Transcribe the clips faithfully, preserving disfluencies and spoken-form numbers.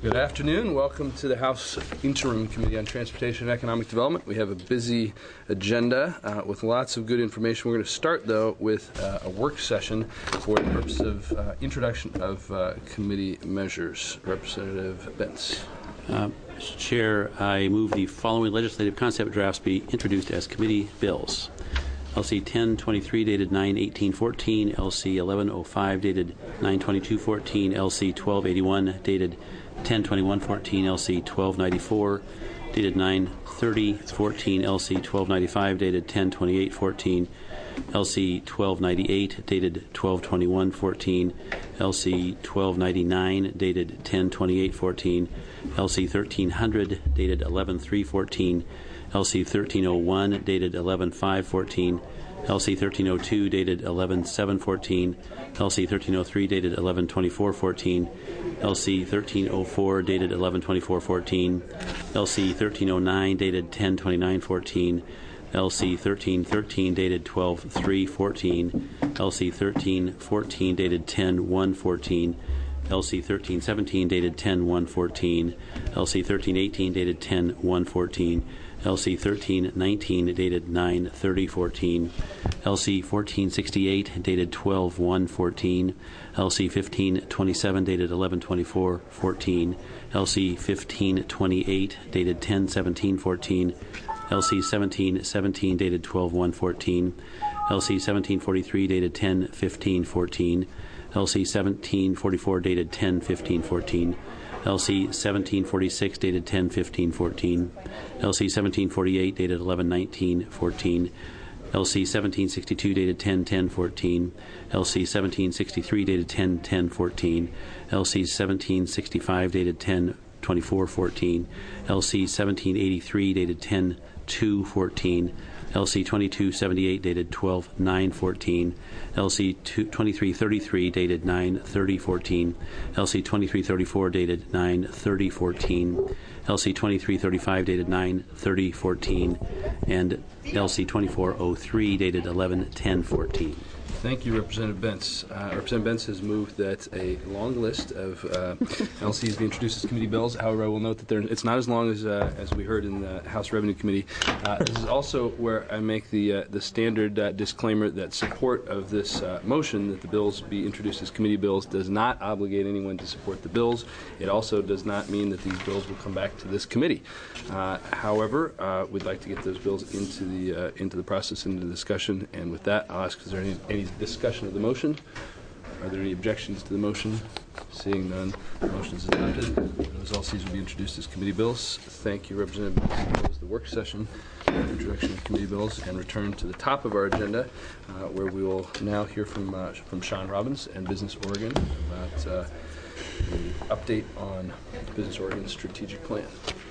Good afternoon. Welcome to the House Interim Committee on Transportation and Economic Development. We have a busy agenda uh, with lots of good information. We're going to start, though, with uh, a work session for the purpose of uh, introduction of uh, committee measures. Representative Bentz. Uh, Mister Chair, I move the following legislative concept drafts be introduced as committee bills. L C ten twenty-three dated nine eighteen fourteen, L C eleven oh five dated nine twenty-two fourteen, L C twelve eighty-one dated ten twenty-one fourteen, L C twelve ninety-four dated nine thirty fourteen, L C twelve ninety-five dated ten twenty-eight fourteen, L C twelve ninety-eight dated twelve twenty-one fourteen, L C twelve ninety-nine dated ten twenty-eight fourteen, L C thirteen hundred dated eleven three fourteen, L C thirteen oh one dated eleven five fourteen, L C thirteen oh two dated eleven seven fourteen, L C thirteen oh three dated eleven twenty-four fourteen, L C thirteen oh four dated eleven twenty-four fourteen, L C thirteen oh nine dated ten twenty-nine fourteen, L C thirteen thirteen dated twelve three fourteen, L C thirteen fourteen dated ten one fourteen, L C thirteen seventeen dated ten one fourteen, L C thirteen eighteen dated ten one fourteen, L C thirteen nineteen dated nine thirty fourteen, L C fourteen sixty-eight dated twelve one fourteen, L C fifteen twenty-seven dated eleven twenty-four fourteen, L C fifteen twenty-eight dated ten seventeen fourteen, L C seventeen seventeen dated twelve one fourteen, L C seventeen forty-three dated ten fifteen fourteen, L C seventeen forty-four dated ten fifteen fourteen, L C seventeen forty-six dated ten fifteen fourteen, L C seventeen forty-eight dated eleven nineteen fourteen, L C seventeen sixty-two dated ten ten fourteen, L C seventeen sixty-three dated ten ten fourteen, L C seventeen sixty-five dated ten twenty-four fourteen, L C seventeen eighty-three dated ten two fourteen, L C twenty-two seventy-eight dated twelve nine fourteen, L C twenty-three thirty-three dated nine thirty fourteen, L C twenty-three thirty-four dated nine thirty fourteen, L C twenty-three thirty-five dated nine thirty fourteen, and L C twenty-four oh three dated eleven ten fourteen. Thank you, Representative Bentz. Uh, Representative Bentz has moved that a long list of uh, L Cs be introduced as committee bills. However, I will note that they're, it's not as long as uh, as we heard in the House Revenue Committee. Uh, this is also where I make the uh, the standard uh, disclaimer that support of this uh, motion that the bills be introduced as committee bills does not obligate anyone to support the bills. It also does not mean that these bills will come back to this committee. Uh, however, uh, we'd like to get those bills into the uh, into the process, into the discussion. And with that, I'll ask: is there any, any discussion of the motion? Are there any objections to the motion? Seeing none, the motion is adopted. Those L Cs will be introduced as committee bills. Thank you, Representative. Close the work session, introduction of committee bills, and return to the top of our agenda, uh, where we will now hear from uh, from Sean Robbins and Business Oregon about uh, the update on Business Oregon's strategic plan.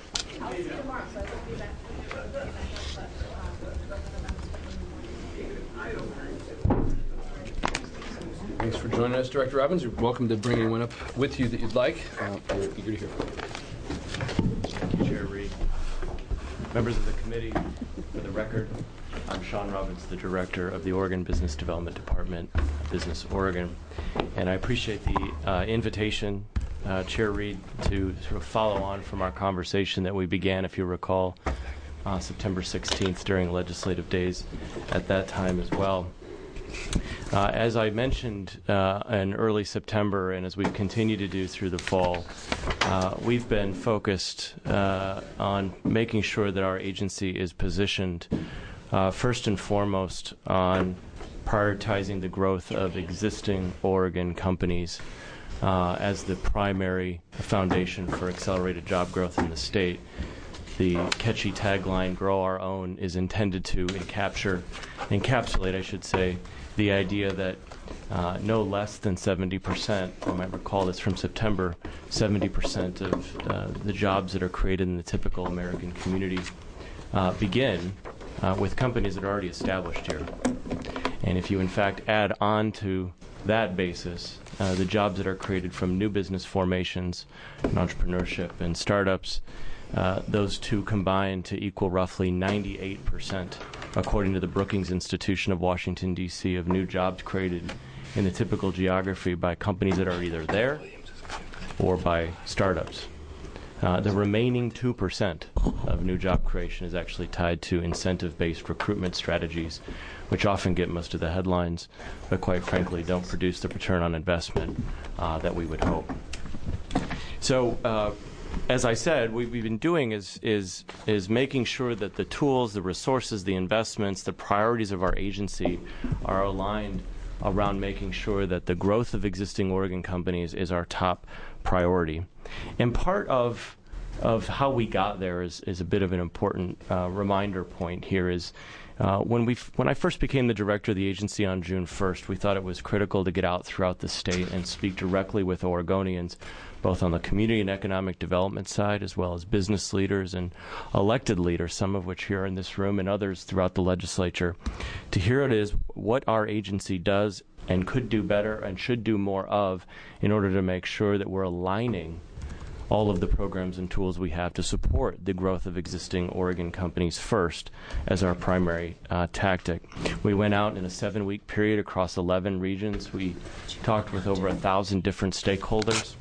Thanks for joining us, Director Robbins. You're welcome to bring anyone up with you that you'd like. Uh, we're eager to hear from you. Thank you, Chair Reed. Members of the committee, for the record, I'm Sean Robbins, the Director of the Oregon Business Development Department, Business Oregon. And I appreciate the uh, invitation, uh, Chair Reed, to sort of follow on from our conversation that we began, if you recall, uh, September sixteenth during legislative days at that time as well. Uh, as I mentioned uh, in early September, and as we've continued to do through the fall, uh, we've been focused uh, on making sure that our agency is positioned uh, first and foremost on prioritizing the growth of existing Oregon companies uh, as the primary foundation for accelerated job growth in the state. The catchy tagline, "Grow Our Own," is intended to encapture, encapsulate, I should say, the idea that uh, no less than seventy percent, you might recall this from September, seventy percent of uh, the jobs that are created in the typical American community uh, begin uh, with companies that are already established here. And if you in fact add on to that basis uh, the jobs that are created from new business formations and entrepreneurship and startups, Uh, those two combine to equal roughly ninety-eight percent, according to the Brookings Institution of Washington, D C, of new jobs created in the typical geography by companies that are either there or by startups. Uh, the remaining two percent of new job creation is actually tied to incentive-based recruitment strategies, which often get most of the headlines, but quite frankly don't produce the return on investment uh, that we would hope. So, uh, as I said, what we've been doing is, is, is making sure that the tools, the resources, the investments, the priorities of our agency are aligned around making sure that the growth of existing Oregon companies is our top priority. And part of of how we got there is, is a bit of an important uh, reminder point here is uh, when we when I first became the director of the agency on June first, we thought it was critical to get out throughout the state and speak directly with Oregonians, both on the community and economic development side, as well as business leaders and elected leaders, some of which here in this room and others throughout the legislature, to hear it is what our agency does and could do better and should do more of in order to make sure that we're aligning all of the programs and tools we have to support the growth of existing Oregon companies first as our primary uh, tactic. We went out in a seven-week period across eleven regions. We talked with over a thousand different stakeholders.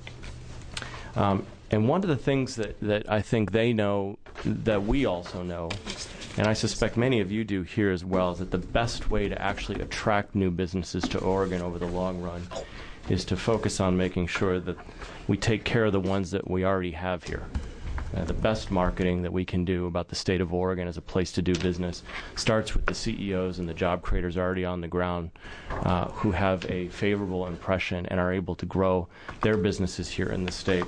Um, and one of the things that, that I think they know that we also know, and I suspect many of you do here as well, is that the best way to actually attract new businesses to Oregon over the long run is to focus on making sure that we take care of the ones that we already have here. Uh, the best marketing that we can do about the state of Oregon as a place to do business starts with the C E Os and the job creators already on the ground uh, who have a favorable impression and are able to grow their businesses here in the state.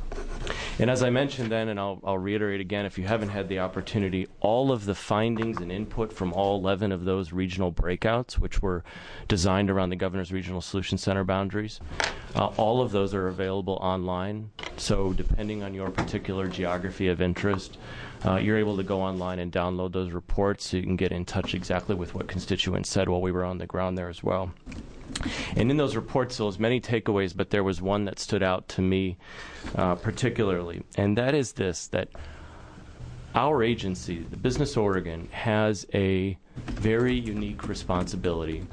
And as I mentioned then, and I'll, I'll reiterate again, if you haven't had the opportunity, all of the findings and input from all eleven of those regional breakouts, which were designed around the Governor's Regional Solution Center boundaries, uh, all of those are available online. So depending on your particular geography of interest, uh, you're able to go online and download those reports so you can get in touch exactly with what constituents said while we were on the ground there as well. And in those reports, there was many takeaways, but there was one that stood out to me uh, particularly, and that is this, that our agency, the Business Oregon, has a very unique responsibility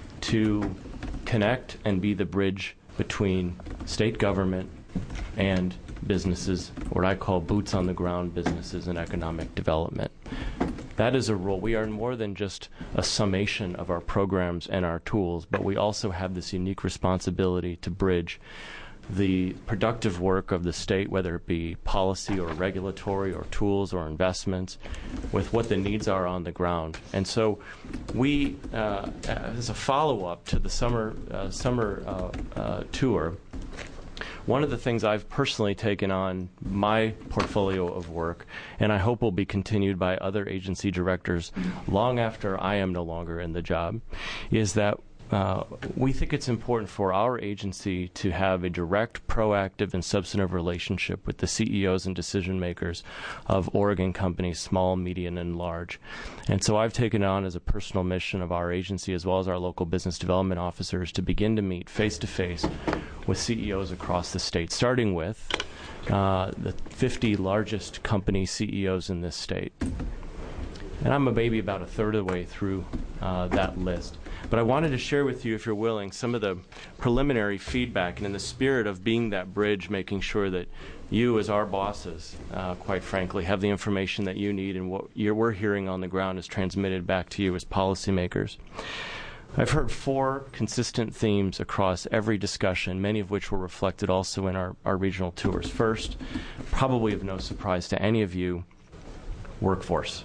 to connect and be the bridge between state government and businesses, what I call boots on the ground businesses and economic development. That is a role. We are more than just a summation of our programs and our tools, but we also have this unique responsibility to bridge the productive work of the state, whether it be policy or regulatory or tools or investments, with what the needs are on the ground. And so we, uh, as a follow-up to the summer, uh, summer uh, uh, tour, one of the things I've personally taken on my portfolio of work, and I hope will be continued by other agency directors long after I am no longer in the job, is that uh, we think it's important for our agency to have a direct, proactive, and substantive relationship with the C E Os and decision makers of Oregon companies, small, medium, and large. And so I've taken on as a personal mission of our agency, as well as our local business development officers, to begin to meet face-to-face with C E Os across the state, starting with uh, the fifty largest company C E Os in this state. And I'm a baby about a third of the way through uh, that list. But I wanted to share with you, if you're willing, some of the preliminary feedback, and in the spirit of being that bridge, making sure that you as our bosses, uh, quite frankly, have the information that you need and what you're, we're hearing on the ground is transmitted back to you as policymakers. I've heard four consistent themes across every discussion, many of which were reflected also in our, our regional tours. First, probably of no surprise to any of you, workforce.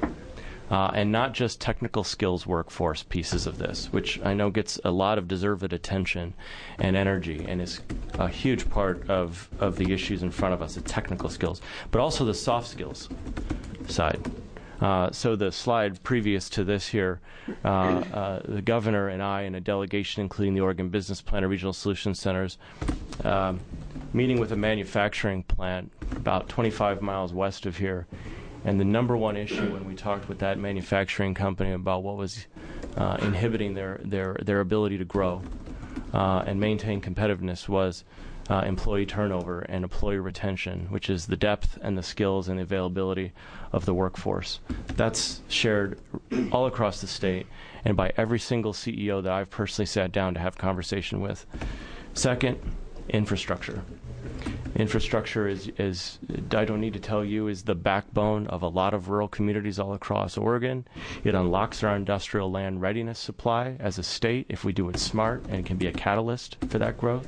Uh, and not just technical skills workforce pieces of this, which I know gets a lot of deserved attention and energy and is a huge part of, of the issues in front of us, the technical skills, but also the soft skills side. Uh, so the slide previous to this here, uh, uh, the governor and I and a delegation, including the Oregon Business Plan and Regional Solution Centers, um, meeting with a manufacturing plant about twenty-five miles west of here. And the number one issue when we talked with that manufacturing company about what was uh, inhibiting their, their, their ability to grow uh, and maintain competitiveness was uh, employee turnover and employee retention, which is the depth and the skills and the availability of the workforce. That's shared all across the state and by every single C E O that I've personally sat down to have conversation with. Second, infrastructure. Infrastructure is, is, I don't need to tell you, is the backbone of a lot of rural communities all across Oregon. It unlocks our industrial land readiness supply as a state if we do it smart, and it can be a catalyst for that growth.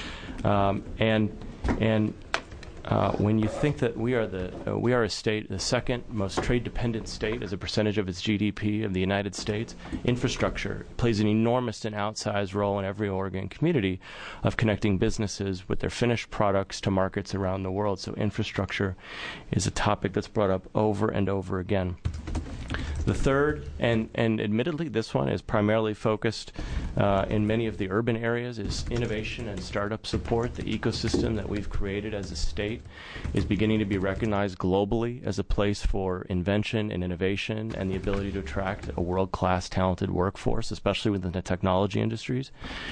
Um, and and uh, when you think that we are the uh, we are a state, the second most trade-dependent state as a percentage of its G D P of the United States, infrastructure plays an enormous and outsized role in every Oregon community of connecting businesses with their finished products to markets around the world. So infrastructure is a topic that's brought up over and over again. The third, and, and admittedly this one is primarily focused uh, in many of the urban areas, is innovation and startup support. The ecosystem that we've created as a state is beginning to be recognized globally as a place for invention and innovation and the ability to attract a world-class talented workforce, especially within the technology industries.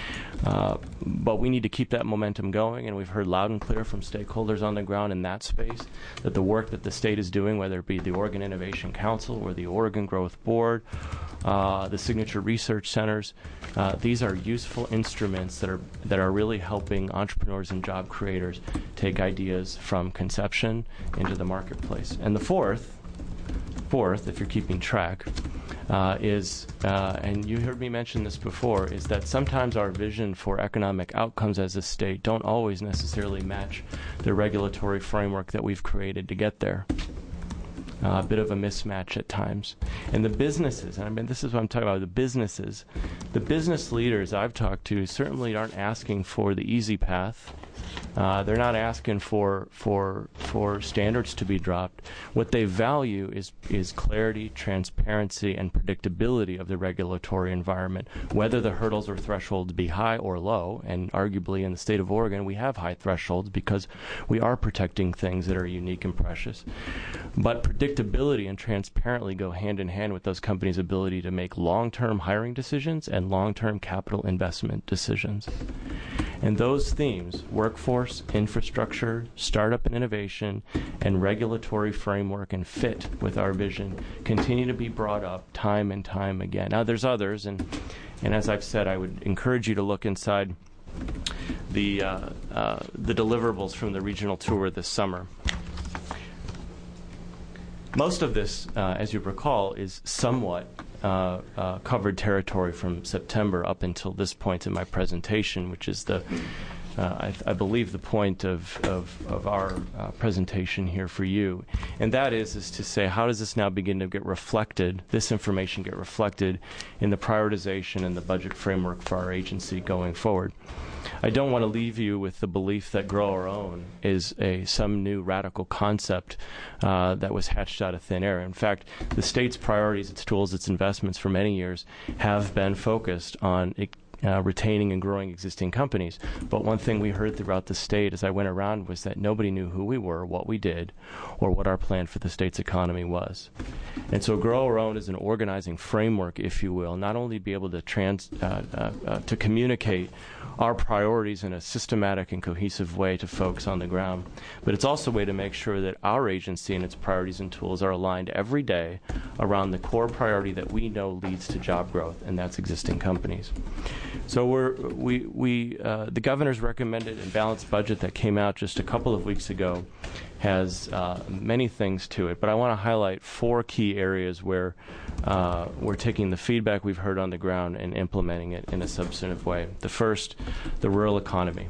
Uh, but we need to keep that momentum going, and we've heard loud and clear from stakeholders on the ground in that space that the work that the state is doing, whether it be the Oregon Innovation Council or the Oregon Growth Board, uh, the Signature Research Centers, uh, these are useful instruments that are that are really helping entrepreneurs and job creators take ideas from conception into the marketplace. And the fourth, fourth, if you're keeping track, uh, is, uh, and you heard me mention this before, is that sometimes our vision for economic outcomes as a state don't always necessarily match the regulatory framework that we've created to get there. Uh, a bit of a mismatch at times. And the businesses, and I mean, this is what I'm talking about, the businesses, the business leaders I've talked to certainly aren't asking for the easy path. Uh, they're not asking for for for standards to be dropped. What they value is is clarity, transparency, and predictability of the regulatory environment, whether the hurdles or thresholds be high or low. And arguably in the state of Oregon, we have high thresholds because we are protecting things that are unique and precious. But predictability and transparency go hand in hand with those companies' ability to make long-term hiring decisions and long-term capital investment decisions. And those themes, workforce, infrastructure, startup and innovation, and regulatory framework and fit with our vision, continue to be brought up time and time again. Now, there's others, and, and as I've said, I would encourage you to look inside the, uh, uh, the deliverables from the regional tour this summer. Most of this, uh, as you recall, is somewhat uh, uh, covered territory from September up until this point in my presentation, which is the, uh, I, I believe, the point of, of, of our uh, presentation here for you. And that is, is to say, how does this now begin to get reflected, this information get reflected in the prioritization and the budget framework for our agency going forward? I don't want to leave you with the belief that Grow Our Own is a some new radical concept uh, that was hatched out of thin air. In fact, the state's priorities, its tools, its investments for many years have been focused on uh, retaining and growing existing companies. But one thing we heard throughout the state as I went around was that nobody knew who we were, what we did, or what our plan for the state's economy was. And so Grow Our Own is an organizing framework, if you will, not only be able to trans uh, uh, uh, to communicate our priorities in a systematic and cohesive way to folks on the ground, but it's also a way to make sure that our agency and its priorities and tools are aligned every day around the core priority that we know leads to job growth, and that's existing companies. So we're, we, we, uh, the governor's recommended and balanced budget that came out just a couple of weeks ago has uh, many things to it, but I want to highlight four key areas where uh, we're taking the feedback we've heard on the ground and implementing it in a substantive way. The first, the rural economy.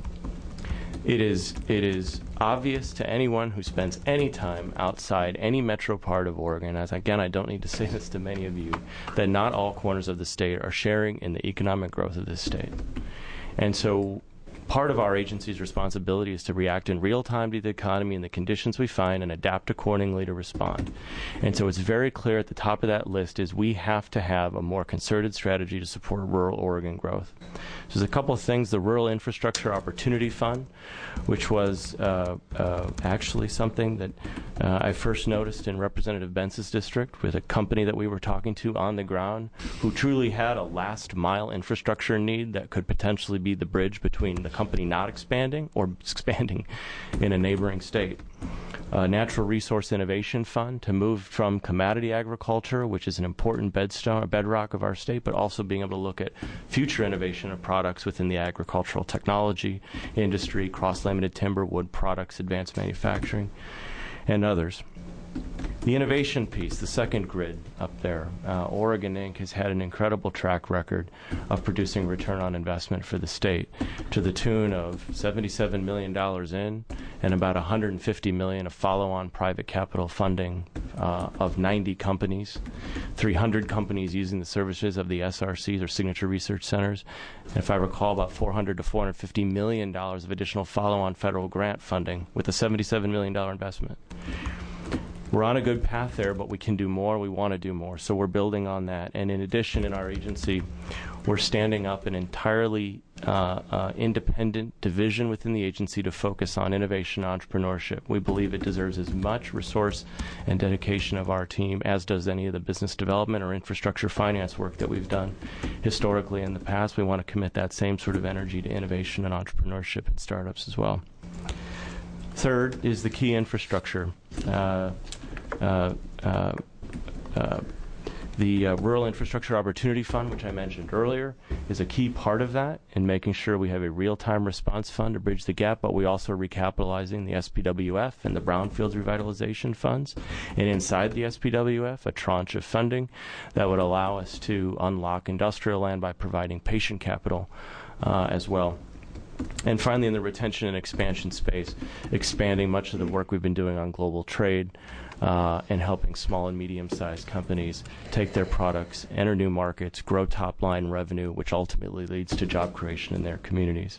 It is, it is obvious to anyone who spends any time outside any metro part of Oregon, as again, I don't need to say this to many of you, that not all corners of the state are sharing in the economic growth of this state. And so part of our agency's responsibility is to react in real time to the economy and the conditions we find and adapt accordingly to respond. And so it's very clear at the top of that list is we have to have a more concerted strategy to support rural Oregon growth. So there's a couple of things. The Rural Infrastructure Opportunity Fund, which was uh, uh, actually something that uh, I first noticed in Representative Bentz's district with a company that we were talking to on the ground who truly had a last mile infrastructure need that could potentially be the bridge between the company not expanding or expanding in a neighboring state. a natural resource innovation fund to move from commodity agriculture, which is an important bedstone, bedrock of our state, but also being able to look at future innovation of products within the agricultural technology industry, cross-laminated timber, wood products, advanced manufacturing, and others. The innovation piece, the second grid up there, uh, Oregon Incorporated has had an incredible track record of producing return on investment for the state to the tune of seventy-seven million dollars in and about one hundred fifty million dollars of follow-on private capital funding uh, of ninety companies, three hundred companies using the services of the S R Cs or Signature Research Centers, and if I recall, about four hundred to four hundred fifty million dollars of additional follow-on federal grant funding with a seventy-seven million dollars investment. We're on a good path there, but we can do more. We want to do more. So we're building on that. And in addition, in our agency, we're standing up an entirely uh, uh, independent division within the agency to focus on innovation and entrepreneurship. We believe it deserves as much resource and dedication of our team as does any of the business development or infrastructure finance work that we've done historically in the past. We want to commit that same sort of energy to innovation and entrepreneurship and startups as well. Third is the key infrastructure. Uh, uh, uh, uh, the uh, Rural Infrastructure Opportunity Fund, which I mentioned earlier, is a key part of that in making sure we have a real-time response fund to bridge the gap, but we also are recapitalizing the S P W F and the Brownfields Revitalization Funds. And inside the S P W F, a tranche of funding that would allow us to unlock industrial land by providing patient capital uh, as well. And finally, in the retention and expansion space, expanding much of the work we've been doing on global trade uh, and helping small and medium-sized companies take their products, enter new markets, grow top-line revenue, which ultimately leads to job creation in their communities.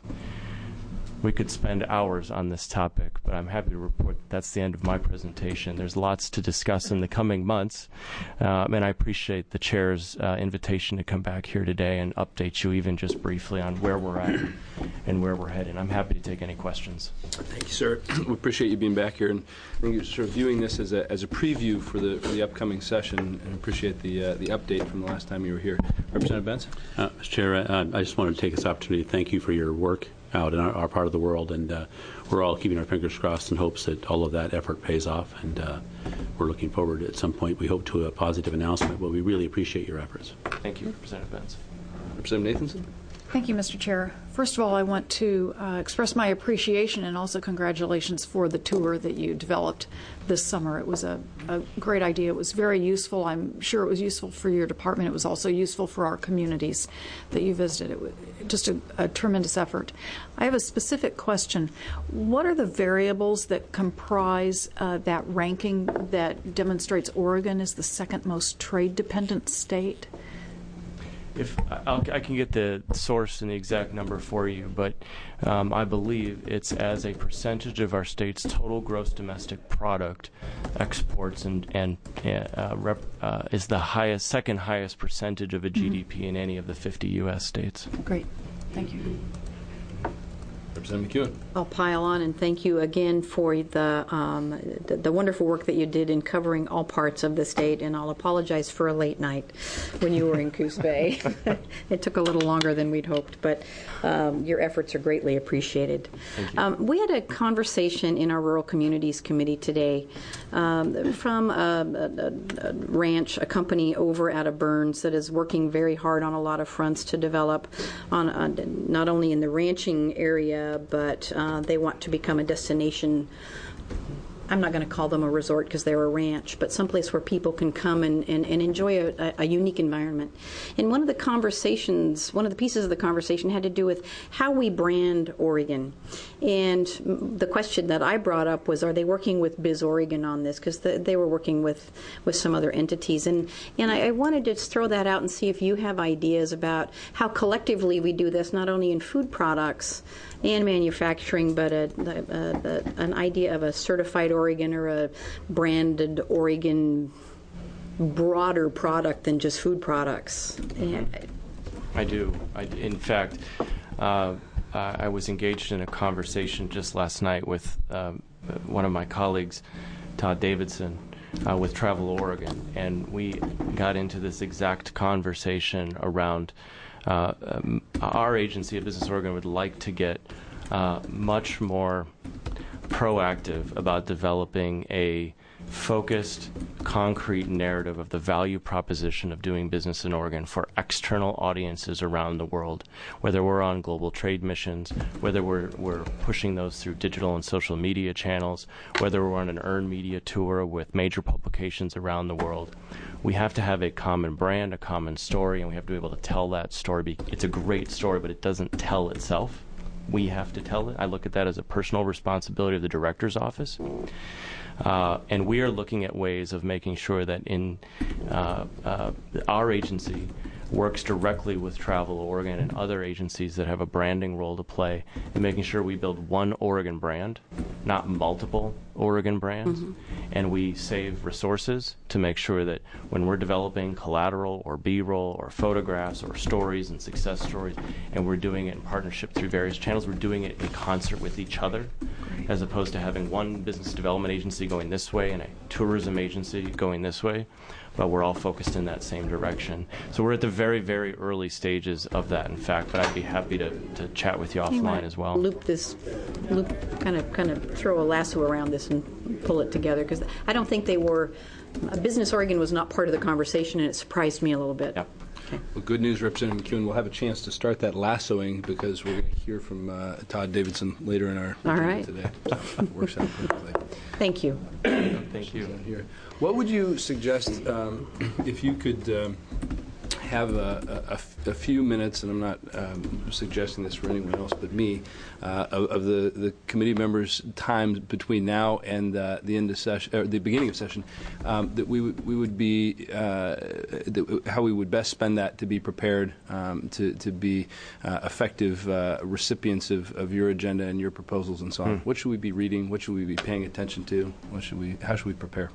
We could spend hours on this topic, but I'm happy to report that that's the end of my presentation. There's lots to discuss in the coming months, um, and I appreciate the chair's uh, invitation to come back here today and update you even just briefly on where we're at and where we're headed. I'm happy to take any questions. Thank you, sir. We appreciate you being back here, and I think you're sort of viewing this as a as a preview for the for the upcoming session, and appreciate the uh, the update from the last time you were here. Representative Benson. Uh, Mister Chair, uh, I just wanted to take this opportunity to thank you for your work out in our, our part of the world, and uh, we're all keeping our fingers crossed in hopes that all of that effort pays off, and uh, we're looking forward at some point, we hope, to a positive announcement, but we really appreciate your efforts. Thank you, Representative Benson. Representative Nathanson. Thank you, Mister Chair. First of all, I want to uh, express my appreciation and also congratulations for the tour that you developed this summer. It was a, a great idea. It was very useful. I'm sure it was useful for your department. It was also useful for our communities that you visited. It was just a, a tremendous effort. I have a specific question. What are the variables that comprise uh, that ranking that demonstrates Oregon is the second most trade-dependent state? If I'll, I can get the source and the exact number for you, but um, I believe it's as a percentage of our state's total gross domestic product, exports and and uh, rep, uh, is the highest, second highest percentage of a G D P mm-hmm. in any of the fifty U S states. Great, thank you. Representative McEwen. I'll pile on and thank you again for the, um, the the wonderful work that you did in covering all parts of the state, and I'll apologize for a late night when you were in Coos Bay. It took a little longer than we'd hoped, but um, your efforts are greatly appreciated. Thank you. Um, we had a conversation in our Rural Communities Committee today um, from a, a, a ranch, a company over out of Burns that is working very hard on a lot of fronts to develop on, on not only in the ranching area, but uh, they want to become a destination. I'm not going to call them a resort because they're a ranch, but someplace where people can come and, and, and enjoy a, a unique environment. And one of the conversations, one of the pieces of the conversation had to do with how we brand Oregon. And the question that I brought up was, are they working with Biz Oregon on this? Because the, they were working with, with some other entities. And, and I, I wanted to just throw that out and see if you have ideas about how collectively we do this, not only in food products and manufacturing, but a, a, a, an idea of a certified Oregon or a branded Oregon broader product than just food products. And I do. I, in fact, uh, I was engaged in a conversation just last night with um, one of my colleagues, Todd Davidson, uh, with Travel Oregon, and we got into this exact conversation around uh, um, our agency at Business Oregon would like to get uh, much more proactive about developing a focused, concrete narrative of the value proposition of doing business in Oregon for external audiences around the world, whether we're on global trade missions, whether we're, we're pushing those through digital and social media channels, whether we're on an earned media tour with major publications around the world. We have to have a common brand, a common story, and we have to be able to tell that story. It's a great story, but it doesn't tell itself. We have to tell it. I look at that as a personal responsibility of the director's office. Uh, and we are looking at ways of making sure that in uh, uh, our agency works directly with Travel Oregon and other agencies that have a branding role to play in making sure we build one Oregon brand, not multiple Oregon brands, mm-hmm. and we save resources to make sure that when we're developing collateral or B-roll or photographs or stories and success stories, and we're doing it in partnership through various channels, we're doing it in concert with each other, Great. As opposed to having one business development agency going this way and a tourism agency going this way. But we're all focused in that same direction. So we're at the very, very early stages of that, in fact, but I'd be happy to, to chat with you offline as well. Loop this, loop, kind of kind of throw a lasso around this and pull it together, because I don't think they were, uh, Business Oregon was not part of the conversation, and it surprised me a little bit. Yep. Okay. Well, good news, Representative McEwen. We'll have a chance to start that lassoing because we're going to hear from uh, Todd Davidson later in our All right. today. It works out perfectly. Thank you. Thank you. Here. What would you suggest um, if you could um, have a, a, a few minutes, and I'm not um, suggesting this for anyone else but me, uh, of, of the, the committee members' time between now and uh, the end of session, or the beginning of session, um, that we would we would be uh, that, how we would best spend that to be prepared um, to to be uh, effective uh, recipients of, of your agenda and your proposals and so on. Hmm. What should we be reading? What should we be paying attention to? What should we? How should we prepare?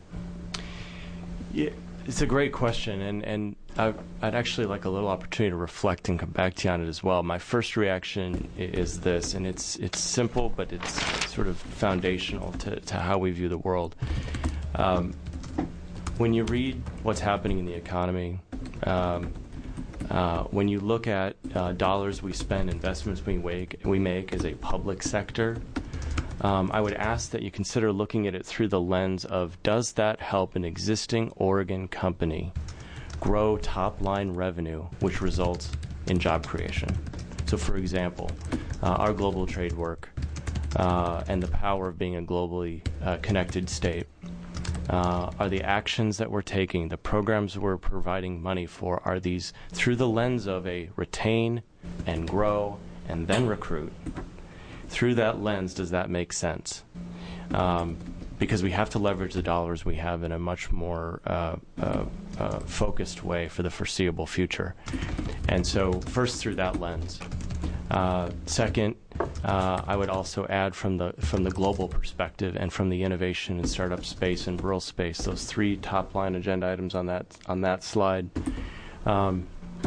Yeah, it's a great question, and, and I, I'd actually like a little opportunity to reflect and come back to you on it as well. My first reaction is this, and it's it's simple, but it's sort of foundational to, to how we view the world. Um, when you read what's happening in the economy, um, uh, when you look at uh, dollars we spend, investments we make, we make as a public sector, Um, I would ask that you consider looking at it through the lens of, does that help an existing Oregon company grow top-line revenue, which results in job creation? So, for example, uh, our global trade work uh, and the power of being a globally uh, connected state uh, are the actions that we're taking, the programs we're providing money for, are these through the lens of a retain and grow and then recruit? Through that lens, does that make sense? Um, because we have to leverage the dollars we have in a much more uh, uh, uh, focused way for the foreseeable future. And so, first through that lens. Uh, second, uh, I would also add from the from the global perspective and from the innovation and startup space and rural space. Those three top-line agenda items on that on that slide. Um,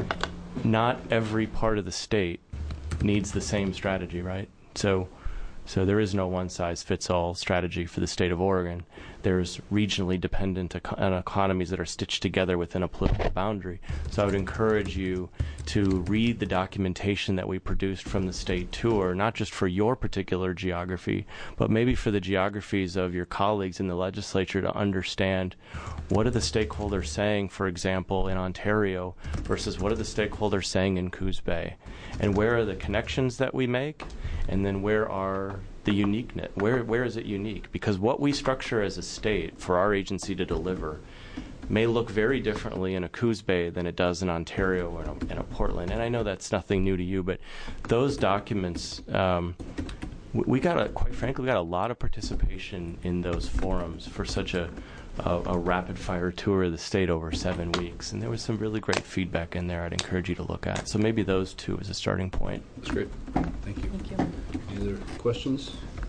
not every part of the state needs the same strategy, right? So, so there is no one-size-fits-all strategy for the state of Oregon. There's regionally dependent eco- economies that are stitched together within a political boundary. So I would encourage you to read the documentation that we produced from the state tour, not just for your particular geography, but maybe for the geographies of your colleagues in the legislature, to understand what are the stakeholders saying, for example, in Ontario versus what are the stakeholders saying in Coos Bay, and where are the connections that we make, and then where are the uniqueness, where where is it unique? Because what we structure as a state for our agency to deliver may look very differently in a Coos Bay than it does in Ontario or in a, in a Portland. And I know that's nothing new to you, but those documents, um, we, we got a, quite frankly, we got a lot of participation in those forums for such a A, a rapid-fire tour of the state over seven weeks, and there was some really great feedback in there I'd encourage you to look at. So maybe those two as a starting point. That's great. Thank you. Thank you. Any other questions?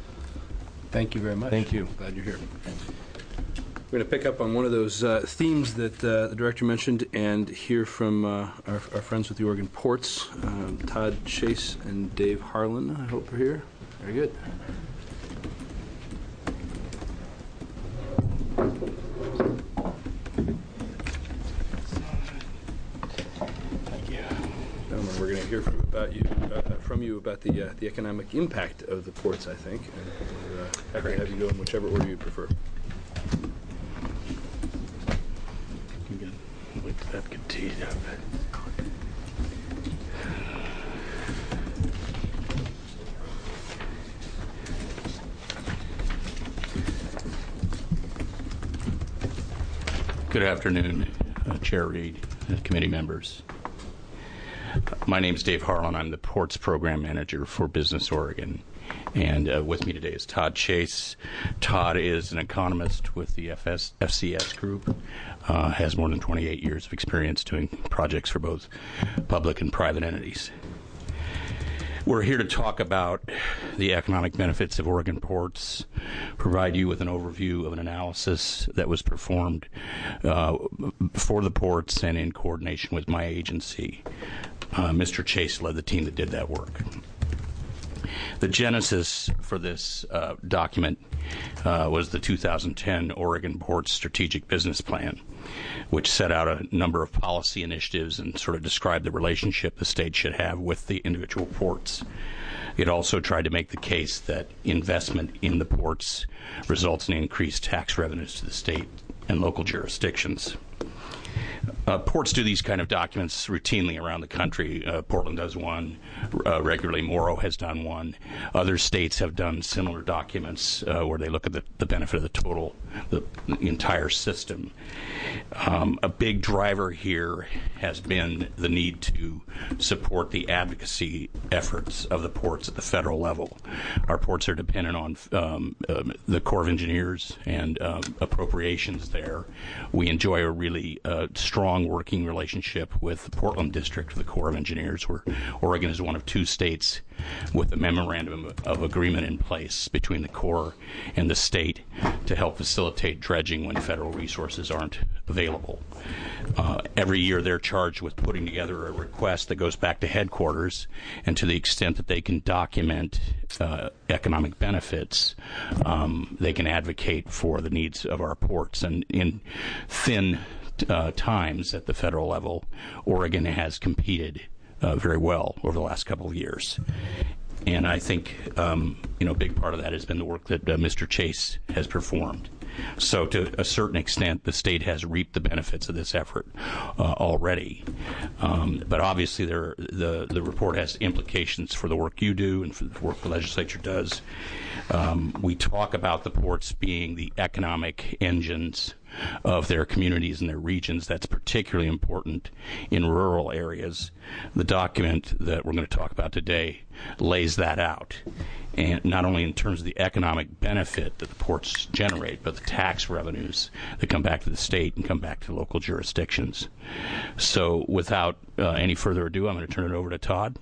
Thank you very much. Thank you. Glad you're here. We're going to pick up on one of those uh, themes that uh, the director mentioned and hear from uh, our, our friends with the Oregon Ports, um, Todd Chase and Dave Harlan, I hope are here. Very good. We're going to hear from about you, uh, from you about the uh, the economic impact of the ports, I think. And we're uh, happy to have you go in whichever order you prefer. Wait till that gets teed up. Good afternoon, uh, Chair Reed and committee members. My name is Dave Harlan. I'm the Ports Program Manager for Business Oregon. And uh, with me today is Todd Chase. Todd is an economist with the F S, F C S Group, uh, has more than twenty-eight years of experience doing projects for both public and private entities. We're here to talk about the economic benefits of Oregon ports, provide you with an overview of an analysis that was performed uh, for the ports and in coordination with my agency. Uh, Mister Chase led the team that did that work. The genesis for this uh, document uh, was the two thousand ten Oregon Ports Strategic Business Plan, which set out a number of policy initiatives and sort of described the relationship the state should have with the individual ports. It also tried to make the case that investment in the ports results in increased tax revenues to the state and local jurisdictions. Uh, ports do these kind of documents routinely around the country. Uh, Portland does one uh, regularly. Morrow has done one. Other states have done similar documents uh, where they look at the, the benefit of the total, the, the entire system. Um, a big driver here has been the need to support the advocacy efforts of the ports at the federal level. Our ports are dependent on um, uh, the Corps of Engineers and um, appropriations there. We enjoy a really uh, strong working relationship with the Portland District of the Corps of Engineers, where Oregon is one of two states with a memorandum of agreement in place between the Corps and the state to help facilitate dredging when federal resources aren't available. Uh, every year they're charged with putting together a request that goes back to headquarters, and to the extent that they can document uh, economic benefits, um, they can advocate for the needs of our ports. And in thin uh, times at the federal level, Oregon has competed Uh, very well over the last couple of years. And I think, um, you know, a big part of that has been the work that uh, Mister Chase has performed. So to a certain extent, the state has reaped the benefits of this effort uh, already. Um, but obviously, there, the, the report has implications for the work you do and for the work the legislature does. Um, we talk about the ports being the economic engines of their communities and their regions. That's particularly important in rural areas. The document that we're going to talk about today lays that out, and not only in terms of the economic benefit that the ports generate, but the tax revenues that come back to the state and come back to local jurisdictions. So without uh, any further ado, I'm going to turn it over to Todd.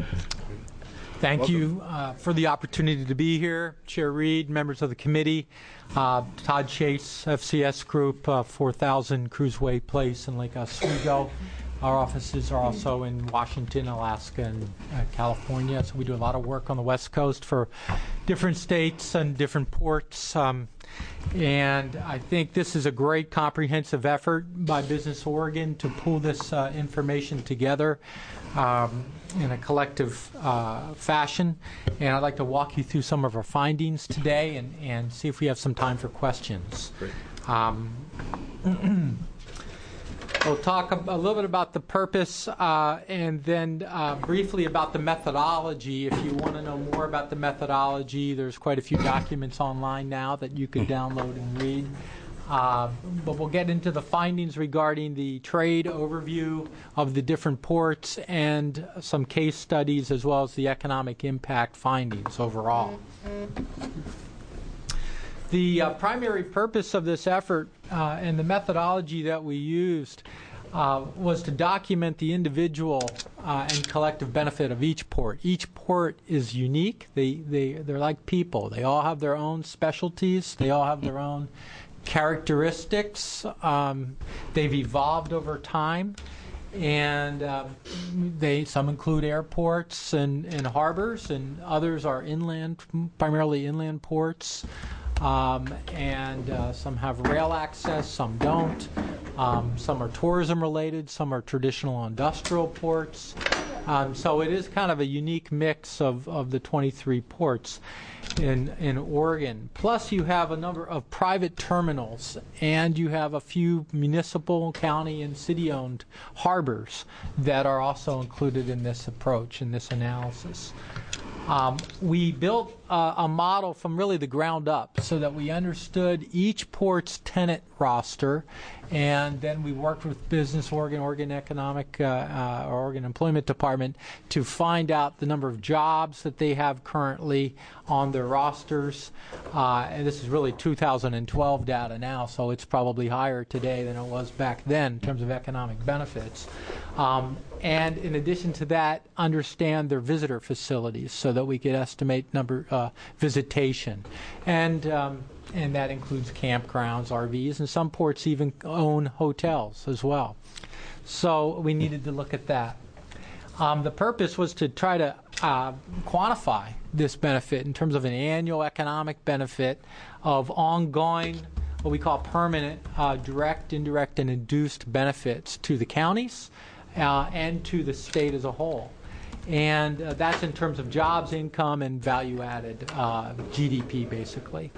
Thank Welcome. you uh, for the opportunity to be here. Chair Reed, members of the committee, uh, Todd Chase, F C S Group, uh, four thousand Cruiseway Place in Lake Oswego. Our offices are also in Washington, Alaska, and uh, California. So we do a lot of work on the West Coast for different states and different ports. Um, and I think this is a great comprehensive effort by Business Oregon to pull this uh, information together um, in a collective uh, fashion. And I'd like to walk you through some of our findings today and, and see if we have some time for questions. Great. Um, We'll talk a, a little bit about the purpose uh, and then uh, briefly about the methodology. If you want to know more about the methodology, there's quite a few documents online now that you can download and read. Uh, but we'll get into the findings regarding the trade overview of the different ports and some case studies as well as the economic impact findings overall. The uh, primary purpose of this effort uh, and the methodology that we used uh, was to document the individual uh, and collective benefit of each port. Each port is unique. They, they, they're like people. They all have their own specialties. They all have their own characteristics. Um, they've evolved over time. And uh, they some include airports and, and harbors, and others are inland, primarily inland ports. um, and uh, some have rail access, some don't. Um, some are tourism related, some are traditional industrial ports. Um, so it is kind of a unique mix of, of the twenty-three ports in, in Oregon. Plus you have a number of private terminals, and you have a few municipal, county, and city-owned harbors that are also included in this approach, in this analysis. Um, we built uh, a model from really the ground up so that we understood each port's tenant roster, and then we worked with Business Oregon, Oregon Economic, uh, uh, or Oregon Employment Department to find out the number of jobs that they have currently on their rosters. Uh, and this is really two thousand twelve data now, so it's probably higher today than it was back then in terms of economic benefits. Um, and in addition to that, understand their visitor facilities so that we could estimate number uh, visitation. And um, and that includes campgrounds, R Vs, and some ports even own hotels as well. So we needed to look at that. Um, the purpose was to try to uh, quantify this benefit in terms of an annual economic benefit of ongoing, what we call permanent, uh, direct, indirect, and induced benefits to the counties uh, and to the state as a whole. And uh, that's in terms of jobs, income, and value-added uh, G D P, basically.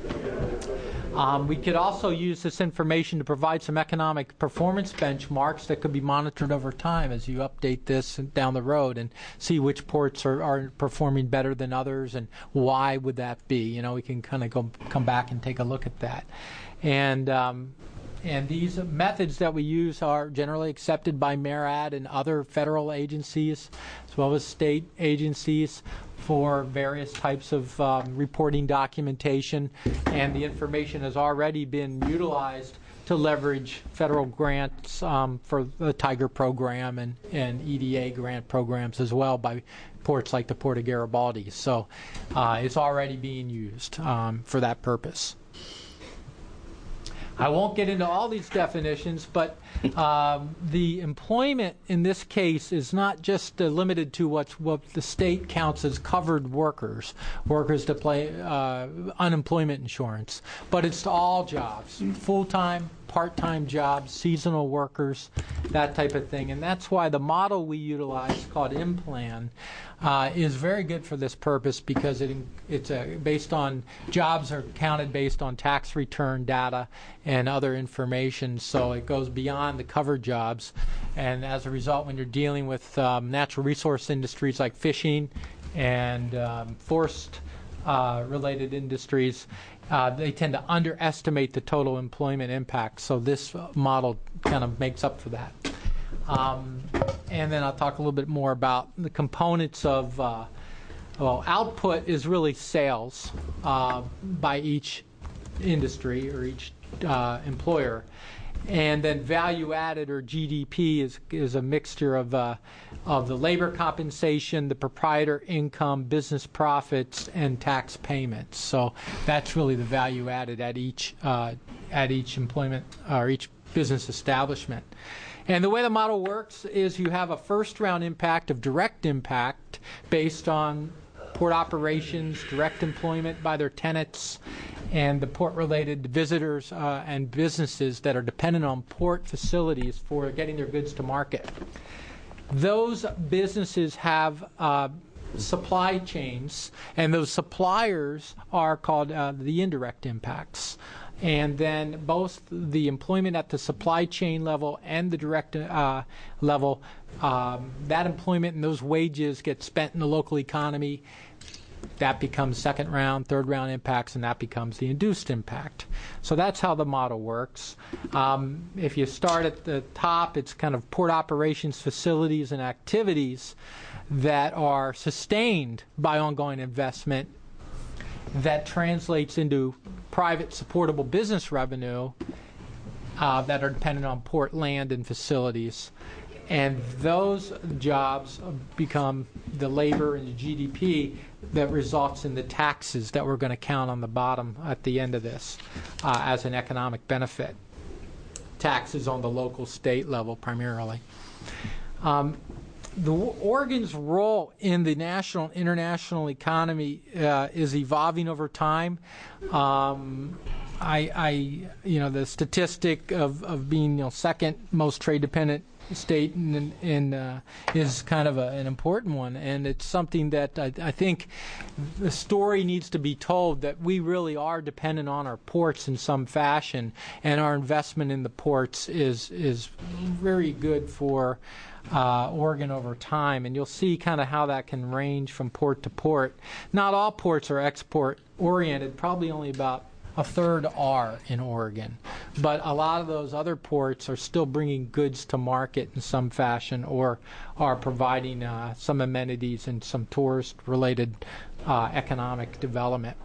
Um, we could also use this information to provide some economic performance benchmarks that could be monitored over time as you update this down the road and see which ports are, are performing better than others and why would that be. You know, we can kind of go come back and take a look at that. And um, and these methods that we use are generally accepted by MERAD and other federal agencies as well as state agencies for various types of um, reporting documentation, and the information has already been utilized to leverage federal grants um, for the Tiger program and, and E D A grant programs as well by ports like the Port of Garibaldi. So uh, it's already being used um, for that purpose. I won't get into all these definitions, but um, the employment in this case is not just uh, limited to what's, what the state counts as covered workers, workers to play uh, unemployment insurance, but it's to all jobs, full-time, part-time jobs, seasonal workers, that type of thing. And that's why the model we utilize, called IMPLAN, uh, is very good for this purpose because it, it's a, based on, jobs are counted based on tax return data and other information, so it goes beyond the covered jobs. And as a result, when you're dealing with um, natural resource industries like fishing and um, forest uh, related industries, Uh, they tend to underestimate the total employment impact, so this model kind of makes up for that. Um, and then I'll talk a little bit more about the components of, uh, well, output is really sales uh, by each industry or each uh, employer. And then value added, or G D P, is is a mixture of uh, of the labor compensation, the proprietor income, business profits, and tax payments. So that's really the value added at each uh, at each employment or each business establishment. And the way the model works is you have a first round impact of direct impact based on port operations, direct employment by their tenants, and the port-related visitors uh, and businesses that are dependent on port facilities for getting their goods to market. Those businesses have uh, supply chains, and those suppliers are called uh, the indirect impacts. And then both the employment at the supply chain level and the direct uh, level, um, that employment and those wages get spent in the local economy. That becomes second round, third round impacts, and that becomes the induced impact. So that's how the model works. Um, if you start at the top, it's kind of port operations, facilities, and activities that are sustained by ongoing investment that translates into private supportable business revenue uh, that are dependent on port land and facilities. And those jobs become the labor and the G D P that results in the taxes that we're going to count on the bottom at the end of this uh, as an economic benefit. Taxes on the local state level primarily. Um, the Oregon's role in the national and international economy uh, is evolving over time. Um, I, I, you know, the statistic of, of being, you know, second most trade-dependent state in, in uh, is kind of a, an important one, and it's something that I, I think the story needs to be told that we really are dependent on our ports in some fashion, and our investment in the ports is is very good for uh, Oregon over time, and you'll see kind of how that can range from port to port. Not all ports are export oriented, probably only about a third are in Oregon. But a lot of those other ports are still bringing goods to market in some fashion, or are providing uh, some amenities and some tourist-related uh, economic development.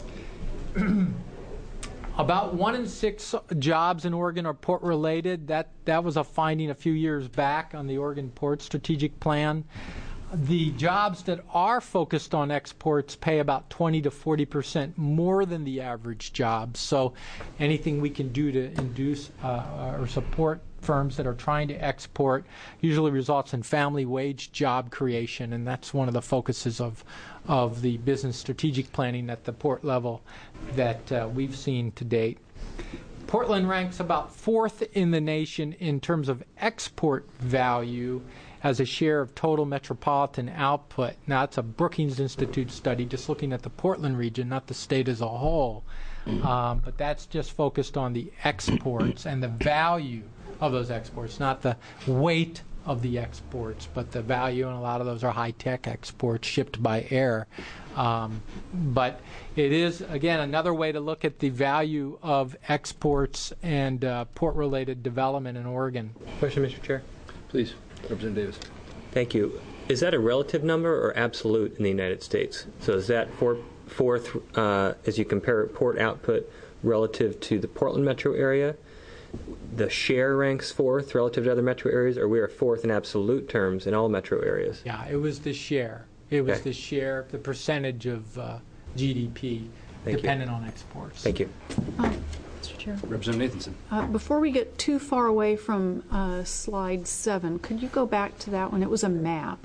About one in six jobs in Oregon are port-related. That, that was a finding a few years back on the Oregon Port Strategic Plan. The jobs that are focused on exports pay about twenty to forty percent more than the average jobs. So anything we can do to induce uh, or support firms that are trying to export usually results in family wage job creation, and that's one of the focuses of, of the business strategic planning at the port level that uh, we've seen to date. Portland ranks about fourth in the nation in terms of export value as a share of total metropolitan output. Now, it's a Brookings Institute study just looking at the Portland region, not the state as a whole. Um, but that's just focused on the exports and the value of those exports, not the weight of the exports, but the value, and a lot of those are high-tech exports shipped by air. Um, but it is, again, another way to look at the value of exports and uh, port-related development in Oregon. Question, Mister Chair? Please, Representative Davis. Thank you. Is that a relative number or absolute in the United States? So is that four, fourth, uh, as you compare port output relative to the Portland metro area, the share ranks fourth relative to other metro areas, or we are fourth in absolute terms in all metro areas? Yeah, it was the share. It was Okay. the share, the percentage of uh, G D P Thank dependent you. on exports. Thank you. Uh, Mister Chair. Representative Nathanson. Uh, before we get too far away from uh, slide seven, could you go back to that one? It was a map.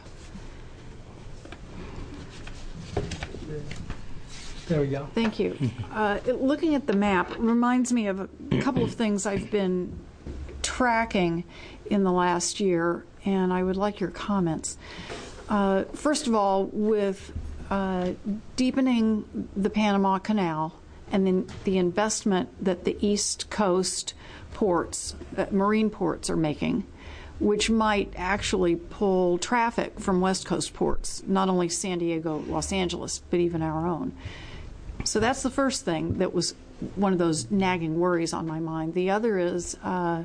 There we go. Thank you. Uh, it- looking at the map reminds me of a couple of things I've been tracking in the last year, and I would like your comments. Uh, first of all, with uh, deepening the Panama Canal and then the investment that the East Coast ports, uh, marine ports are making, which might actually pull traffic from West Coast ports, not only San Diego, Los Angeles, but even our own. So that's the first thing that was one of those nagging worries on my mind. The other is uh,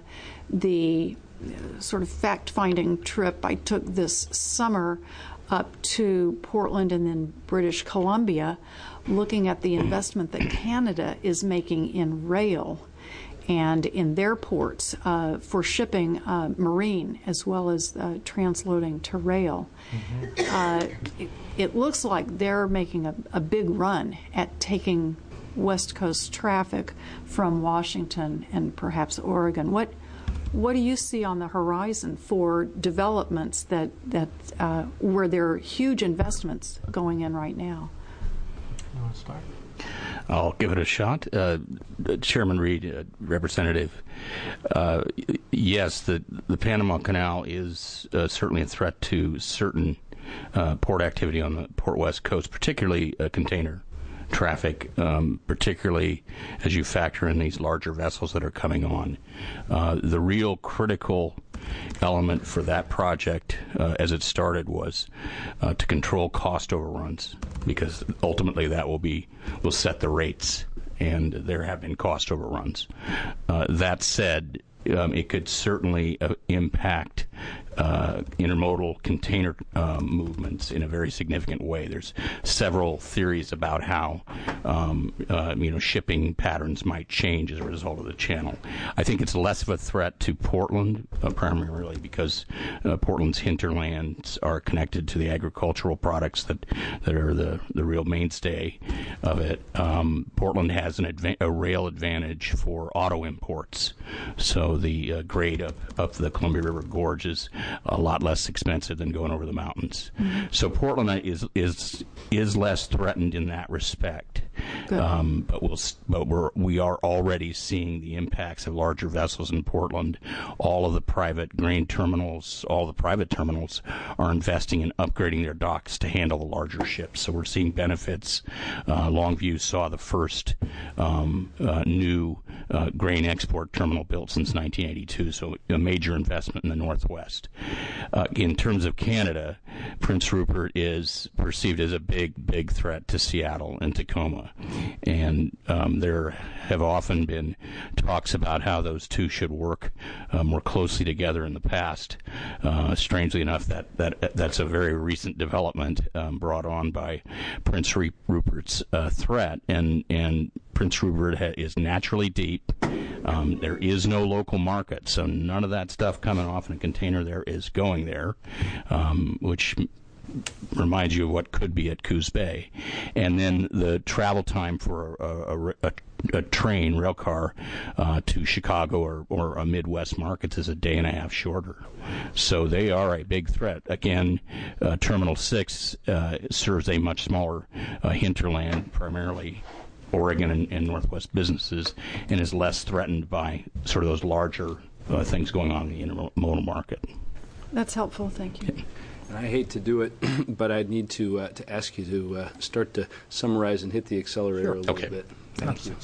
the sort of fact-finding trip I took this summer up to Portland and then British Columbia, looking at the investment that Canada is making in rail and in their ports uh, for shipping uh, marine as well as uh, transloading to rail. Mm-hmm. uh, it, it looks like they're making a, a big run at taking West Coast traffic from Washington and perhaps Oregon. What what do you see on the horizon for developments that that uh, where there are huge investments going in right now? You want to start? I'll give it a shot. Uh, Chairman Reed, uh, Representative, uh, yes, the, the Panama Canal is uh, certainly a threat to certain uh, port activity on the Port West Coast, particularly uh, container traffic, um, particularly as you factor in these larger vessels that are coming on. Uh, the real critical element for that project uh, as it started was uh, to control cost overruns, because ultimately that will be will set the rates, and there have been cost overruns. Uh, that said, um, it could certainly uh, impact uh, intermodal container uh, movements in a very significant way. There's several theories about how um, uh, you know shipping patterns might change as a result of the channel. I think it's less of a threat to Portland, uh, primarily because uh, Portland's hinterlands are connected to the agricultural products that that are the the real mainstay of it. Um, Portland has an adva- a rail advantage for auto imports, so the uh, grade of, of the Columbia River Gorge is a lot less expensive than going over the mountains. So Portland is is is less threatened in that respect. Um, but we'll but we're we are already seeing the impacts of larger vessels in Portland. All of the private grain terminals, all the private terminals, are investing in upgrading their docks to handle the larger ships. So we're seeing benefits. Uh, Longview saw the first um, uh, new uh, grain export terminal built since nineteen eighty-two. So a major investment in the Northwest. Uh, in terms of Canada, Prince Rupert is perceived as a big, big threat to Seattle and Tacoma. And um, there have often been talks about how those two should work uh, more closely together in the past. Uh, strangely enough, that, that that's a very recent development um, brought on by Prince Rupert's uh, threat. And, and Prince Rupert ha- is naturally deep. Um, there is no local market, so none of that stuff coming off in a container there is going there, um, which reminds you of what could be at Coos Bay. And then the travel time for a, a, a, a train, rail car, uh, to Chicago or, or a Midwest markets is a day and a half shorter. So they are a big threat. Again, uh, Terminal six uh, serves a much smaller uh, hinterland, primarily Oregon and, and Northwest businesses, and is less threatened by sort of those larger uh, things going on in the intermodal market. That's helpful. Thank you. And I hate to do it, but I need to uh, to ask you to uh, start to summarize and hit the accelerator Sure. a little Okay. bit. Thank you.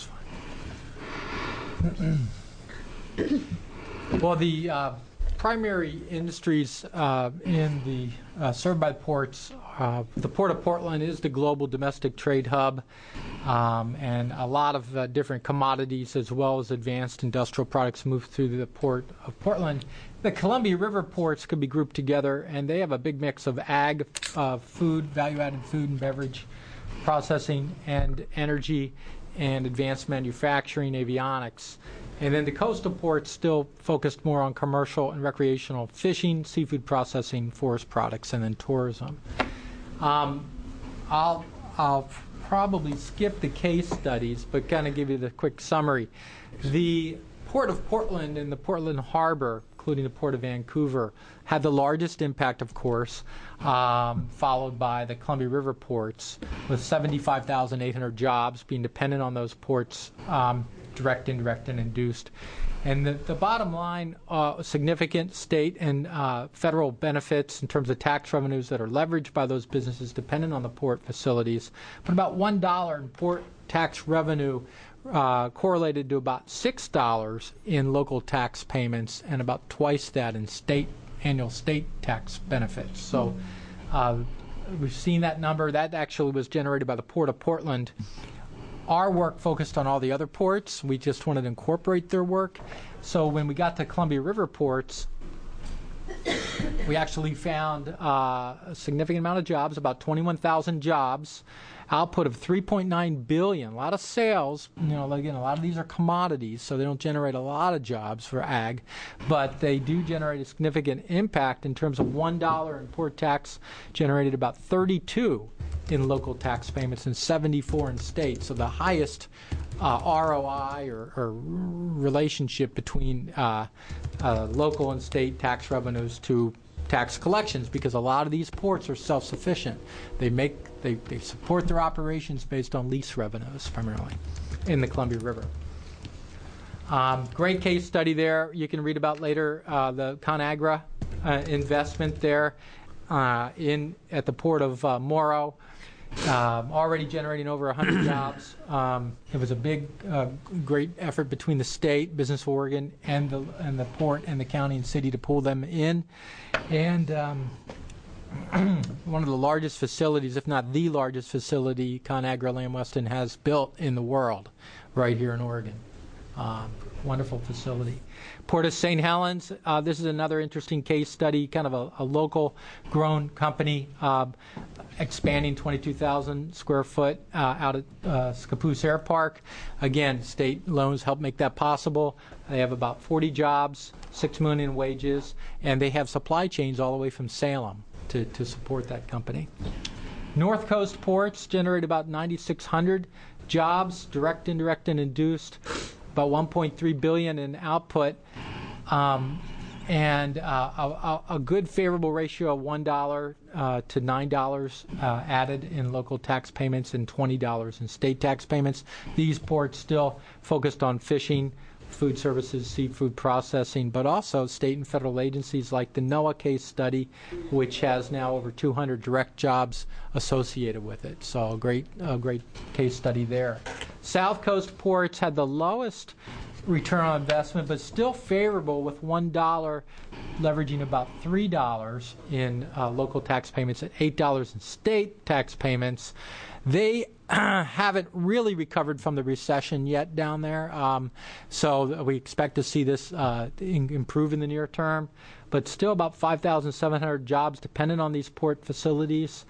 Well, the uh, primary industries uh, in the uh, served by the ports, uh, the Port of Portland is the global domestic trade hub, um, and a lot of uh, different commodities as well as advanced industrial products move through the Port of Portland. The Columbia River ports could be grouped together, and they have a big mix of ag, uh, food, value-added food and beverage processing, and energy, and advanced manufacturing, avionics. And then the coastal ports still focused more on commercial and recreational fishing, seafood processing, forest products, and then tourism. Um, I'll, I'll probably skip the case studies, but kind of give you the quick summary. The Port of Portland and the Portland Harbor, including the Port of Vancouver, had the largest impact, of course, um, followed by the Columbia River ports, with seventy-five thousand eight hundred jobs being dependent on those ports, um, direct, indirect, and induced. And the, the bottom line, uh, significant state and uh, federal benefits in terms of tax revenues that are leveraged by those businesses dependent on the port facilities. But about one dollar in port tax revenue uh, correlated to about six dollars in local tax payments and about twice that in state annual state tax benefits. So uh, we've seen that number. That actually was generated by the Port of Portland. Our work focused on all the other ports. We just wanted to incorporate their work. So when we got to Columbia River ports, we actually found uh, a significant amount of jobs, about twenty-one thousand jobs, output of three point nine billion dollars, a lot of sales. You know, again, a lot of these are commodities, so they don't generate a lot of jobs for ag, but they do generate a significant impact in terms of one dollar in port tax, generated about thirty-two in local tax payments and seventy-four in state. So the highest uh, R O I or, or relationship between uh, uh, local and state tax revenues to tax collections, because a lot of these ports are self-sufficient. They make they, they support their operations based on lease revenues primarily in the Columbia River. Um, great case study there. You can read about later uh, the ConAgra uh, investment there uh, in at the port of uh, Morrow. Um, already generating over one hundred jobs. Um, it was a big, uh, great effort between the state, Business of Oregon, and the and the port and the county and city to pull them in. And um, one of the largest facilities, if not the largest facility, ConAgra Lamb Weston has built in the world, right here in Oregon. Um, wonderful facility. Port of Saint Helens, uh, this is another interesting case study, kind of a, a local grown company, uh, expanding twenty-two thousand square foot uh, out at uh, Scappoose Air Park. Again, state loans help make that possible. They have about forty jobs, six million in wages, and they have supply chains all the way from Salem to, to support that company. North Coast ports generate about ninety-six hundred jobs, direct, indirect, and induced, about one point three billion in output. Um, and uh, a, a good favorable ratio of one dollar uh, to nine dollars uh, added in local tax payments and twenty dollars in state tax payments. These ports still focused on fishing, food services, seafood processing, but also state and federal agencies like the NOAA case study, which has now over two hundred direct jobs associated with it. So a great, a great case study there. South Coast ports had the lowest return on investment, but still favorable with one dollar leveraging about three dollars in uh, local tax payments and eight dollars in state tax payments. They haven't really recovered from the recession yet down there, um, so we expect to see this uh, in, improve in the near term, but still about five thousand seven hundred jobs dependent on these port facilities.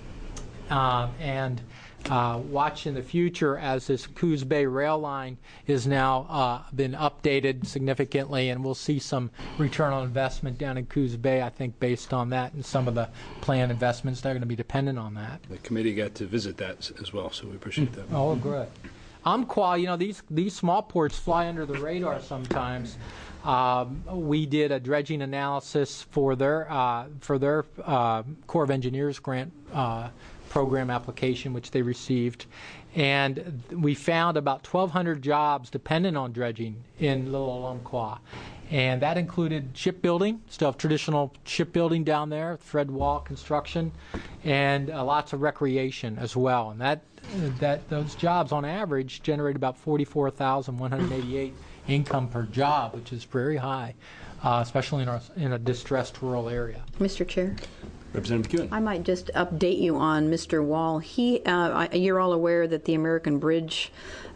Um, and uh, watch in the future as this Coos Bay rail line is now uh, been updated significantly, and we'll see some return on investment down in Coos Bay, I think, based on that and some of the planned investments that are going to be dependent on that. The committee got to visit that as well, so we appreciate that. Oh, good. Umpqua, you know, these these small ports fly under the radar sometimes. Um, we did a dredging analysis for their uh, for their uh, Corps of Engineers grant uh, program application, which they received, and we found about twelve hundred jobs dependent on dredging in Little Umpqua, and that included shipbuilding, still have traditional shipbuilding down there, Fred Wall construction, and uh, lots of recreation as well. And that that those jobs on average generate about forty-four thousand one hundred eighty-eight income per job, which is very high, uh, especially in, our, in a distressed rural area. Mister Chair? Representative McEwen. I might just update you on Mister Wall. He, uh, you're all aware that the American Bridge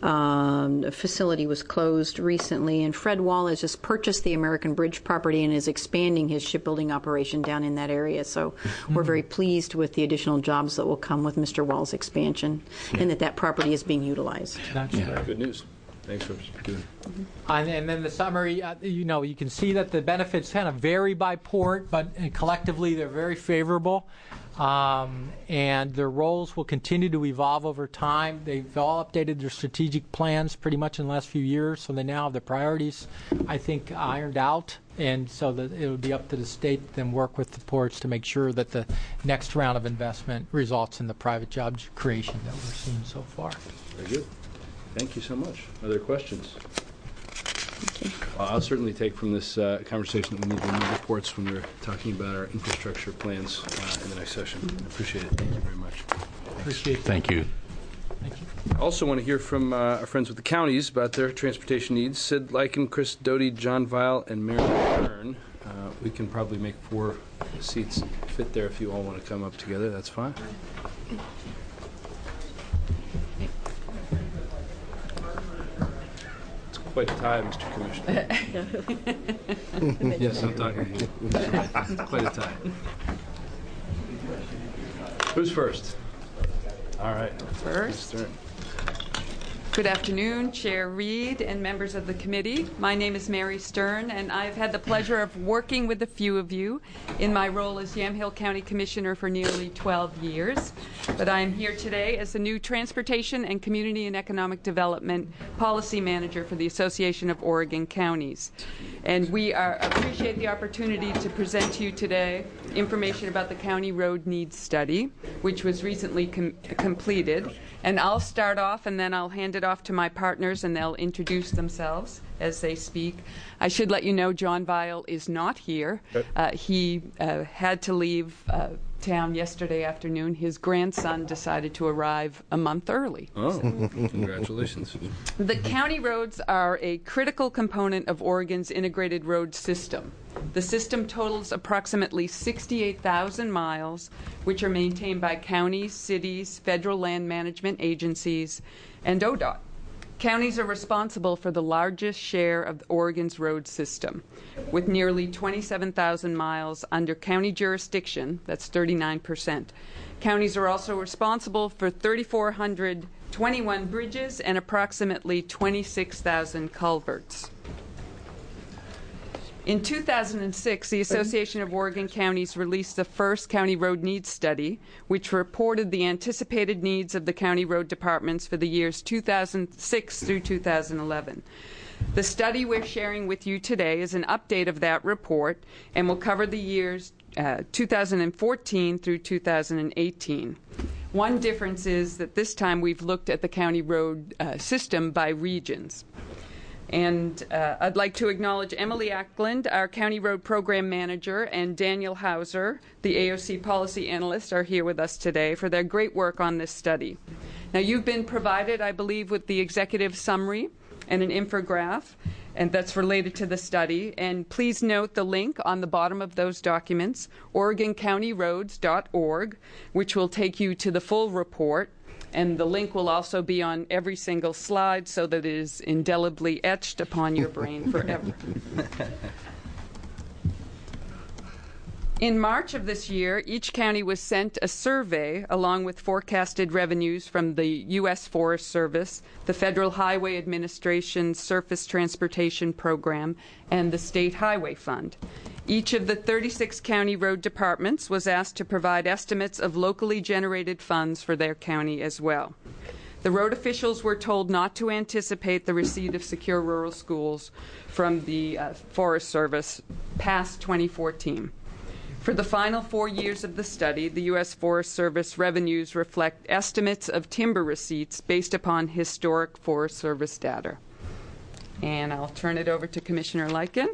um, facility was closed recently, and Fred Wall has just purchased the American Bridge property and is expanding his shipbuilding operation down in that area. So mm-hmm. we're very pleased with the additional jobs that will come with Mister Wall's expansion, yeah. and that that property is being utilized. That's yeah. Good news. Thanks for doing it. Mm-hmm. And, and then the summary, uh, you know, you can see that the benefits kind of vary by port, but uh, collectively they're very favorable. Um, and their roles will continue to evolve over time. They've all updated their strategic plans pretty much in the last few years, so they now have the priorities, I think, ironed out. And so that it would be up to the state to then work with the ports to make sure that the next round of investment results in the private job creation that we're seeing so far. Very good. Thank you so much. Other questions? Well, I'll certainly take from this uh, conversation that we need to new reports when we're talking about our infrastructure plans uh, in the next session. I appreciate it. Thank you very much. Appreciate it. Thank you. Thank you. I also want to hear from uh, our friends with the counties about their transportation needs. Sid Lycan, Chris Doty, John Weil, and Mary Kern. Uh, we can probably make four seats fit there if you all want to come up together. That's fine. Quite a tie, Mister Commissioner. Yes, I'm talking to you. Quite a tie. Who's first? All right. First. Good afternoon, Chair Reed and members of the committee. My name is Mary Stern, and I've had the pleasure of working with a few of you in my role as Yamhill County Commissioner for nearly twelve years. But I am here today as the new Transportation and Community and Economic Development Policy Manager for the Association of Oregon Counties. And we are, appreciate the opportunity to present to you today information about the County Road Needs Study, which was recently com- completed. And I'll start off, and then I'll hand it off to my partners, and they'll introduce themselves as they speak. I should let you know John Weil is not here. Uh, he uh, had to leave uh, town yesterday afternoon. His grandson decided to arrive a month early. Oh, so. Congratulations. The county roads are a critical component of Oregon's integrated road system. The system totals approximately sixty-eight thousand miles, which are maintained by counties, cities, federal land management agencies, and O D O T. Counties are responsible for the largest share of Oregon's road system, with nearly twenty-seven thousand miles under county jurisdiction. That's thirty-nine percent. Counties are also responsible for three thousand four hundred twenty-one bridges and approximately twenty-six thousand culverts. In two thousand six, the Association of Oregon Counties released the first County Road Needs Study, which reported the anticipated needs of the county road departments for the years two thousand six through two thousand eleven. The study we're sharing with you today is an update of that report and will cover the years uh, two thousand fourteen through two thousand eighteen. One difference is that this time we've looked at the county road uh, system by regions. And uh, I'd like to acknowledge Emily Ackland, our County Road Program Manager, and Daniel Hauser, the A O C Policy Analyst, are here with us today for their great work on this study. Now, you've been provided, I believe, with the executive summary and an infograph, and that's related to the study. And please note the link on the bottom of those documents, Oregon County Roads dot org, which will take you to the full report. And the link will also be on every single slide so that it is indelibly etched upon your brain forever. In March of this year, each county was sent a survey along with forecasted revenues from the U S Forest Service, the Federal Highway Administration Surface Transportation Program, and the State Highway Fund. Each of the thirty-six county road departments was asked to provide estimates of locally generated funds for their county as well. The road officials were told not to anticipate the receipt of secure rural schools from the uh, Forest Service past twenty fourteen. For the final four years of the study, the U S Forest Service revenues reflect estimates of timber receipts based upon historic Forest Service data. And I'll turn it over to Commissioner Lyken.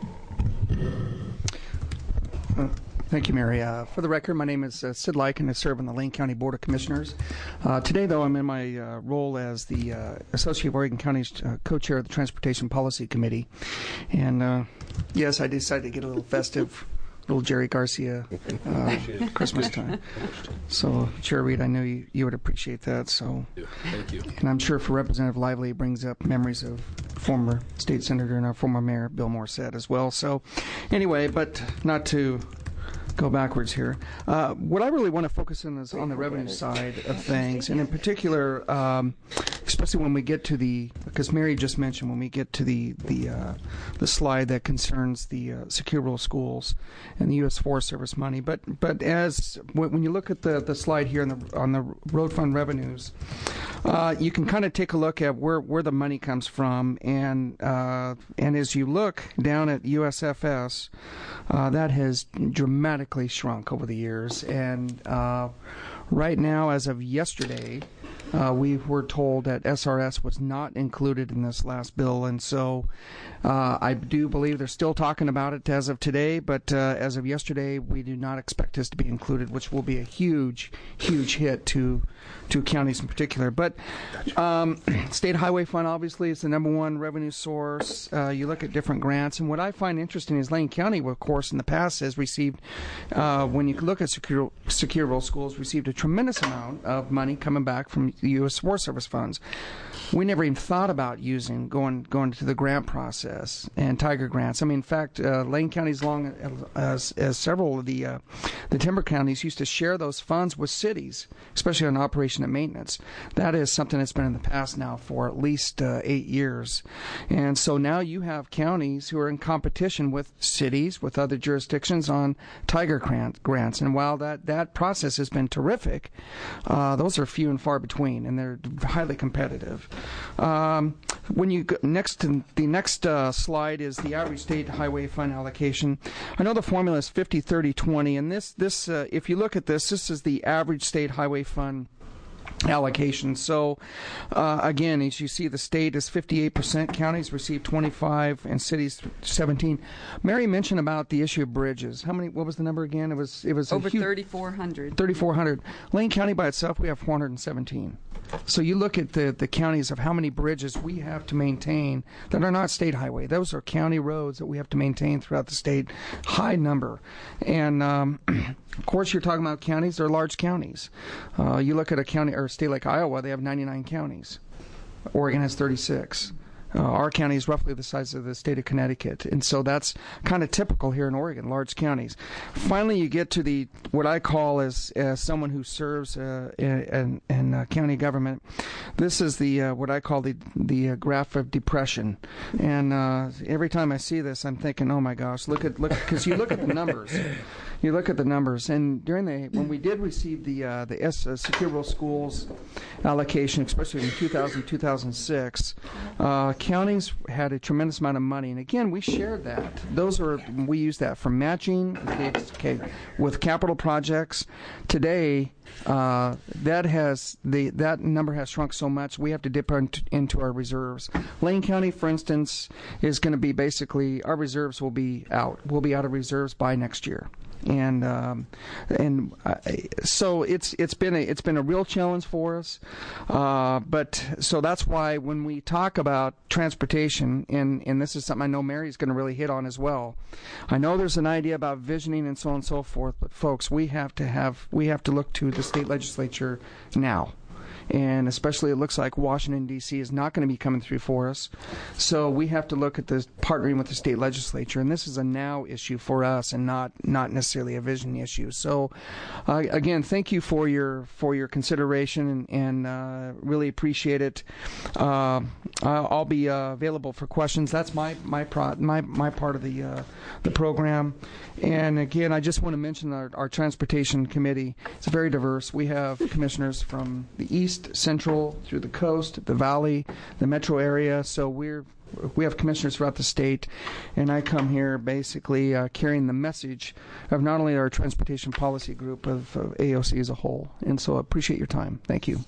Uh, thank you, Mary. Uh, for the record, my name is uh, Sid Lyken. I serve on the Lane County Board of Commissioners. Uh, today, though, I'm in my uh, role as the uh, Associate of Oregon County's uh, co-chair of the Transportation Policy Committee. And uh, yes, I decided to get a little festive. Little Jerry Garcia uh, Christmas time. So, Chair Reed, I know you, you would appreciate that. So, thank you. And I'm sure for Representative Lively, it brings up memories of former state senator and our former mayor, Bill Morissette, as well. So, anyway, but not to go backwards here. Uh, what I really want to focus on is on the revenue side of things, and in particular, um, especially when we get to the, because Mary just mentioned, when we get to the the uh, the slide that concerns the uh, secure rural schools and the U S Forest Service money. But but as when you look at the the slide here on the on the road fund revenues, uh, you can kind of take a look at where where the money comes from, and uh, and as you look down at U S F S, uh, that has dramatically shrunk over the years, and uh, right now, as of yesterday, uh, we were told that S R S was not included in this last bill, and so uh, I do believe they're still talking about it as of today, but uh, as of yesterday, we do not expect this to be included, which will be a huge, huge hit to to counties in particular. But um, State Highway Fund, obviously, is the number one revenue source. Uh, you look at different grants, and what I find interesting is Lane County, of course, in the past has received, uh, when you look at secure, secure rural schools, received a tremendous amount of money coming back from the U S Forest Service funds. We never even thought about using, going going to the grant process and Tiger grants. I mean, in fact, uh, Lane County, as long as, as several of the uh, the timber counties used to share those funds with cities, especially on operation and maintenance. That is something that's been in the past now for at least uh, eight years. And so now you have counties who are in competition with cities, with other jurisdictions on Tiger grant, grants. And while that, that process has been terrific, uh, those are few and far between, and they're highly competitive. Um, when you go, next to the next uh, slide is the average state highway fund allocation. I know the formula is fifty, thirty, twenty, and this this uh, if you look at this, this is the average state highway fund allocation. So uh, again, as you see, the state is fifty-eight percent, counties receive twenty-five, and cities seventeen. Mary mentioned about the issue of bridges. How many? What was the number again? It was it was over huge, thirty-four hundred. thirty-four hundred. Lane County by itself, we have four hundred seventeen. So you look at the the counties of how many bridges we have to maintain that are not state highway. Those are county roads that we have to maintain throughout the state. High number. And um, of course, you're talking about counties. They're large counties. Uh, you look at a county or a state like Iowa, they have ninety-nine counties. Oregon has thirty-six. Uh, our county is roughly the size of the state of Connecticut, and so that's kind of typical here in Oregon, large counties. Finally, you get to the what I call as, as someone who serves uh, in, in uh, county government. This is the uh, what I call the the uh, graph of depression, and uh, every time I see this, I'm thinking, oh my gosh, look at look because you look at the numbers. you look at the numbers, and during the when we did receive the uh, the S, uh, Secure Rural Schools allocation, especially in two thousand, two thousand six, uh, counties had a tremendous amount of money, and again, we shared that. Those are we used that for matching okay, with capital projects. Today, uh, that has the that number has shrunk so much we have to dip into, into our reserves. Lane County, for instance, is going to be basically our reserves will be out. We'll be out of reserves by next year. And um, and uh, so it's it's been a it's been a real challenge for us, uh, but so that's why when we talk about transportation, and and this is something I know Mary's going to really hit on as well. I know there's an idea about visioning and so on and so forth, but folks, we have to have we have to look to the state legislature now. And especially it looks like Washington, D C is not going to be coming through for us. So we have to look at this partnering with the state legislature. And this is a now issue for us and not, not necessarily a vision issue. So, uh, again, thank you for your for your consideration and, and uh, really appreciate it. Uh, I'll be uh, available for questions. That's my my pro, my, my part of the uh, the program. And again, I just want to mention our, our transportation committee. It's very diverse. We have commissioners from the east, central, through the coast, the valley, the metro area. So we're we have commissioners throughout the state, and I come here basically uh, carrying the message of not only our transportation policy group, of, of A O C as a whole. And so I appreciate your time. Thank you.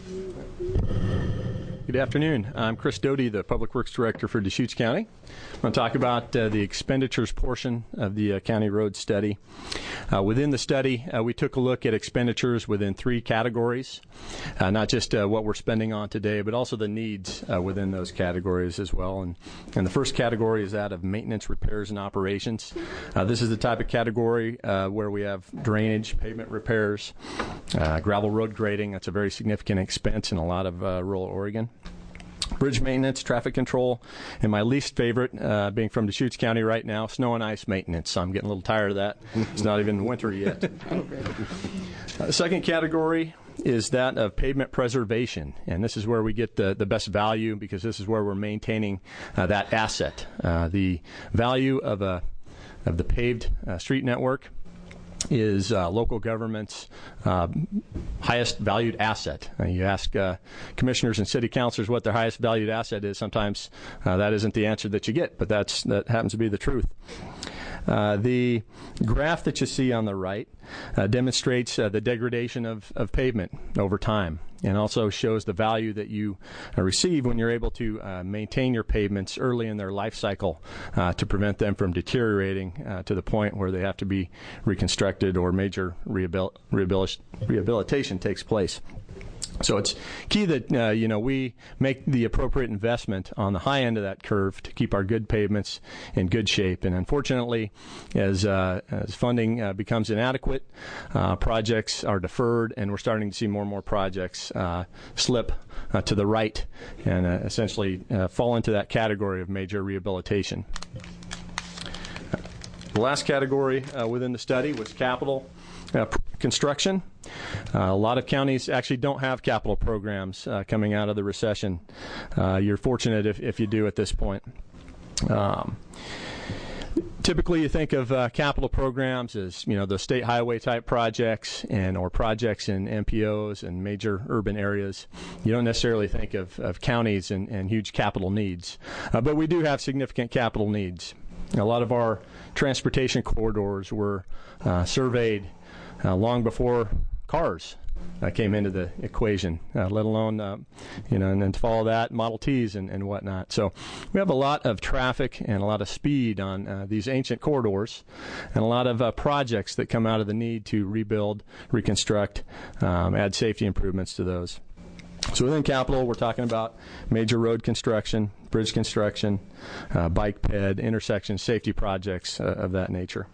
Good afternoon. I'm Chris Doty, the Public Works Director for Deschutes County. I'm going to talk about uh, the expenditures portion of the uh, county road study. Uh, within the study, uh, we took a look at expenditures within three categories, uh, not just uh, what we're spending on today, but also the needs uh, within those categories as well. And, and the first category is that of maintenance, repairs, and operations. Uh, this is the type of category uh, where we have drainage, pavement repairs, uh, gravel road grading. That's a very significant expense in a lot of uh, rural Oregon. Bridge maintenance, traffic control, and my least favorite, uh, being from Deschutes County right now, snow and ice maintenance. So I'm getting a little tired of that. It's not even winter yet. Uh, the second category is that of pavement preservation, and this is where we get the, the best value because this is where we're maintaining uh, that asset. Uh, the value of a of the paved uh, street network is uh, local government's uh, highest valued asset. Uh, you ask uh, commissioners and city councilors what their highest valued asset is. Sometimes uh, that isn't the answer that you get, but that's that happens to be the truth. Uh, the graph that you see on the right uh, demonstrates uh, the degradation of, of pavement over time, and also shows the value that you uh, receive when you're able to uh, maintain your pavements early in their life cycle uh, to prevent them from deteriorating uh, to the point where they have to be reconstructed or major rehabil- rehabil- rehabilitation takes place. So it's key that uh, you know we make the appropriate investment on the high end of that curve to keep our good pavements in good shape. And unfortunately, as uh, as funding uh, becomes inadequate, uh, projects are deferred, and we're starting to see more and more projects uh, slip uh, to the right and uh, essentially uh, fall into that category of major rehabilitation. The last category uh, within the study was capital uh, construction. Uh, a lot of counties actually don't have capital programs uh, coming out of the recession. Uh, you're fortunate if, if you do at this point. Um, typically, you think of uh, capital programs as you know the state highway type projects and or projects in M P Os and major urban areas. You don't necessarily think of, of counties and, and huge capital needs, uh, but we do have significant capital needs. A lot of our transportation corridors were uh, surveyed uh, long before cars uh, came into the equation, uh, let alone, uh, you know, and then to follow that, Model Ts and, and whatnot. So we have a lot of traffic and a lot of speed on uh, these ancient corridors and a lot of uh, projects that come out of the need to rebuild, reconstruct, um, add safety improvements to those. So within capital, we're talking about major road construction, bridge construction, uh, bike ped, intersection safety projects uh, of that nature.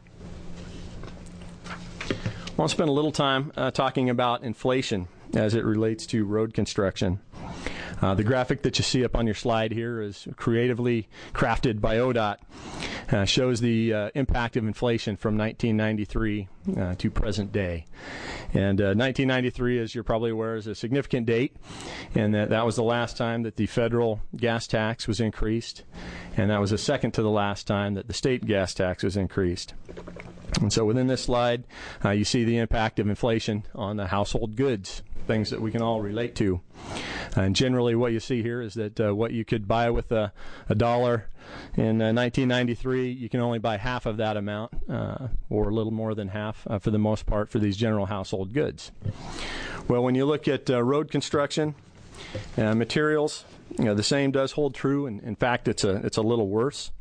I want to spend a little time uh, talking about inflation as it relates to road construction. Uh, the graphic that you see up on your slide here is creatively crafted by O D O T. Uh, shows the uh, impact of inflation from nineteen ninety-three uh, to present day. And uh, nineteen ninety-three, as you're probably aware, is a significant date, and that, that was the last time that the federal gas tax was increased, and that was the second to the last time that the state gas tax was increased. And so within this slide, uh, you see the impact of inflation on the household goods, things that we can all relate to. And generally what you see here is that uh, what you could buy with a, a dollar in uh, nineteen ninety-three, you can only buy half of that amount, uh, or a little more than half uh, for the most part for these general household goods. Well, when you look at uh, road construction, uh, materials, you know, the same does hold true. And in fact, it's a, it's a little worse.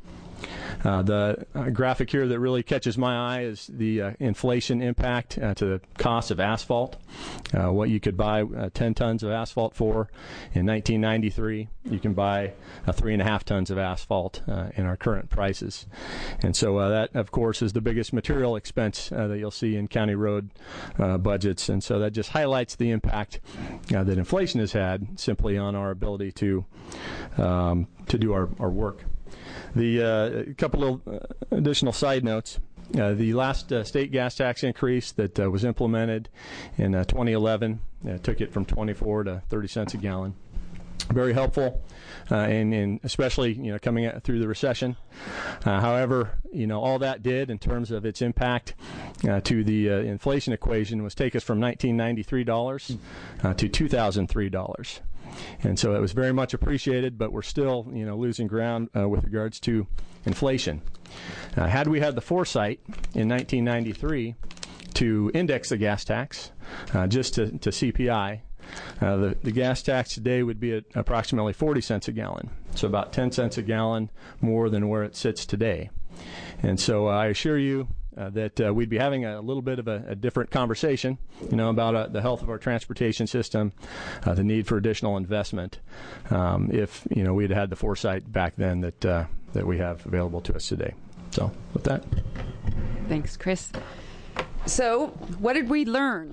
Uh, the uh, graphic here that really catches my eye is the uh, inflation impact uh, to the cost of asphalt. Uh, what you could buy uh, ten tons of asphalt for in nineteen ninety-three, you can buy uh, three and a half tons of asphalt uh, in our current prices. And so uh, that, of course, is the biggest material expense uh, that you'll see in county road uh, budgets. And so that just highlights the impact uh, that inflation has had simply on our ability to um, to do our, our work. The uh, couple of uh, additional side notes. Uh, the last uh, state gas tax increase that uh, was implemented in uh, twenty eleven uh, took it from twenty-four to thirty cents a gallon. Very helpful, uh, and, and especially you know coming out through the recession. Uh, however, you know all that did in terms of its impact uh, to the uh, inflation equation was take us from nineteen ninety-three dollars uh, to two thousand three dollars. And so it was very much appreciated, but we're still, you know, losing ground uh, with regards to inflation. Uh, had we had the foresight in nineteen ninety-three to index the gas tax uh, just to, to C P I, uh, the, the gas tax today would be at approximately forty cents a gallon, so about ten cents a gallon more than where it sits today. And so uh, I assure you, Uh, that uh, we'd be having a little bit of a, a different conversation, you know, about uh, the health of our transportation system, uh, the need for additional investment, um, if, you know, we'd had the foresight back then that uh, that we have available to us today. So, with that. Thanks, Chris. So, what did we learn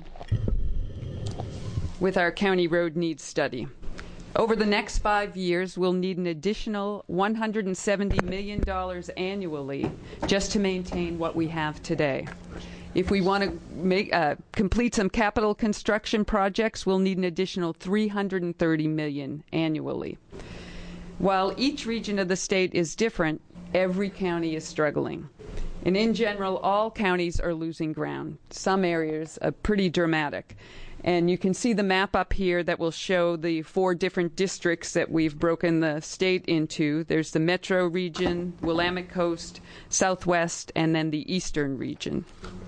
with our county road needs study? Over the next five years, we'll need an additional one hundred seventy million dollars annually just to maintain what we have today. If we want to make uh, complete some capital construction projects, we'll need an additional three hundred thirty million dollars annually. While each region of the state is different, every county is struggling. And in general, all counties are losing ground. Some areas are pretty dramatic. And you can see the map up here that will show the four different districts that we've broken the state into. There's the metro region, Willamette Coast, Southwest, and then the eastern region.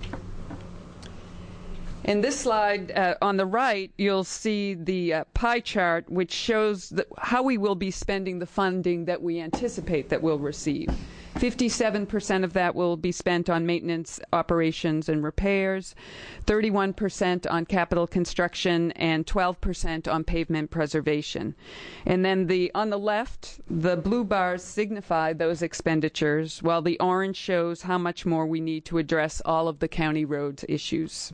In this slide, uh, on the right, you'll see the uh, pie chart, which shows the, how we will be spending the funding that we anticipate that we'll receive. fifty-seven percent of that will be spent on maintenance, operations, and repairs, thirty-one percent on capital construction, and twelve percent on pavement preservation. And then the on the left, the blue bars signify those expenditures, while the orange shows how much more we need to address all of the county roads issues.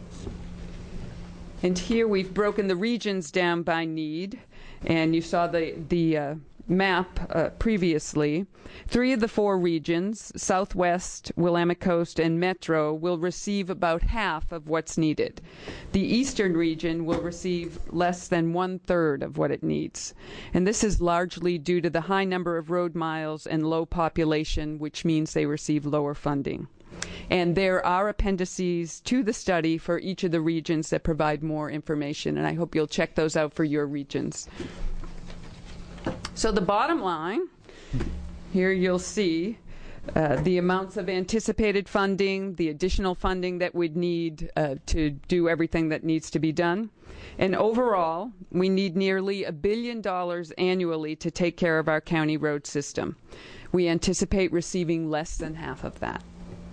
And here we've broken the regions down by need, and you saw the the uh, map uh, previously. Three of the four regions, Southwest, Willamette Coast, and Metro, will receive about half of what's needed. The Eastern region will receive less than one-third of what it needs. And this is largely due to the high number of road miles and low population, which means they receive lower funding. And there are appendices to the study for each of the regions that provide more information, and I hope you'll check those out for your regions. So the bottom line, here you'll see uh, the amounts of anticipated funding, the additional funding that we'd need uh, to do everything that needs to be done. And overall, we need nearly a billion dollars annually to take care of our county road system. We anticipate receiving less than half of that.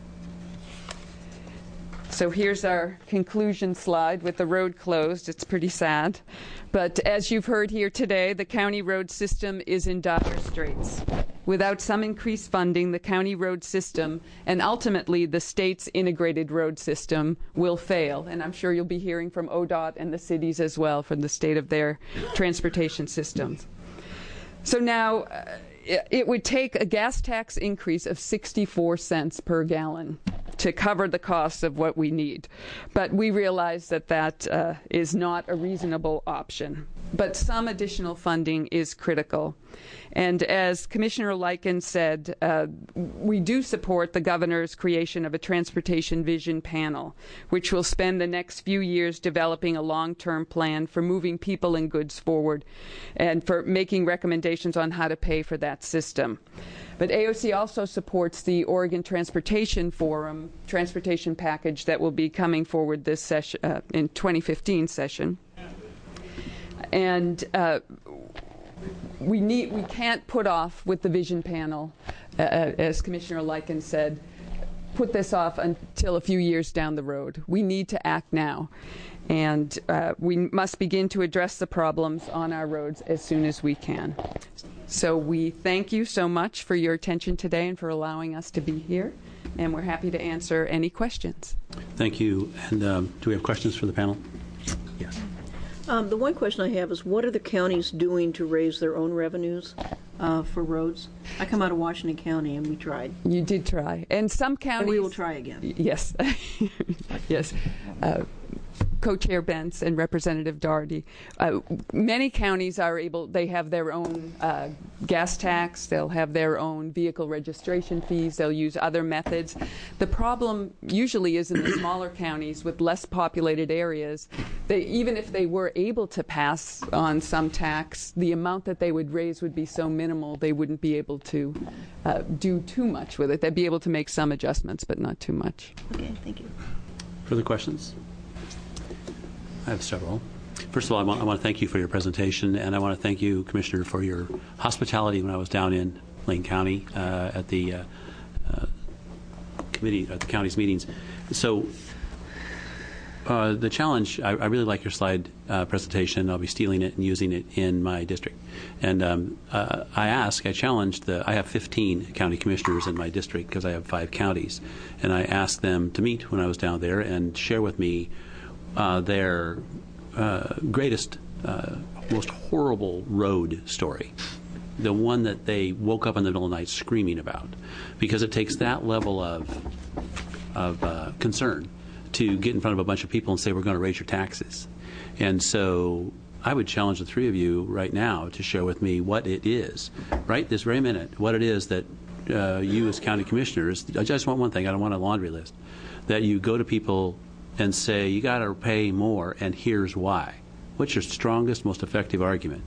So here's our conclusion slide with the road closed. It's pretty sad. But as you've heard here today, the county road system is in dire straits. Without some increased funding, the county road system and ultimately the state's integrated road system will fail. And I'm sure you'll be hearing from O D O T and the cities as well from the state of their transportation systems. So now uh, it, it would take a gas tax increase of sixty-four cents per gallon to cover the costs of what we need. But we realize that that uh, is not a reasonable option. But some additional funding is critical. And as Commissioner Lyken said, uh, we do support the governor's creation of a transportation vision panel, which will spend the next few years developing a long-term plan for moving people and goods forward and for making recommendations on how to pay for that system. But A O C also supports the Oregon Transportation Forum transportation package that will be coming forward this session, uh, in twenty fifteen session. And uh, we need, we can't put off with the vision panel, uh, as Commissioner Lyken said, put this off until a few years down the road. We need to act now. And uh, we must begin to address the problems on our roads as soon as we can. So we thank you so much for your attention today and for allowing us to be here. And we're happy to answer any questions. Thank you. And um, do we have questions for the panel? Yes. Um, the one question I have is, what are the counties doing to raise their own revenues uh, for roads? I come out of Washington County, and we tried. You did try. And some counties... And we will try again. Yes. Yes. Uh, Co-Chair Bentz and Representative Doherty. Uh, many counties are able, they have their own uh, gas tax, they'll have their own vehicle registration fees, they'll use other methods. The problem usually is in the smaller counties with less populated areas. They, even if they were able to pass on some tax, the amount that they would raise would be so minimal they wouldn't be able to uh, do too much with it. They'd be able to make some adjustments, but not too much. Okay, thank you. Further questions? I have several. First of all, I want, I want to thank you for your presentation, and I want to thank you, Commissioner, for your hospitality when I was down in Lane County uh, at the uh, uh, committee, at the county's meetings. So uh, the challenge, I, I really like your slide uh, presentation. I'll be stealing it and using it in my district. And um, uh, I ask, I challenge the, I have fifteen county commissioners in my district because I have five counties. And I asked them to meet when I was down there and share with me Uh, their uh, greatest, uh, most horrible road story, the one that they woke up in the middle of the night screaming about, because it takes that level of of uh, concern to get in front of a bunch of people and say, we're going to raise your taxes. And so I would challenge the three of you right now to share with me what it is, right this very minute, what it is that uh, you as county commissioners, I just want one thing, I don't want a laundry list, that you go to people and say, you got to pay more, and here's why. What's your strongest, most effective argument?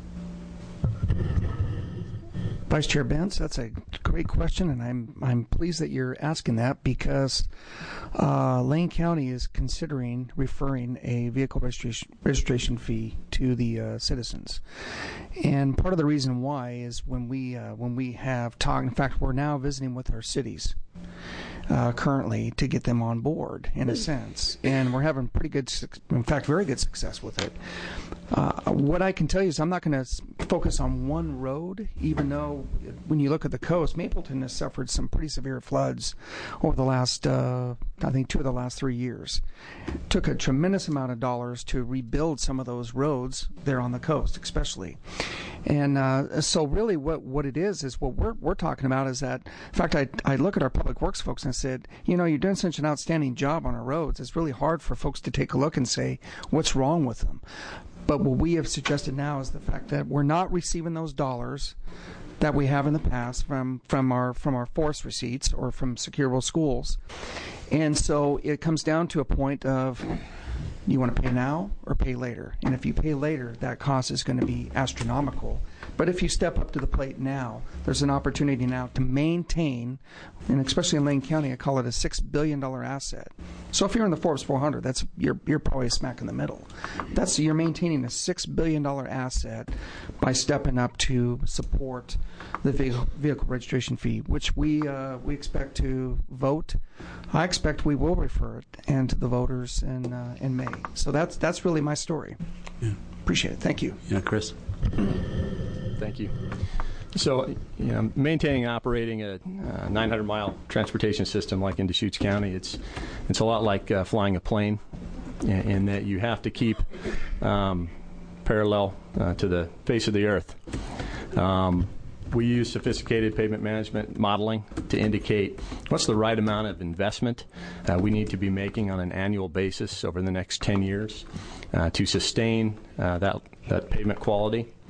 Vice Chair Bentz, that's a great question, and I'm I'm pleased that you're asking that, because uh, Lane County is considering referring a vehicle registration registration fee to the uh, citizens, and part of the reason why is when we uh, when we have talked. In fact, we're now visiting with our cities. Uh, currently, to get them on board, in a sense, and we're having pretty good, in fact, very good success with it. Uh, what I can tell you is I'm not going to focus on one road, even though when you look at the coast, Mapleton has suffered some pretty severe floods over the last, uh, I think, two of the last three years. It took a tremendous amount of dollars to rebuild some of those roads there on the coast, especially. And uh, so really what, what it is is what we're, we're talking about is that, in fact, I, I look at our public works folks and I said, you know, you're doing such an outstanding job on our roads. It's really hard for folks to take a look and say, what's wrong with them? But what we have suggested now is the fact that we're not receiving those dollars that we have in the past from, from our from our forest receipts or from securable schools. And so it comes down to a point of, you want to pay now or pay later? And if you pay later, that cost is going to be astronomical. But if you step up to the plate now, there's an opportunity now to maintain, and especially in Lane County, I call it a six billion dollars asset. So if you're in the Forbes four hundred, that's you're you're probably smack in the middle. That's you're maintaining a six billion dollars asset by stepping up to support the vehicle, vehicle registration fee, which we uh, we expect to vote. I expect we will refer it and to the voters in uh, in May. So that's that's really my story. Yeah. Appreciate it. Thank you. Yeah, Chris. Thank you. So, you know, maintaining and operating a uh, nine hundred mile transportation system like in Deschutes County, it's it's a lot like uh, flying a plane, in, in that you have to keep um, parallel uh, to the face of the earth. Um, we use sophisticated pavement management modeling to indicate what's the right amount of investment uh, we need to be making on an annual basis over the next ten years uh, to sustain uh, that that pavement quality.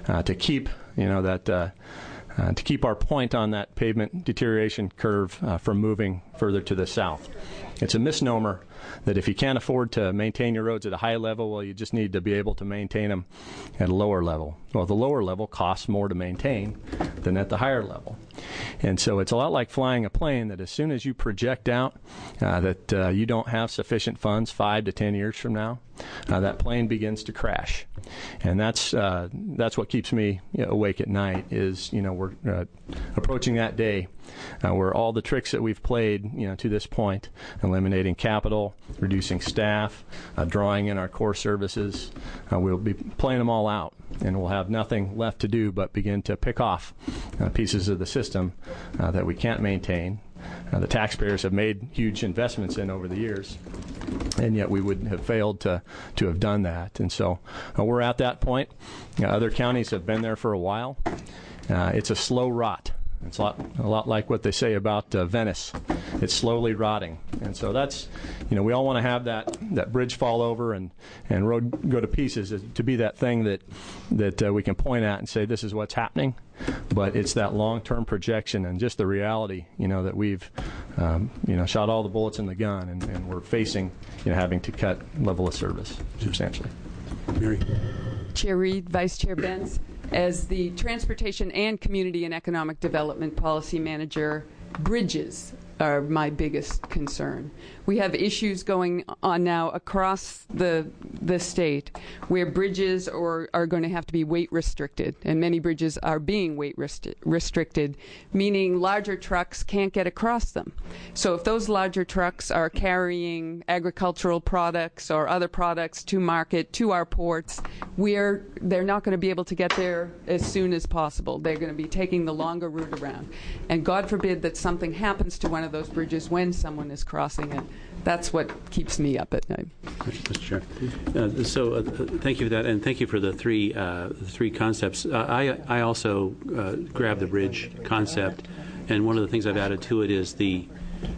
uh, to keep, you know, that uh, uh, to keep our point on that pavement deterioration curve uh, from moving further to the south. It's a misnomer that if you can't afford to maintain your roads at a high level, well, you just need to be able to maintain them at a lower level. Well, the lower level costs more to maintain than at the higher level. And so it's a lot like flying a plane, that as soon as you project out uh, that uh, you don't have sufficient funds five to ten years from now, uh, that plane begins to crash. And that's uh, that's what keeps me, you know, awake at night, is, you know, we're uh, approaching that day uh, where all the tricks that we've played, you know, to this point, eliminating capital, reducing staff, uh, drawing in our core services, uh, we'll be playing them all out, and we'll have nothing left to do but begin to pick off uh, pieces of the system uh, that we can't maintain. Uh, the taxpayers have made huge investments in over the years, and yet we would have failed to, to have done that. And so uh, we're at that point. Uh, other counties have been there for a while. Uh, it's a slow rot. It's a lot, a lot like what they say about uh, Venice. It's slowly rotting. And so that's, you know, we all want to have that, that bridge fall over and, and road go to pieces, to be that thing that, that uh, we can point at and say, this is what's happening. But it's that long-term projection and just the reality, you know, that we've, um, you know, shot all the bullets in the gun, and, and we're facing, you know, having to cut level of service substantially. Mary. Chair Reed, Vice Chair Benz, as the Transportation and Community and Economic Development Policy Manager, bridges are my biggest concern. We have issues going on now across the the state where bridges are, are going to have to be weight restricted, and many bridges are being weight restri- restricted, meaning larger trucks can't get across them. So if those larger trucks are carrying agricultural products or other products to market, to our ports, we're, they're not going to be able to get there as soon as possible. They're going to be taking the longer route around. And God forbid that something happens to one of those bridges when someone is crossing it. That's what keeps me up at night. Mister Chair. Uh, so uh, thank you for that, and thank you for the three uh, the three concepts. Uh, I I also uh, grabbed the bridge concept, and one of the things I've added to it is the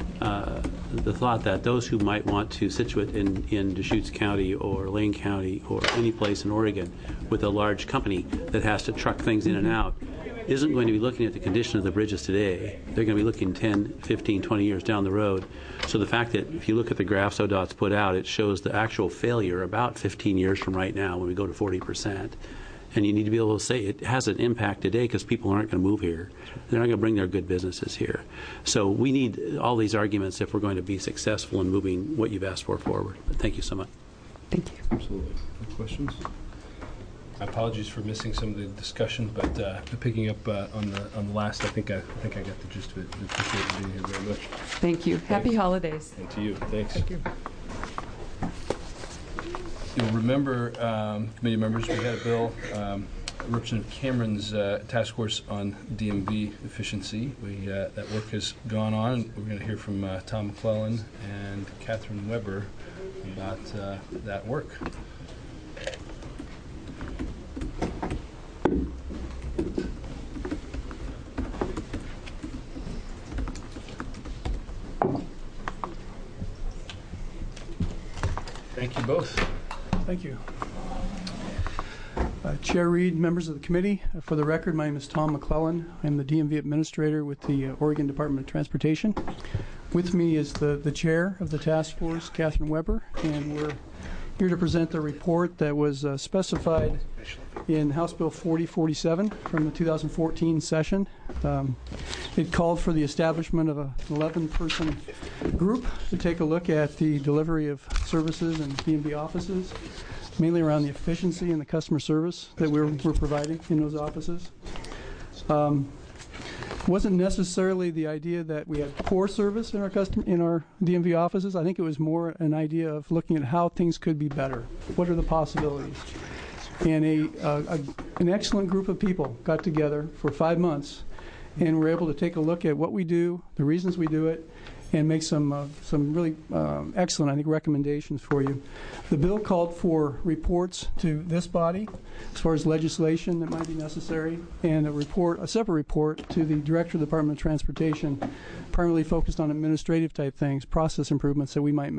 uh, the thought that those who might want to situate in, in Deschutes County or Lane County or any place in Oregon with a large company that has to truck things in and out isn't going to be looking at the condition of the bridges today. They're going to be looking ten, fifteen, twenty years down the road. So the fact that if you look at the graphs O D O T's put out, it shows the actual failure about fifteen years from right now when we go to forty percent. And you need to be able to say it has an impact today because people aren't going to move here. They're not going to bring their good businesses here. So we need all these arguments if we're going to be successful in moving what you've asked for forward. But thank you so much. Thank you. Absolutely. Any questions? Apologies for missing some of the discussion, but uh, picking up uh, on the on the last, I think I, I think I got the gist of it. I appreciate you being here very much. Thank you. Happy Thanks. holidays. And to you. Thanks. Thank you. You'll remember, um, committee members, we had a bill, um, Representative Cameron's uh, task force on D M V efficiency. We uh, that work has gone on. We're going to hear from uh, Tom McClellan and Catherine Weber about uh, that work. Thank you both. Thank you. Uh, Chair Reed, members of the committee, uh, for the record, my name is Tom McClellan. I'm the D M V Administrator with the uh, Oregon Department of Transportation. With me is the, the chair of the task force, Catherine Weber, and we're here to present the report that was uh, specified in House Bill forty forty-seven from the two thousand fourteen session. Um, it called for the establishment of an eleven person group to take a look at the delivery of services in D M V offices, mainly around the efficiency and the customer service that we're, we're providing in those offices. Um, wasn't necessarily the idea that we had poor service in our custom in our D M V offices. I think it was more an idea of looking at how things could be better. What are the possibilities? And a, uh, a an excellent group of people got together for five months, and were able to take a look at what we do, the reasons we do it, and make some uh, some really um, excellent, I think, recommendations for you. The bill called for reports to this body as far as legislation that might be necessary, and a report, a separate report to the Director of the Department of Transportation, primarily focused on administrative type things, process improvements that we might make.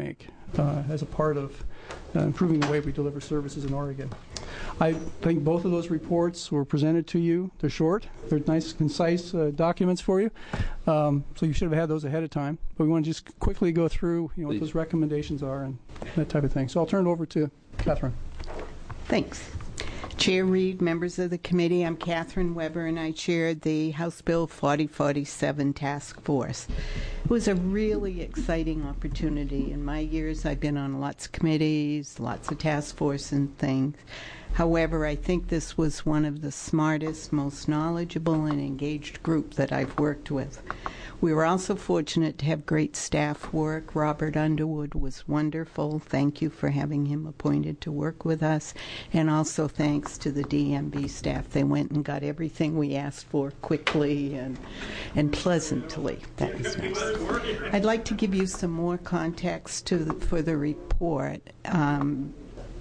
uh, as a part of uh, improving the way we deliver services in Oregon. I think both of those reports were presented to you. They're short. They're nice, concise uh, documents for you. Um, so you should have had those ahead of time. But we want to just quickly go through, you know, what those recommendations are and that type of thing. So I'll turn it over to Catherine. Thanks. Chair Reed, members of the committee, I'm Catherine Weber, and I chaired the House Bill forty forty-seven task force. It was a really exciting opportunity. In my years, I've been on lots of committees, lots of task force and things. However, I think this was one of the smartest, most knowledgeable, and engaged group that I've worked with. We were also fortunate to have great staff work. Robert Underwood was wonderful. Thank you for having him appointed to work with us. And also thanks to the D M V staff. They went and got everything we asked for quickly and, and pleasantly. That was nice. I'd like to give you some more context to the, for the report. Um,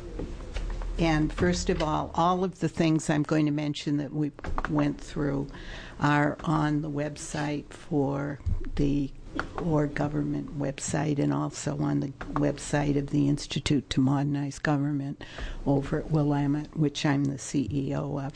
And first of all, all of the things I'm going to mention that we went through are on the website for the or government website and also on the website of the Institute to Modernize Government over at Willamette, which I'm the C E O of.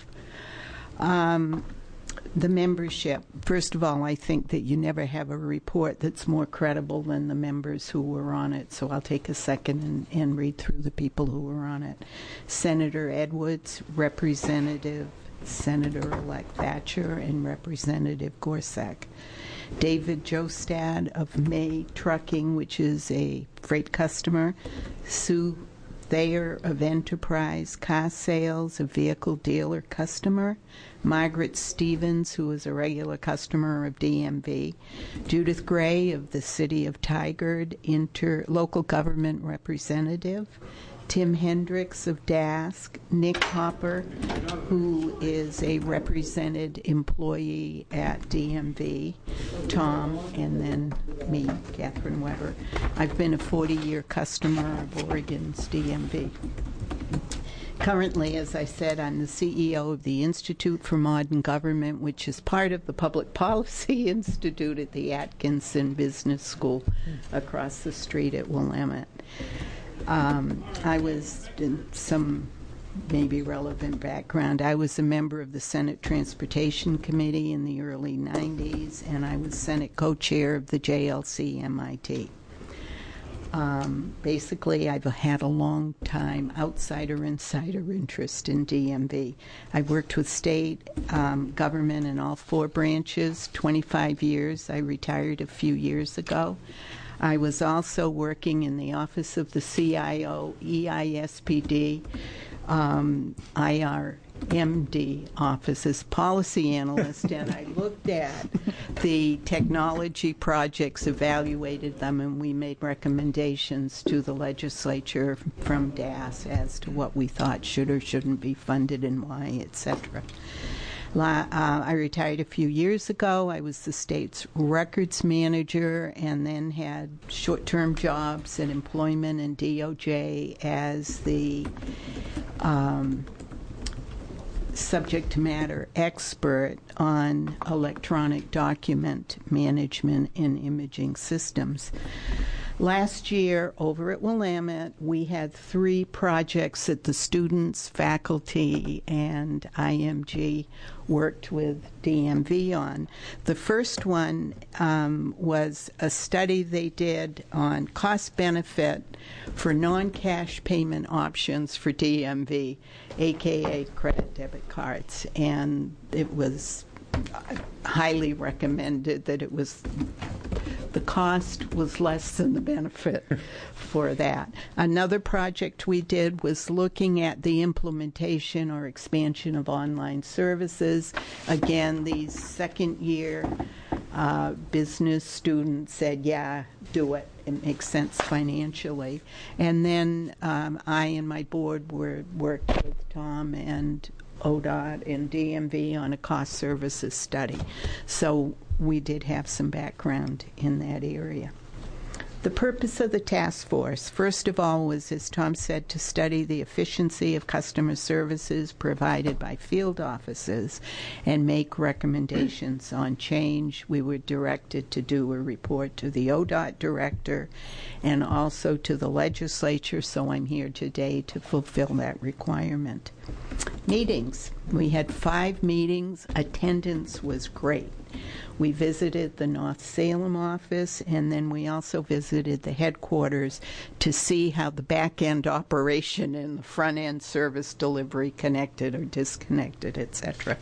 Um, The membership, first of all, I think that you never have a report that's more credible than the members who were on it, so I'll take a second and, and read through the people who were on it. Senator Edwards, Representative Senator-elect Thatcher, and Representative Gorsuch. David Jostad of May Trucking, which is a freight customer. Sue Thayer of Enterprise Car Sales, a vehicle dealer customer. Margaret Stevens, who is a regular customer of D M V. Judith Gray of the City of Tigard, inter local government representative. Tim Hendricks of D A S C. Nick Hopper, who is a represented employee at D M V. Tom, and then me, Catherine Weber. I've been a forty-year customer of Oregon's D M V. Currently, as I said, I'm the C E O of the Institute for Modern Government, which is part of the Public Policy Institute at the Atkinson Business School across the street at Willamette. Um, I was in some maybe relevant background. I was a member of the Senate Transportation Committee in the early nineties, and I was Senate co-chair of the J L C M I T. Um, basically, I've had a long time outsider-insider interest in D M V. I've worked with state um, government in all four branches, twenty-five years. I retired a few years ago. I was also working in the Office of the C I O, E I S P D, um, I R M D office as policy analyst, and I looked at the technology projects, evaluated them, and we made recommendations to the legislature from D A S as to what we thought should or shouldn't be funded and why, et cetera. Uh, I retired a few years ago. I was the state's records manager and then had short-term jobs and employment in D O J as the um, subject matter expert on electronic document management and imaging systems. Last year, over at Willamette, we had three projects that the students, faculty, and I M G worked with D M V on. The first one um, was a study they did on cost-benefit for non-cash payment options for D M V, a k a credit debit cards, and it was highly recommended that it was the cost was less than the benefit for that. Another project we did was looking at the implementation or expansion of online services. Again, these second year uh, business students said, yeah, do it. It makes sense financially. And then um, I and my board were worked with Tom and O D O T and D M V on a cost services study. So we did have some background in that area. The purpose of the task force, first of all, was, as Tom said, to study the efficiency of customer services provided by field offices and make recommendations on change. We were directed to do a report to the O D O T director and also to the legislature, so I'm here today to fulfill that requirement. Meetings. We had five meetings. Attendance was great. We visited the North Salem office, and then we also visited the headquarters to see how the back-end operation and the front-end service delivery connected or disconnected, et cetera.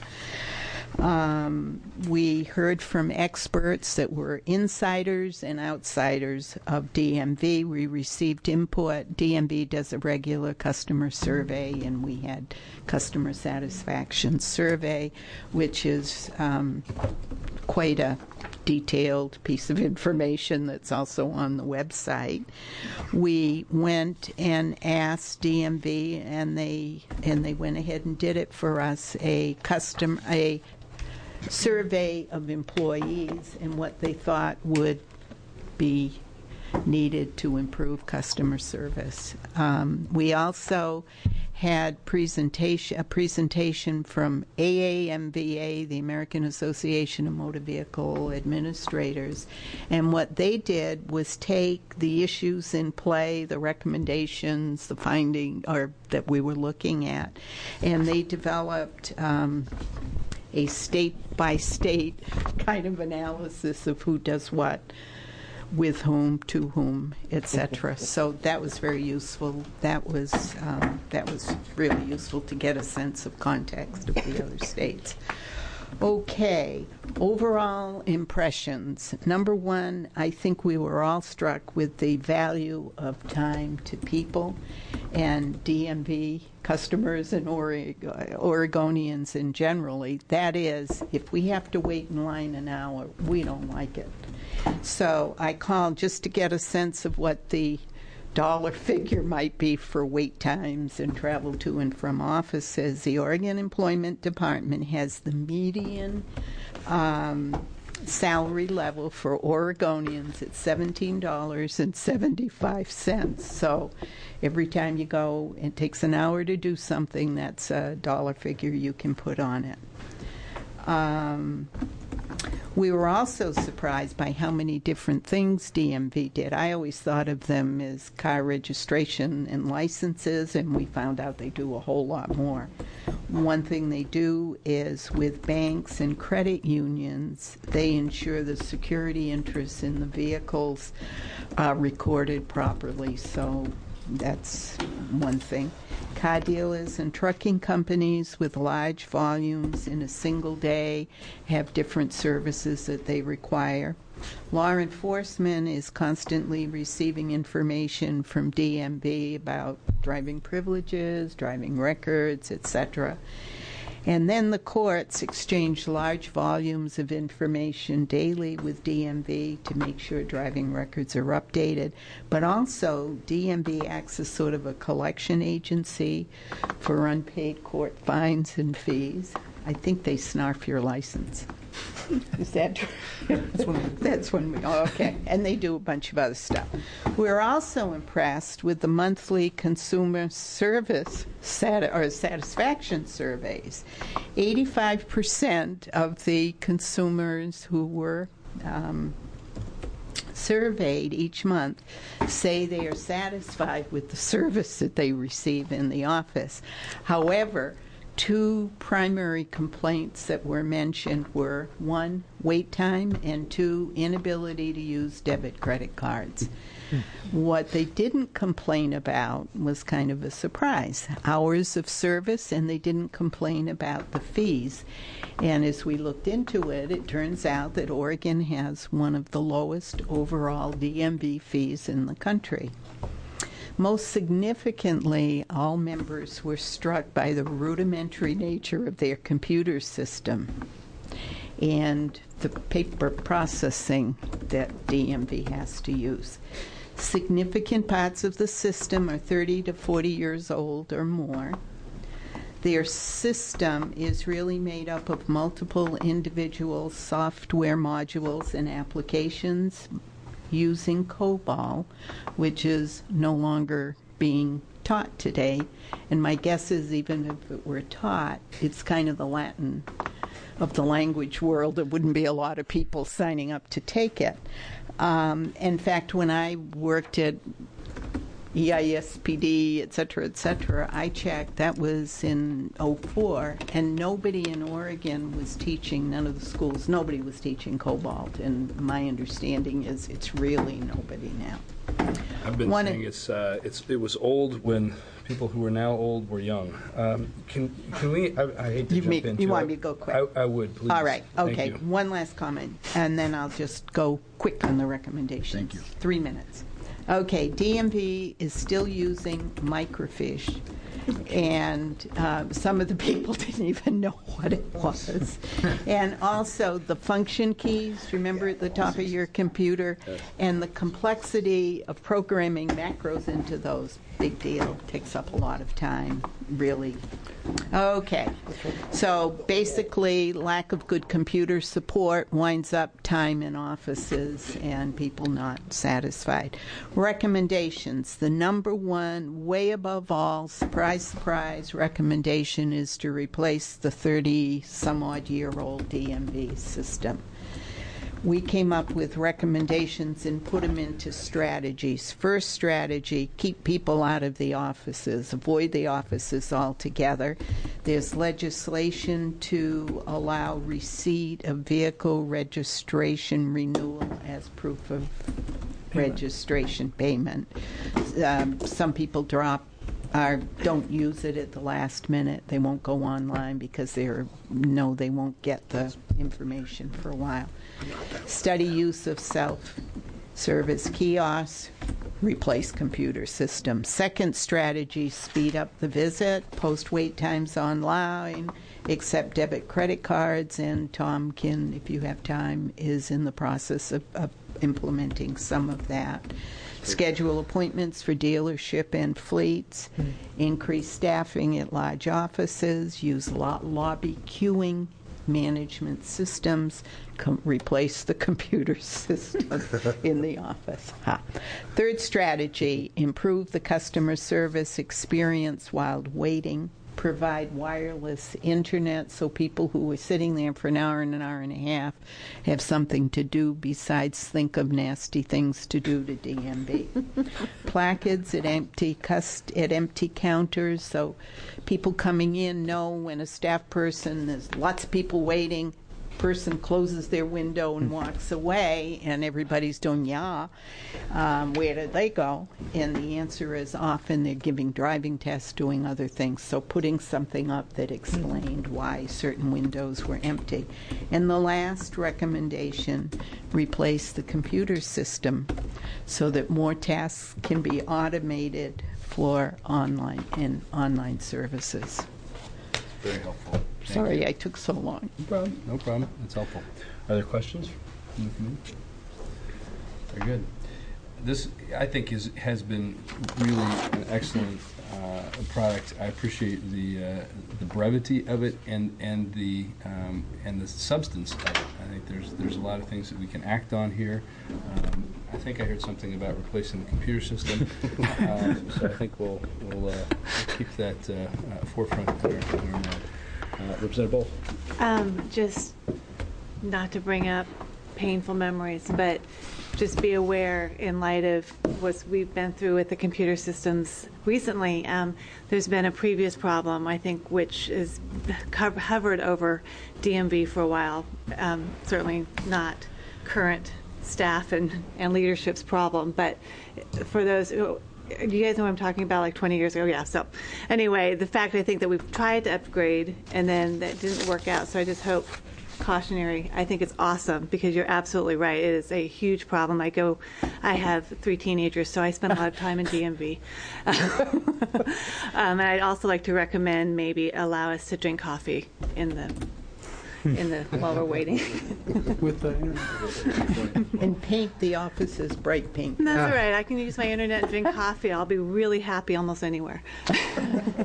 Um, we heard from experts that were insiders and outsiders of D M V. We received input. D M V does a regular customer survey, and we had customer satisfaction survey, which is um, quite a detailed piece of information that's also on the website. We went and asked D M V, and they and they went ahead and did it for us, a custom a survey of employees and what they thought would be needed to improve customer service. Um, we also had presentation a presentation from A A M V A, the American Association of Motor Vehicle Administrators, and what they did was take the issues in play, the recommendations, the finding or that we were looking at, and they developed um, a state-by-state kind of analysis of who does what, with whom, to whom, et cetera. So that was very useful. That was um, that was really useful to get a sense of context of the other states. Okay, overall impressions. Number one, I think we were all struck with the value of time to people, and D M V customers and Oregon, Oregonians in generally. That is, if we have to wait in line an hour, we don't like it. So I called just to get a sense of what the dollar figure might be for wait times and travel to and from offices. The Oregon Employment Department has the median um, salary level for Oregonians at seventeen dollars and seventy-five cents. So every time you go, it takes an hour to do something, that's a dollar figure you can put on it. Um, We were also surprised by how many different things D M V did. I always thought of them as car registration and licenses, and we found out they do a whole lot more. One thing they do is with banks and credit unions, they ensure the security interests in the vehicles are recorded properly, so that's one thing. Car dealers and trucking companies with large volumes in a single day have different services that they require. Law enforcement is constantly receiving information from D M V about driving privileges, driving records, et cetera. And then the courts exchange large volumes of information daily with D M V to make sure driving records are updated. But also, D M V acts as sort of a collection agency for unpaid court fines and fees. I think they snarf your license. Is that true? That's when we, That's when we oh, okay. And they do a bunch of other stuff. We're also impressed with the monthly consumer service sat- or satisfaction surveys. eighty-five percent of the consumers who were um, surveyed each month say they are satisfied with the service that they receive in the office. However, two primary complaints that were mentioned were, one, wait time, and two, inability to use debit credit cards. What they didn't complain about was kind of a surprise. Hours of service, and they didn't complain about the fees. And as we looked into it, it turns out that Oregon has one of the lowest overall D M V fees in the country. Most significantly, all members were struck by the rudimentary nature of their computer system and the paper processing that D M V has to use. Significant parts of the system are thirty to forty years old or more. Their system is really made up of multiple individual software modules and applications. using COBOL, which is no longer being taught today. And my guess is even if it were taught, it's kind of the Latin of the language world. There wouldn't be a lot of people signing up to take it. Um, in fact, when I worked at E I S P D, et cetera, et cetera, I checked, that was in oh four, and nobody in Oregon was teaching, none of the schools, nobody was teaching Cobalt, and my understanding is it's really nobody now. I've been One saying it's, uh, it's, it was old when people who are now old were young. Um, can, can we, I, I hate to You jump make- in. you too. want I- me to go quick? I, I would, please. All right, Thank okay, you. one last comment, and then I'll just go quick on the recommendations. Thank you. Three minutes. Okay, D M V is still using microfiche, and uh, some of the people didn't even know what it was. And also the function keys, remember at the top of your computer, and the complexity of programming macros into those, big deal, takes up a lot of time, really. Okay, so basically lack of good computer support winds up time in offices and people not satisfied. Recommendations, the number one, way above all, surprise, surprise, recommendation is to replace the thirty-some-odd-year-old D M V system. We came up with recommendations and put them into strategies. First strategy, keep people out of the offices, avoid the offices altogether. There's legislation to allow receipt of vehicle registration renewal as proof of registration payment. Um, some people drop or don't use it at the last minute. They won't go online because they know they won't get the information for a while. Study use of self-service kiosks, replace computer systems. Second strategy, speed up the visit, post wait times online, accept debit credit cards, and Tom Kin, if you have time, is in the process of, of implementing some of that. Schedule appointments for dealership and fleets, mm-hmm. Increase staffing at large offices, use lo- lobby queuing management systems, com- replace the computer system in the office. Ha. Third strategy, improve the customer service experience while waiting. Provide wireless internet so people who are sitting there for an hour and an hour and a half have something to do besides think of nasty things to do to D M V. Placards at empty cust- at empty counters so people coming in know when a staff person, there's lots of people waiting, person closes their window and walks away and everybody's doing yeah, um, where did they go? And the answer is often they're giving driving tests, doing other things. So putting something up that explained why certain windows were empty. And the last recommendation, replace the computer system so that more tasks can be automated for online and online services. Very helpful. Thank Sorry, you. I took so long. No problem. No problem. It's helpful. Are there questions from the committee? Very good. This, I think, is has been really an excellent uh, product. I appreciate the uh, the brevity of it and and the um, and the substance of it. I think there's there's a lot of things that we can act on here. Um, I think I heard something about replacing the computer system, uh, so I think we'll we'll uh, keep that uh, uh, forefront in our, in our mind. Uh, Representative Bolt. Um, just not to bring up painful memories, but just be aware in light of what we've been through with the computer systems recently. Um, there's been a previous problem, I think, which is co- hovered over D M V for a while. Um, certainly not current staff and, and leadership's problem, but for those who, do you guys know what I'm talking about, like twenty years ago? Yeah, so anyway, the fact I think that we've tried to upgrade and then that didn't work out, so I just hope, cautionary, I think it's awesome because you're absolutely right. It is a huge problem. I go, I have three teenagers, so I spend a lot of time in D M V. um, and I'd also like to recommend maybe allow us to drink coffee in the in the while we're waiting. With the internet. And paint the offices bright pink. That's all right. I can use my internet and drink coffee. I'll be really happy almost anywhere.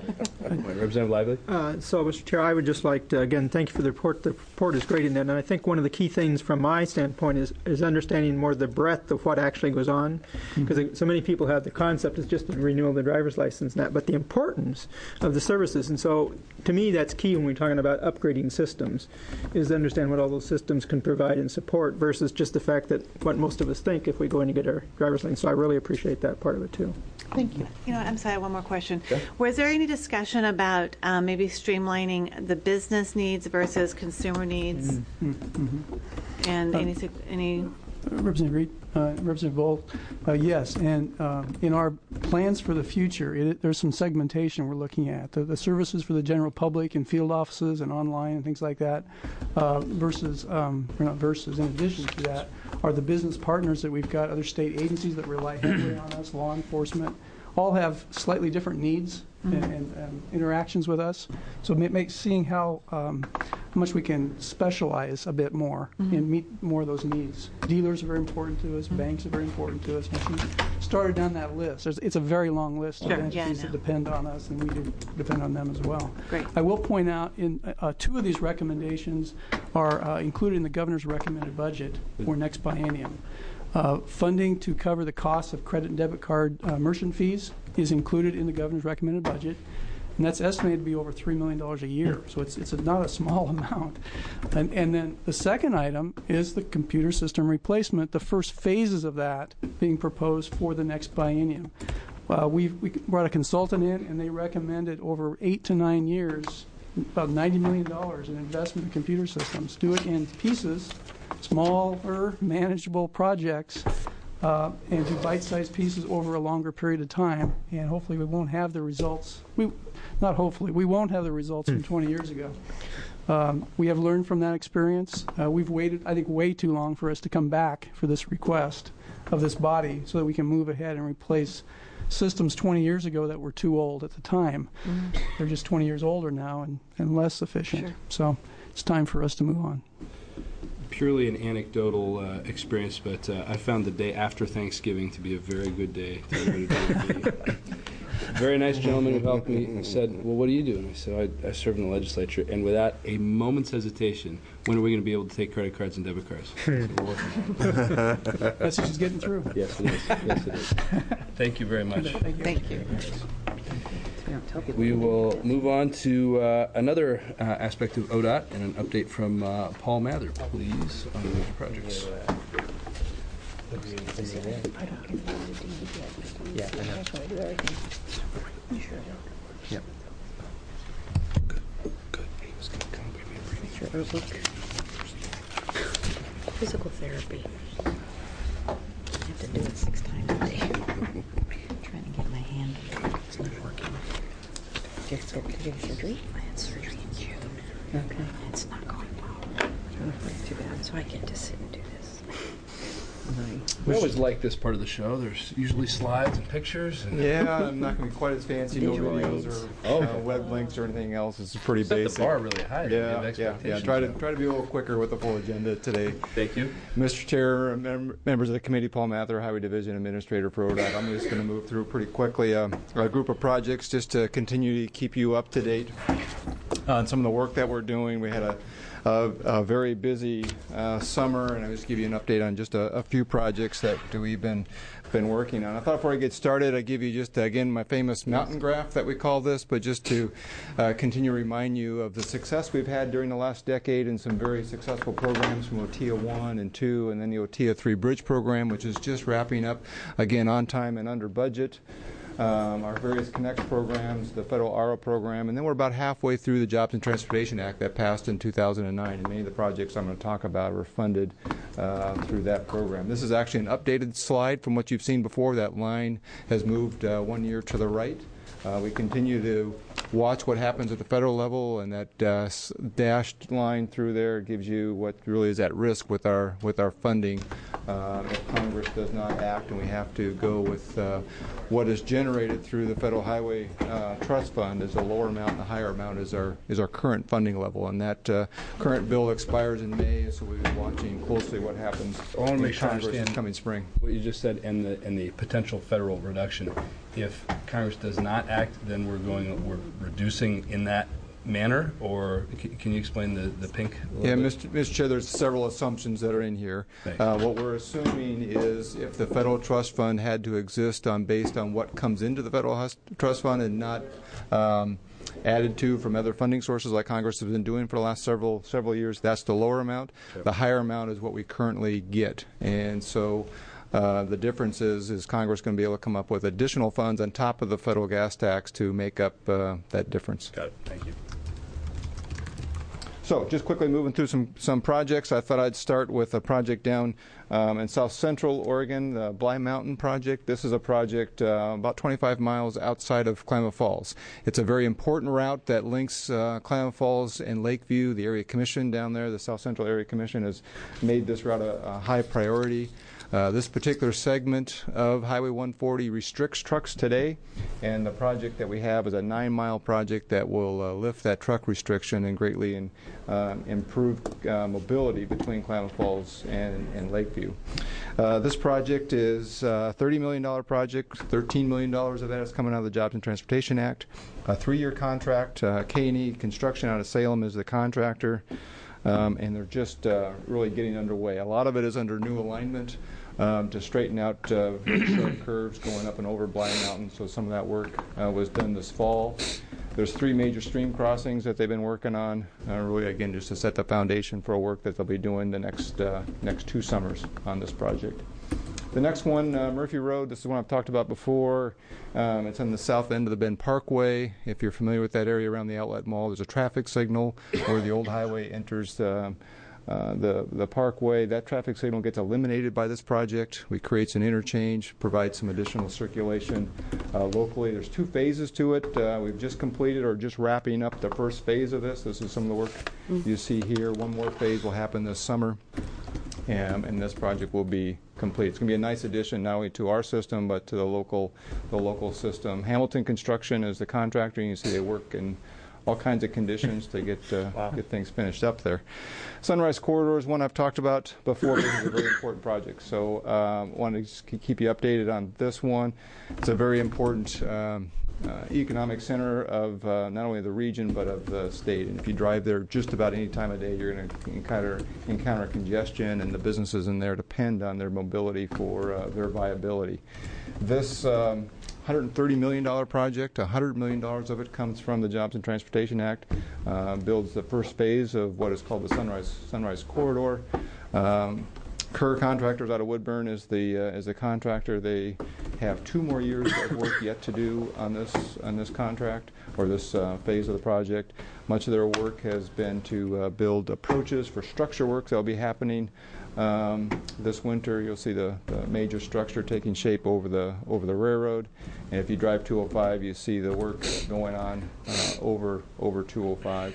Representative Lively? Uh, so, Mister Chair, I would just like to, again, thank you for the report. The report is great in that, and I think one of the key things from my standpoint is, is understanding more the breadth of what actually goes on, because mm-hmm. so many people have the concept is just a renewal of the driver's license and that, but the importance of the services. And so, to me, that's key when we're talking about upgrading systems, is to understand what all those systems can provide and support versus just the fact that what most of us think if we go in to get our driver's license. So I really appreciate that part of it, too. Thank you. You know, I'm sorry, one more question. Yeah. Was there any discussion about um, maybe streamlining the business needs versus consumer needs? Mm-hmm. Mm-hmm. And uh, any, any Representative Reed, uh, Representative Bolt, uh, yes, and uh, in our plans for the future, it, there's some segmentation we're looking at. The, the services for the general public and field offices and online and things like that, uh, versus, um, or not versus, in addition to that, are the business partners that we've got, other state agencies that rely heavily on us, law enforcement, all have slightly different needs and, and, and interactions with us. So it makes seeing how, um, how much we can specialize a bit more mm-hmm. and meet more of those needs. Dealers are very important to us. Mm-hmm. Banks are very important to us. And she started down that list. There's, it's a very long list sure. of entities yeah, that depend on us, and we do depend on them as well. Great. I will point out in uh, two of these recommendations are uh, included in the governor's recommended budget for next biennium. Uh, funding to cover the cost of credit and debit card uh, merchant fees is included in the governor's recommended budget, and that's estimated to be over three million dollars a year. So it's it's a, not a small amount. And, and then the second item is the computer system replacement, the first phases of that being proposed for the next biennium. Uh, we've, we brought a consultant in, and they recommended over eight to nine years, about ninety million dollars in investment in computer systems. Do it in pieces, smaller, manageable projects, uh, and do bite-sized pieces over a longer period of time. And hopefully we won't have the results. We, not hopefully, we won't have the results from twenty years ago. Um, we have learned from that experience. Uh, we've waited, I think, way too long for us to come back for this request of this body so that we can move ahead and replace systems twenty years ago that were too old at the time. Mm-hmm. They're just twenty years older now and, and less efficient. Sure. So it's time for us to move on. Purely an anecdotal uh, experience, but uh, I found the day after Thanksgiving to be a very good day to go to D M V. A very nice gentleman who helped me said, well, what do you do? And I said, I, I serve in the legislature. And without a moment's hesitation, when are we going to be able to take credit cards and debit cards? Message is getting through. Yes, it is. Yes, it is. Thank you very much. Thank you. Thank you. We will move on to uh, another uh, aspect of O D O T and an update from uh, Paul Mather, please, on the major projects. Yeah, I know. Sure. Yep. Good. Good. He was going to come bring me a briefing. Sure. Physical therapy. I have to do it six times a day. I'm trying to get my hand. It's not working. Did you get surgery? I had surgery in June. Okay. It's not going well. Too bad. So I get to sit and do this. We always like this part of the show. There's usually slides and pictures. And yeah, I'm not going to be quite as fancy. No videos or oh, uh, web links or anything else. It's pretty Set basic. the bar really high. Yeah, yeah, yeah. Try to try to be a little quicker with the full agenda today. Thank you, Mister Chair, mem- members of the committee. Paul Mather, Highway Division Administrator for O D O T. I'm just going to move through pretty quickly uh, a group of projects just to continue to keep you up to date on some of the work that we're doing. We had a A, a very busy uh, summer, and I'll just give you an update on just a, a few projects that we've been been working on. I thought before I get started, I'd give you just, again, my famous mountain graph that we call this, but just to uh, continue to remind you of the success we've had during the last decade and some very successful programs from O T I A one and two, and then the O T I A three Bridge program, which is just wrapping up, again, on time and under budget. Um, our various Connect programs, the federal A R O program, and then we're about halfway through the Jobs and Transportation Act that passed in two thousand nine, and many of the projects I'm going to talk about were funded uh, through that program. This is actually an updated slide from what you've seen before. That line has moved uh, one year to the right. Uh, we continue to watch what happens at the federal level, and that uh, dashed line through there gives you what really is at risk with our with our funding uh, if Congress does not act, and we have to go with uh, what is generated through the Federal Highway uh, Trust Fund as a lower amount, and the higher amount is our is our current funding level, and that uh, current bill expires in May, so we'll be watching closely what happens. I want to make sure I Congress understand coming spring. What you just said and the and the potential federal reduction. if Congress does not act, then we're going, we're reducing in that manner, or c- can you explain the, the pink? Yeah, Mister Mister Chair, there's several assumptions that are in here. Uh, what we're assuming is if the federal trust fund had to exist on based on what comes into the federal hus- trust fund and not um, added to from other funding sources like Congress has been doing for the last several several years, that's the lower amount. Sure. The higher amount is what we currently get, and so. Uh, the difference is, is Congress going to be able to come up with additional funds on top of the federal gas tax to make up uh, that difference. Got it. Thank you. So just quickly moving through some, some projects, I thought I'd start with a project down um, in South Central Oregon, the Bly Mountain project. This is a project uh, about twenty-five miles outside of Klamath Falls. It's a very important route that links uh, Klamath Falls and Lakeview. The Area Commission down there, the South Central Area Commission, has made this route a, a high priority. Uh, this particular segment of Highway one forty restricts trucks today, and the project that we have is a nine-mile project that will uh, lift that truck restriction and greatly in, uh, improve uh, mobility between Klamath Falls and, and Lakeview. Uh, this project is a thirty million dollars project. thirteen million dollars of that is coming out of the Jobs and Transportation Act. A three-year contract. Uh, K and E Construction out of Salem is the contractor. Um, and they're just uh, really getting underway. A lot of it is under new alignment um, to straighten out uh, very sharp curves going up and over Bly Mountain. So some of that work uh, was done this fall. There's three major stream crossings that they've been working on, uh, really again just to set the foundation for work that they'll be doing the next uh, next two summers on this project. The next one, uh, Murphy Road, this is one I've talked about before. Um, it's on the south end of the Bend Parkway. If you're familiar with that area around the Outlet Mall, there's a traffic signal where the old highway enters uh, uh, the, the parkway. That traffic signal gets eliminated by this project. We create an interchange, provide some additional circulation uh, locally. There's two phases to it. Uh, we've just completed or just wrapping up the first phase of this. This is some of the work mm-hmm. you see here. One more phase will happen this summer. Um, and this project will be complete. It's going to be a nice addition not only to our system but to the local, the local system. Hamilton Construction is the contractor. You can see they work in all kinds of conditions to get uh, wow. get things finished up there. Sunrise Corridor is one I've talked about before. This is a very important project. So I um, want to just keep you updated on this one. It's a very important um, Uh, economic center of uh, not only the region but of the state. And if you drive there just about any time of day, you're going to encounter, encounter congestion, and the businesses in there depend on their mobility for uh, their viability. This um, one hundred thirty million dollars project, one hundred million dollars of it comes from the Jobs and Transportation Act, uh, builds the first phase of what is called the Sunrise, Sunrise Corridor. Um, Kerr Contractors out of Woodburn is the uh, is the contractor. They have two more years of work yet to do on this on this contract or this uh, phase of the project. Much of their work has been to uh, build approaches for structure work that will be happening um, this winter. You'll see the, the major structure taking shape over the over the railroad, and if you drive two oh five, you see the work going on uh, over over two oh five.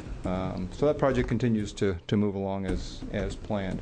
Um, so that project continues to to move along as as planned.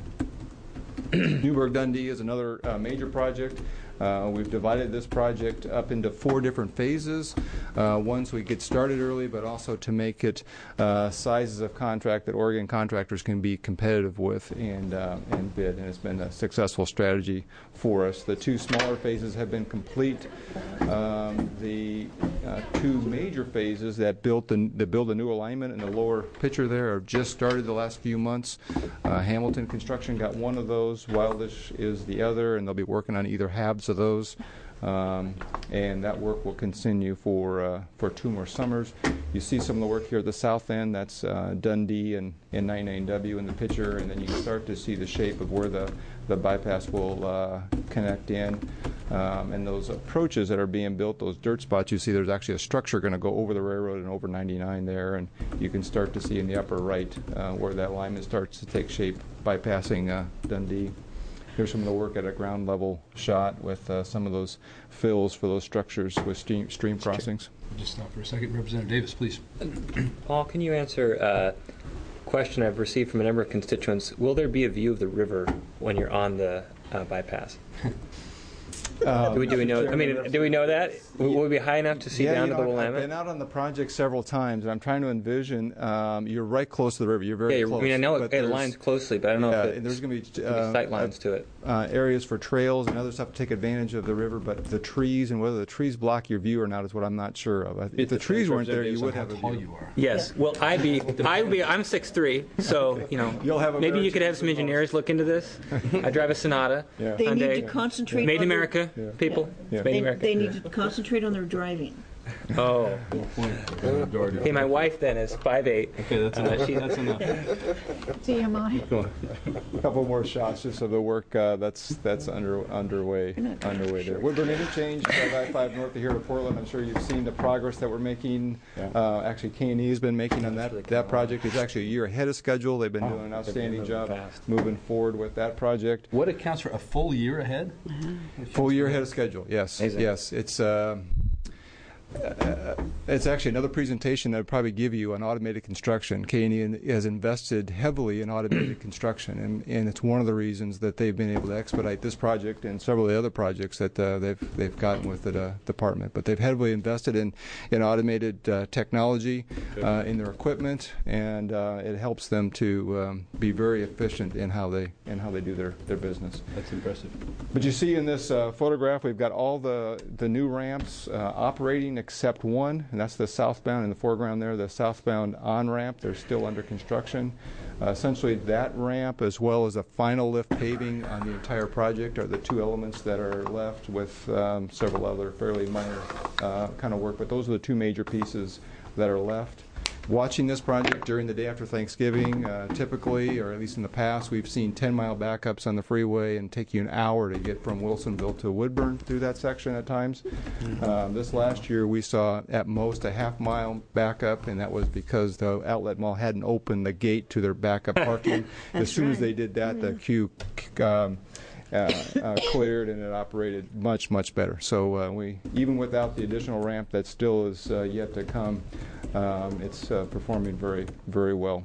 Newburgh Dundee is another uh, major project. Uh, we've divided this project up into four different phases. Uh, one, so we get started early, but also to make it uh, sizes of contract that Oregon contractors can be competitive with and, uh, and bid. And it's been a successful strategy for us. The two smaller phases have been complete. Um, the uh, two major phases that built the, that build a new alignment in the lower picture there have just started the last few months. Uh, Hamilton Construction got one of those. Wildish is the other, and they'll be working on either halves of those, um, and that work will continue for uh, for two more summers. You see some of the work here at the south end. That's uh, Dundee and, and ninety-nine W in the picture, and then you can start to see the shape of where the, the bypass will uh, connect in. Um, and those approaches that are being built, those dirt spots, you see there's actually a structure going to go over the railroad and over ninety-nine there, and you can start to see in the upper right uh, where that alignment starts to take shape, bypassing uh, Dundee. Here's some of the work at a ground level shot with uh, some of those fills for those structures with stream, stream crossings. Just stop for a second. Representative Davis, please. Paul, can you answer a question I've received from a number of constituents? Will there be a view of the river when you're on the uh, bypass? Um, do we do we know? I mean, do we know that? Will we be high enough to see yeah, down you to know, the I've Willamette? been out on the project several times, and I'm trying to envision. Um, you're right close to the river. You're very yeah, close. I mean, I know it, it aligns closely, but I don't know yeah, if it, there's going to be, uh, uh, sight lines to it. Uh, areas for trails and other stuff to take advantage of the river, but the trees and whether the trees block your view or not is what I'm not sure of. If, if the trees weren't there, you would have a view. You yes. Yeah. Well, I be I be I'm six three, so you know. You'll have a maybe you could have some engineers look into this. I drive a Sonata. Yeah. They need to concentrate. Made in on America, their, people. Yeah. Made they, in America. They need to concentrate on their driving. Oh. Hey, my wife then is five eight. Okay, that's enough. Uh, she, that's enough. See you, Monty. A couple more shots just of the work uh, that's that's under underway underway there. Woodburn Interchange, I five north of here to Portland. I'm sure you've seen the progress that we're making. Yeah. Uh, actually, K and E has been making on that that project. It's actually a year ahead of schedule. They've been oh, doing an outstanding job fast. moving forward with that project. What accounts for a full year ahead? Mm-hmm. Full year ahead of schedule. Yes, Amazing. yes. It's. Uh, Uh, it's actually another presentation that would probably give you on automated construction. K and E has invested heavily in automated construction, and, and it's one of the reasons that they've been able to expedite this project and several of the other projects that uh, they've they've gotten with the uh, department. But they've heavily invested in in automated uh, technology uh, in their equipment, and uh, it helps them to um, be very efficient in how they in how they do their, their business. That's impressive. But you see in this uh, photograph, we've got all the the new ramps uh, operating except one, and that's the southbound in the foreground there, the southbound on-ramp. They're still under construction. Uh, essentially, that ramp as well as the final lift paving on the entire project are the two elements that are left, with um, several other fairly minor uh, kind of work. But those are the two major pieces that are left. Watching this project during the day after Thanksgiving, uh, typically, or at least in the past, we've seen ten-mile backups on the freeway and take you an hour to get from Wilsonville to Woodburn through that section at times. Mm-hmm. um, this last year, we saw at most a half-mile backup, and that was because the outlet mall hadn't opened the gate to their backup parking. As soon right. as they did that, mm-hmm. the queue um, uh, uh, cleared, and it operated much, much better. So uh, we, even without the additional ramp that still is uh, yet to come, Um, it's uh, performing very, very well.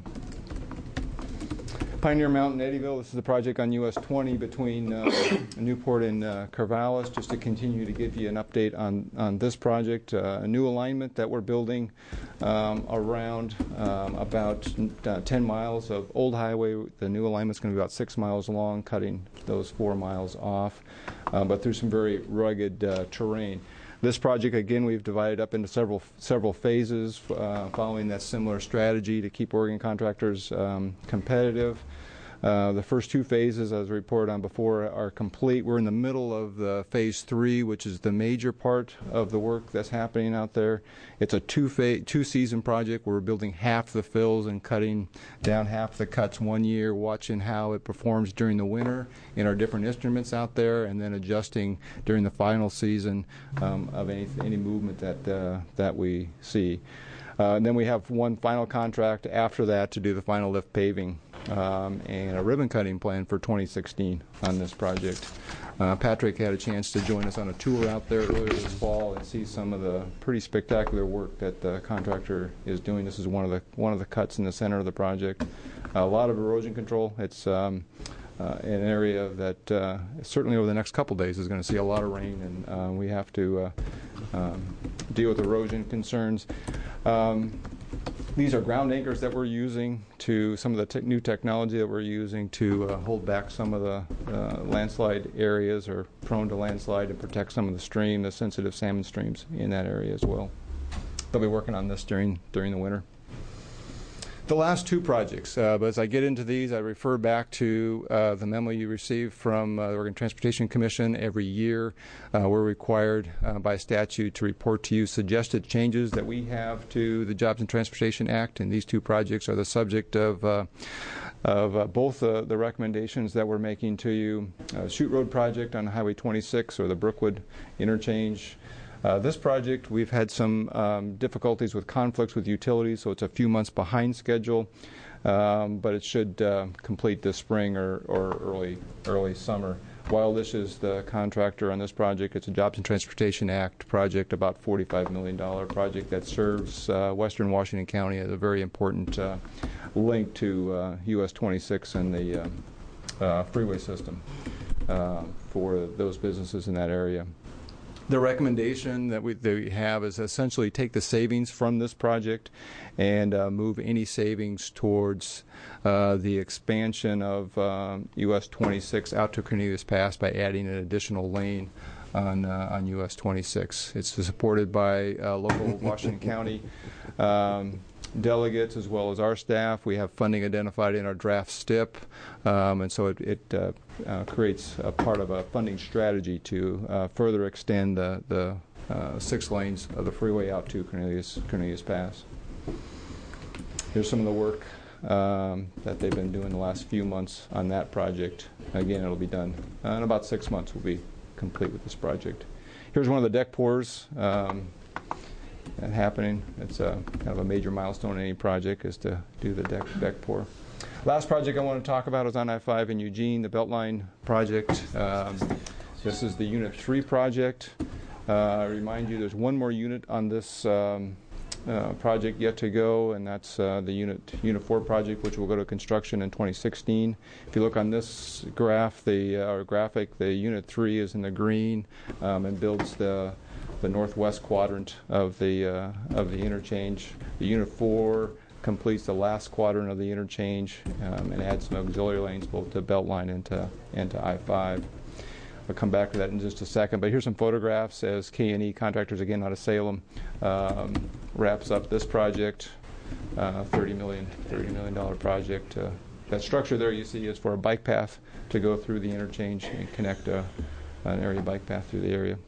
Pioneer Mountain, Eddyville, this is a project on U S twenty between uh, Newport and uh, Corvallis, just to continue to give you an update on, on this project. Uh, a new alignment that we're building um, around um, about uh, ten miles of old highway. The new alignment's going to be about six miles long, cutting those four miles off, uh, but through some very rugged uh, terrain. This project, again, we've divided up into several several phases, uh, following that similar strategy to keep Oregon contractors um, competitive. Uh, the first two phases, as reported on before, are complete. We're in the middle of the phase three, which is the major part of the work that's happening out there. It's a two phase, two season project where we're building half the fills and cutting down half the cuts one year, watching how it performs during the winter in our different instruments out there, and then adjusting during the final season um, of any any movement that uh, that we see. Uh, and then we have one final contract after that to do the final lift paving um, and a ribbon cutting plan for twenty sixteen on this project. Uh, Patrick had a chance to join us on a tour out there earlier this fall and see some of the pretty spectacular work that the contractor is doing. This is one of the one of the cuts in the center of the project. A lot of erosion control. It's um, uh, an area that uh, certainly over the next couple days is going to see a lot of rain, and uh, we have to uh, um, deal with erosion concerns. Um, these are ground anchors that we're using to some of the te- new technology that we're using to uh, hold back some of the uh, landslide areas, or prone to landslide, and protect some of the stream, the sensitive salmon streams in that area as well. They'll be working on this during during the winter. The last two projects, uh, but as I get into these, I refer back to uh, the memo you receive from uh, the Oregon Transportation Commission every year. Uh, we're required uh, by statute to report to you suggested changes that we have to the Jobs and Transportation Act, and these two projects are the subject of uh, of uh, both uh, the recommendations that we're making to you. Uh, Chute Road project on Highway twenty-six, or the Brookwood interchange. Uh, this project, we've had some um, difficulties with conflicts with utilities, so it's a few months behind schedule, um, but it should uh, complete this spring or, or early early summer. Wildish is the contractor on this project. It's a Jobs and Transportation Act project, about forty-five million dollars project that serves uh, western Washington County as a very important uh, link to uh, U S twenty-six and the uh, uh, freeway system. uh, for those businesses in that area. The recommendation that we, that we have is essentially take the savings from this project and uh, move any savings towards uh, the expansion of um, U S twenty-six out to Cornelius Pass by adding an additional lane on uh, on U S twenty-six. It's supported by uh, local Washington County um, delegates as well as our staff. We have funding identified in our draft S T I P, um, and so it, it uh, uh, creates a part of a funding strategy to uh, further extend the, the uh, six lanes of the freeway out to Cornelius, Cornelius Pass. Here's some of the work um, that they've been doing the last few months on that project. Again, it'll be done uh, in about six months. We'll be complete with this project. Here's one of the deck pours um, happening. It's a, kind of a major milestone in any project is to do the deck, deck pour. Last project I want to talk about is on I five in Eugene, the Beltline project. Um, this is the Unit three project. Uh, I remind you there's one more unit on this um, uh, project yet to go, and that's uh, the Unit Unit four project, which will go to construction in twenty sixteen. If you look on this graph, the uh, or graphic, the Unit three is in the green um, and builds the the northwest quadrant of the uh, of the interchange. The Unit four completes the last quadrant of the interchange um, and adds some auxiliary lanes both to Beltline and to, and to I five. I'll come back to that in just a second, but here's some photographs as K and E Contractors, again out of Salem, um, wraps up this project, uh, thirty million dollars project. Uh, that structure there you see is for a bike path to go through the interchange and connect a, an area bike path through the area.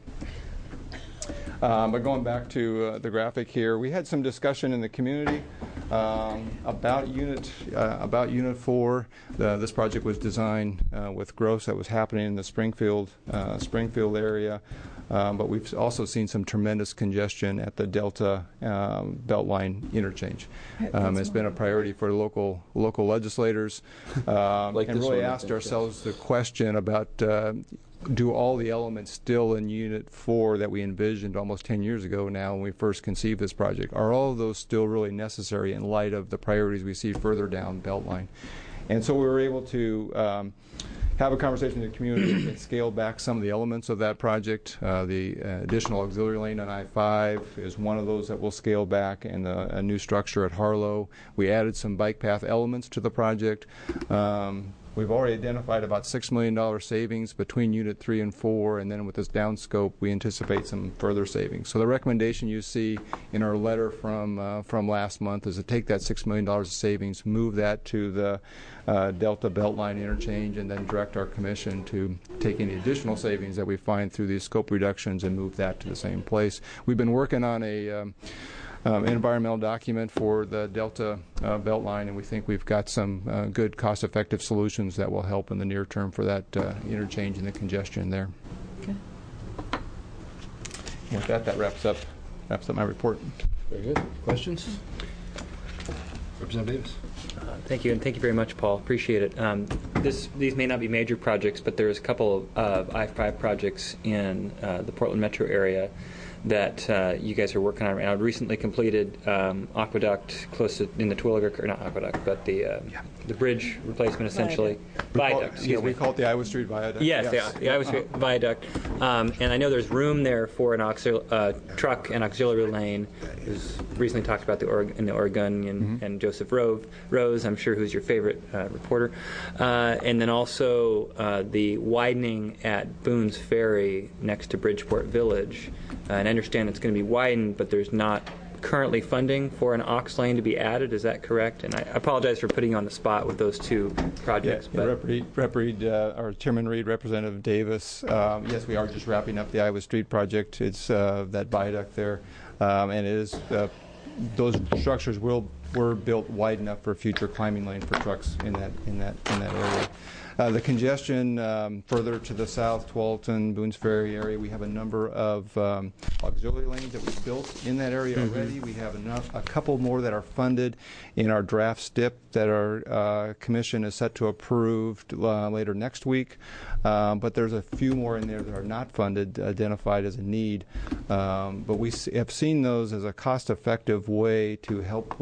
Um, but going back to uh, the graphic here, we had some discussion in the community um, about unit uh, about Unit four. The, this project was designed uh, with growth that was happening in the Springfield uh, Springfield area, um, but we've also seen some tremendous congestion at the Delta um, Beltline interchange. Um, it's been a priority for local local legislators, um, Like and this really one, I asked think, ourselves the question about. Uh, do all the elements still in Unit four that we envisioned almost ten years ago now when we first conceived this project, are all of those still really necessary in light of the priorities we see further down Beltline? And so we were able to um, have a conversation in the community and scale back some of the elements of that project. Uh, the uh, additional auxiliary lane on I five is one of those that we'll scale back, and a, a new structure at Harlow. We added some bike path elements to the project. Um, We've already identified about six million dollars savings between Unit three and four, and then with this downscope, we anticipate some further savings. So the recommendation you see in our letter from uh, from last month is to take that six million dollars of savings, move that to the uh, Delta Beltline interchange, and then direct our commission to take any additional savings that we find through these scope reductions and move that to the same place. We've been working on a um, Um, environmental document for the Delta uh, Beltline, and we think we've got some uh, good cost-effective solutions that will help in the near term for that uh, interchange and the congestion there. Okay. And with that, that wraps up wraps up my report. Very good. Questions? Representative Davis. Uh, thank you, and thank you very much, Paul. Appreciate it. Um, this, these may not be major projects, but there's a couple of uh, I five projects in uh, the Portland metro area that uh, you guys are working on right now. Recently completed um, aqueduct close to, in the Twilliger, or not aqueduct, but the uh, yeah. the bridge replacement essentially. We Viaduct. Call, yeah, we call it the Iowa Street Viaduct. Yes, yes. the, the Iowa Street uh-huh. Viaduct. Um, and I know there's room there for an auxil- uh, truck and auxiliary lane. It was recently talked about the Oreg- in the Oregonian mm-hmm. and Joseph Rove, Rose, I'm sure who's your favorite uh, reporter. Uh, and then also uh, the widening at Boone's Ferry next to Bridgeport Village. Uh, and I understand it's going to be widened, but there's not currently funding for an aux lane to be added. Is that correct? And I apologize for putting you on the spot with those two projects. Yeah, yeah, Rep. Reed, Rep. Reed uh, or Chairman Reed, Representative Davis. Um, yes, we are just wrapping up the Iowa Street project. It's uh, that viaduct there, um, and it is uh, those structures will were built wide enough for a future climbing lane for trucks in that in that in that area. Uh, the congestion um, further to the south, Tualatin, Boone's Ferry area, we have a number of um, auxiliary lanes that we've built in that area mm-hmm. already. We have enough, a couple more that are funded in our draft S T I P that our uh, commission is set to approve uh, later next week. Um, but there's a few more in there that are not funded, identified as a need. Um, but we have seen those as a cost-effective way to help with congestion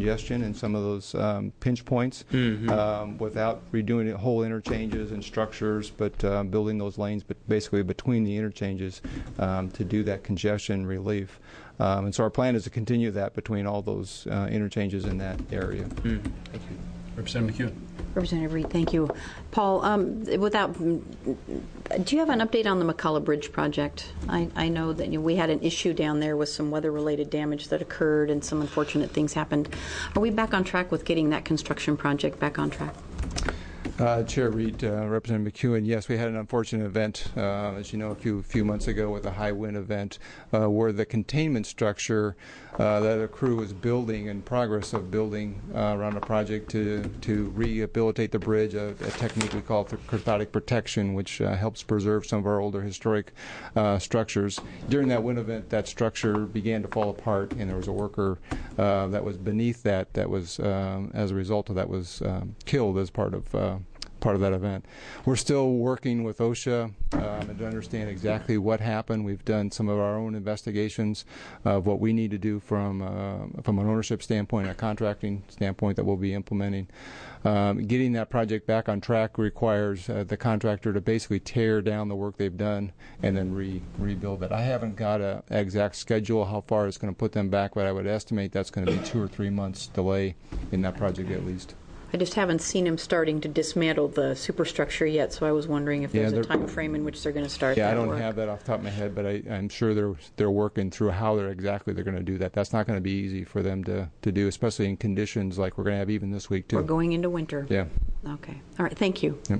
congestion in some of those um, pinch points Mm-hmm. um, without redoing whole interchanges and structures, but uh, building those lanes, but basically between the interchanges um, to do that congestion relief. Um, and so our plan is to continue that between all those uh, interchanges in that area. Mm. Thank you. Representative McEwen. Representative Reed, thank you. Paul, um, without, do you have an update on the McCullough Bridge project? I, I know that you know, we had an issue down there with some weather-related damage that occurred and some unfortunate things happened. Are we back on track with getting that construction project back on track? Uh, Chair Reed, uh, Representative McEwen, yes, we had an unfortunate event, uh, as you know, a few few months ago with a high wind event uh, where the containment structure uh, that a crew was building, in progress of building uh, around a project to, to rehabilitate the bridge, a, a technique we call cathodic protection, which uh, helps preserve some of our older historic uh, structures. During that wind event, that structure began to fall apart, and there was a worker uh, that was beneath that that was, um, as a result of that, was um, killed as part of uh, part of that event. We're still working with OSHA um, to understand exactly what happened. We've done some of our own investigations of what we need to do from uh, from an ownership standpoint, a contracting standpoint that we'll be implementing. Um, getting that project back on track requires uh, the contractor to basically tear down the work they've done and then re rebuild it. I haven't got an exact schedule how far it's going to put them back, but I would estimate that's going to be two or three months delay in that project at least. I just haven't seen him starting to dismantle the superstructure yet, so I was wondering if Yeah, there's a they're- time frame in which they're going to start Yeah, that I don't work. have that off the top of my head, but I, I'm sure they're they're working through how they're exactly they're going to do that. That's not going to be easy for them to, to do, especially in conditions like we're going to have even this week too. We're going into winter. Yeah. Okay. All right. Thank you. Yep.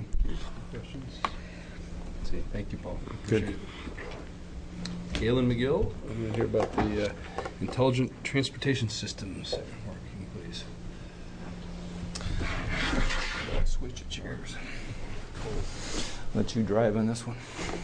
Let's see. Thank you, Paul. Good. Appreciate it. Galen McGill, I'm going to hear about the uh, intelligent transportation systems. Working, please. Switch of chairs. Let you drive on this one.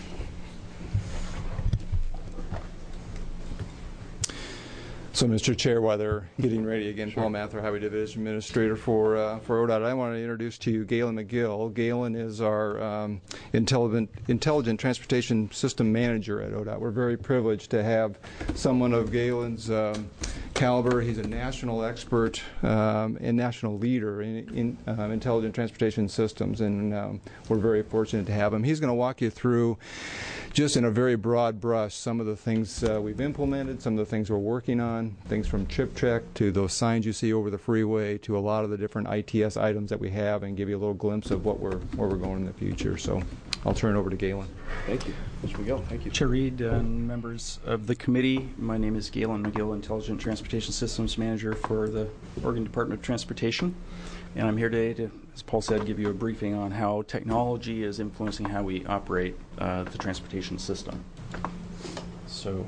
So, Mister Chair, while they're getting ready again, Sure. Paul Mather, Highway Division Administrator for uh, for O D O T, I want to introduce to you Galen McGill. Galen is our um, intelligent intelligent transportation system manager at O D O T. We're very privileged to have someone of Galen's um, caliber. He's a national expert um, and national leader in, in um, intelligent transportation systems, and um, we're very fortunate to have him. He's going to walk you through, just in a very broad brush, some of the things uh, we've implemented, some of the things we're working on, things from Trip Check to those signs you see over the freeway to a lot of the different I T S items that we have, and give you a little glimpse of what we're where we're going in the future. So I'll turn it over to Galen. Thank you. Mister McGill, thank you. Chair Reed and members of the committee, my name is Galen McGill, Intelligent Transportation Systems Manager for the Oregon Department of Transportation. And I'm here today to, as Paul said, give you a briefing on how technology is influencing how we operate uh, the transportation system. So,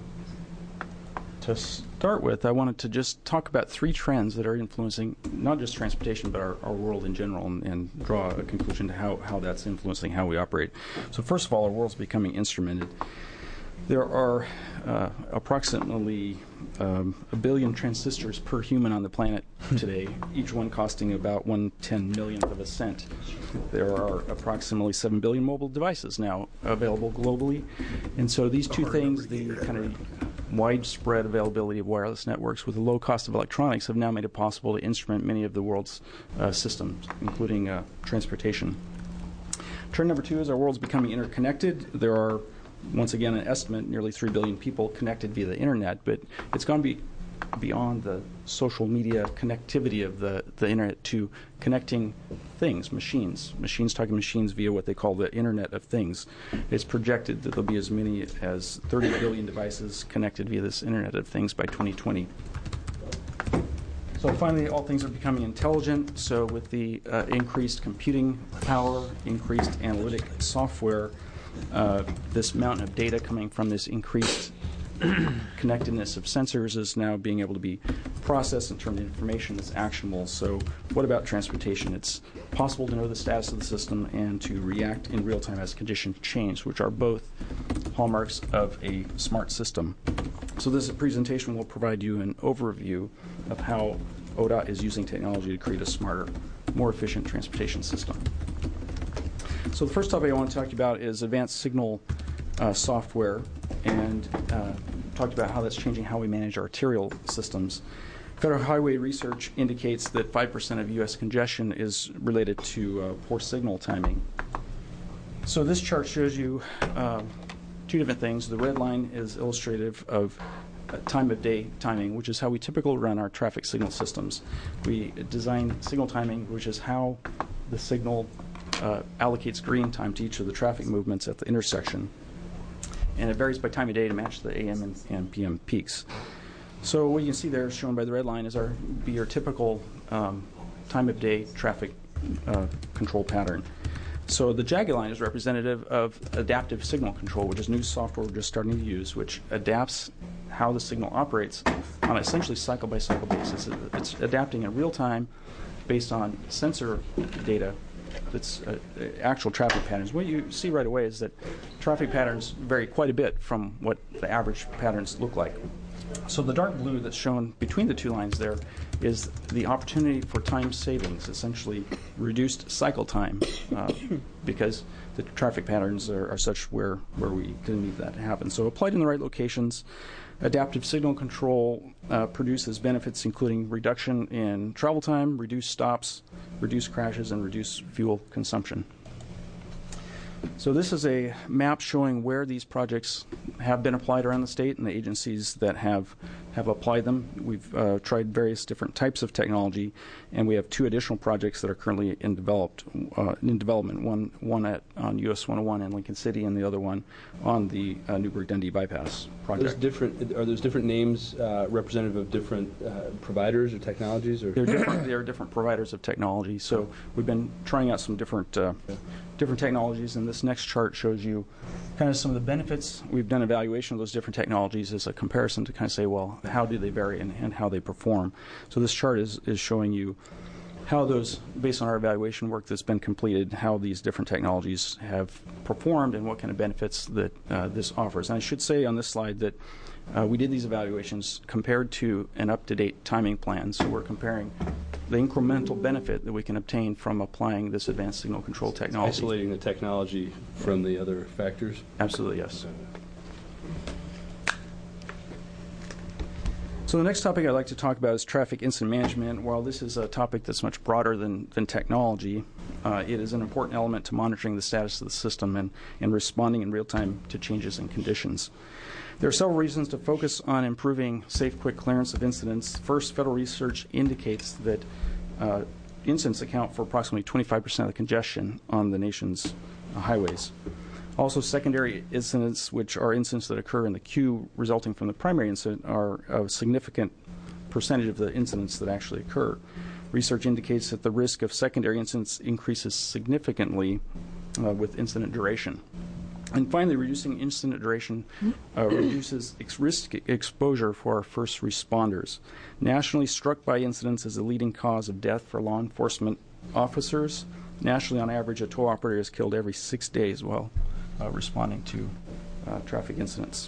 to start with, I wanted to just talk about three trends that are influencing not just transportation, but our, our world in general, and, and draw a conclusion to how, how that's influencing how we operate. So first of all, our world's becoming instrumented. There are uh, approximately um, a billion transistors per human on the planet today, each one costing about one ten millionth of a cent. There are approximately seven billion mobile devices now available globally. And so these two things, the kind of widespread availability of wireless networks with the low cost of electronics, have now made it possible to instrument many of the world's uh, systems, including uh, transportation. Trend number two is our world's becoming interconnected. There are, once again, an estimate, nearly three billion people connected via the internet, but it's gone be beyond the social media connectivity of the, the internet to connecting things, machines, machines talking machines via what they call the Internet of Things. It's projected that there'll be as many as thirty billion devices connected via this Internet of Things by twenty twenty. So finally, all things are becoming intelligent. So with the uh, increased computing power, increased analytic software, Uh, this mountain of data coming from this increased connectedness of sensors is now being able to be processed and turned into information that's actionable. So what about transportation? It's possible to know the status of the system and to react in real time as conditions change, which are both hallmarks of a smart system. So this presentation will provide you an overview of how O D O T is using technology to create a smarter, more efficient transportation system. So the first topic I want to talk to you about is advanced signal uh, software, and uh, talked about how that's changing how we manage arterial systems. Federal Highway research indicates that five percent of U S congestion is related to uh, poor signal timing. So this chart shows you uh, two different things. The red line is illustrative of uh, time of day timing, which is how we typically run our traffic signal systems. We design signal timing, which is how the signal uh, allocates green time to each of the traffic movements at the intersection. And it varies by time of day to match the A M and, and P M peaks. So what you can see there, shown by the red line, is our be your typical um, time of day traffic uh, control pattern. So the jagged line is representative of adaptive signal control, which is new software we're just starting to use, which adapts how the signal operates on an essentially cycle-by-cycle basis. It's adapting in real time based on sensor data that's uh, actual traffic patterns. What you see right away is that traffic patterns vary quite a bit from what the average patterns look like. So the dark blue that's shown between the two lines there is the opportunity for time savings, essentially reduced cycle time, uh, because the traffic patterns are, are such where, where we can need that to happen. So applied in the right locations, adaptive signal control uh, produces benefits including reduction in travel time, reduced stops, reduced crashes, and reduced fuel consumption. So this is a map showing where these projects have been applied around the state and the agencies that have have applied them. We've uh, tried various different types of technology, and we have two additional projects that are currently in developed uh, in development. One one at on U S one oh one in Lincoln City, and the other one on the uh, Newburgh-Dundee bypass project. There's different. Are those different names uh, representative of different uh, providers or technologies? Or they're different. They're different providers of technology. So we've been trying out some different. Uh, different technologies, and this next chart shows you kind of some of the benefits. We've done evaluation of those different technologies as a comparison to kind of say, well, how do they vary and, and how they perform. So this chart is, is showing you how those, based on our evaluation work that's been completed, how these different technologies have performed and what kind of benefits that uh, this offers. And I should say on this slide that uh, we did these evaluations compared to an up-to-date timing plan. So we're comparing the incremental benefit that we can obtain from applying this advanced signal control technology. Isolating the technology from the other factors? Absolutely, yes. So the next topic I'd like to talk about is traffic incident management. While this is a topic that's much broader than, than technology, uh, it is an important element to monitoring the status of the system and, and responding in real time to changes in conditions. There are several reasons to focus on improving safe, quick clearance of incidents. First, federal research indicates that uh, incidents account for approximately twenty-five percent of the congestion on the nation's uh, highways. Also, secondary incidents, which are incidents that occur in the queue resulting from the primary incident, are a significant percentage of the incidents that actually occur. Research indicates that the risk of secondary incidents increases significantly uh, with incident duration. And finally, reducing incident duration uh, reduces ex- risk exposure for our first responders. Nationally, struck by incidents is the leading cause of death for law enforcement officers. Nationally, on average, a tow operator is killed every six days while uh, responding to uh, traffic incidents.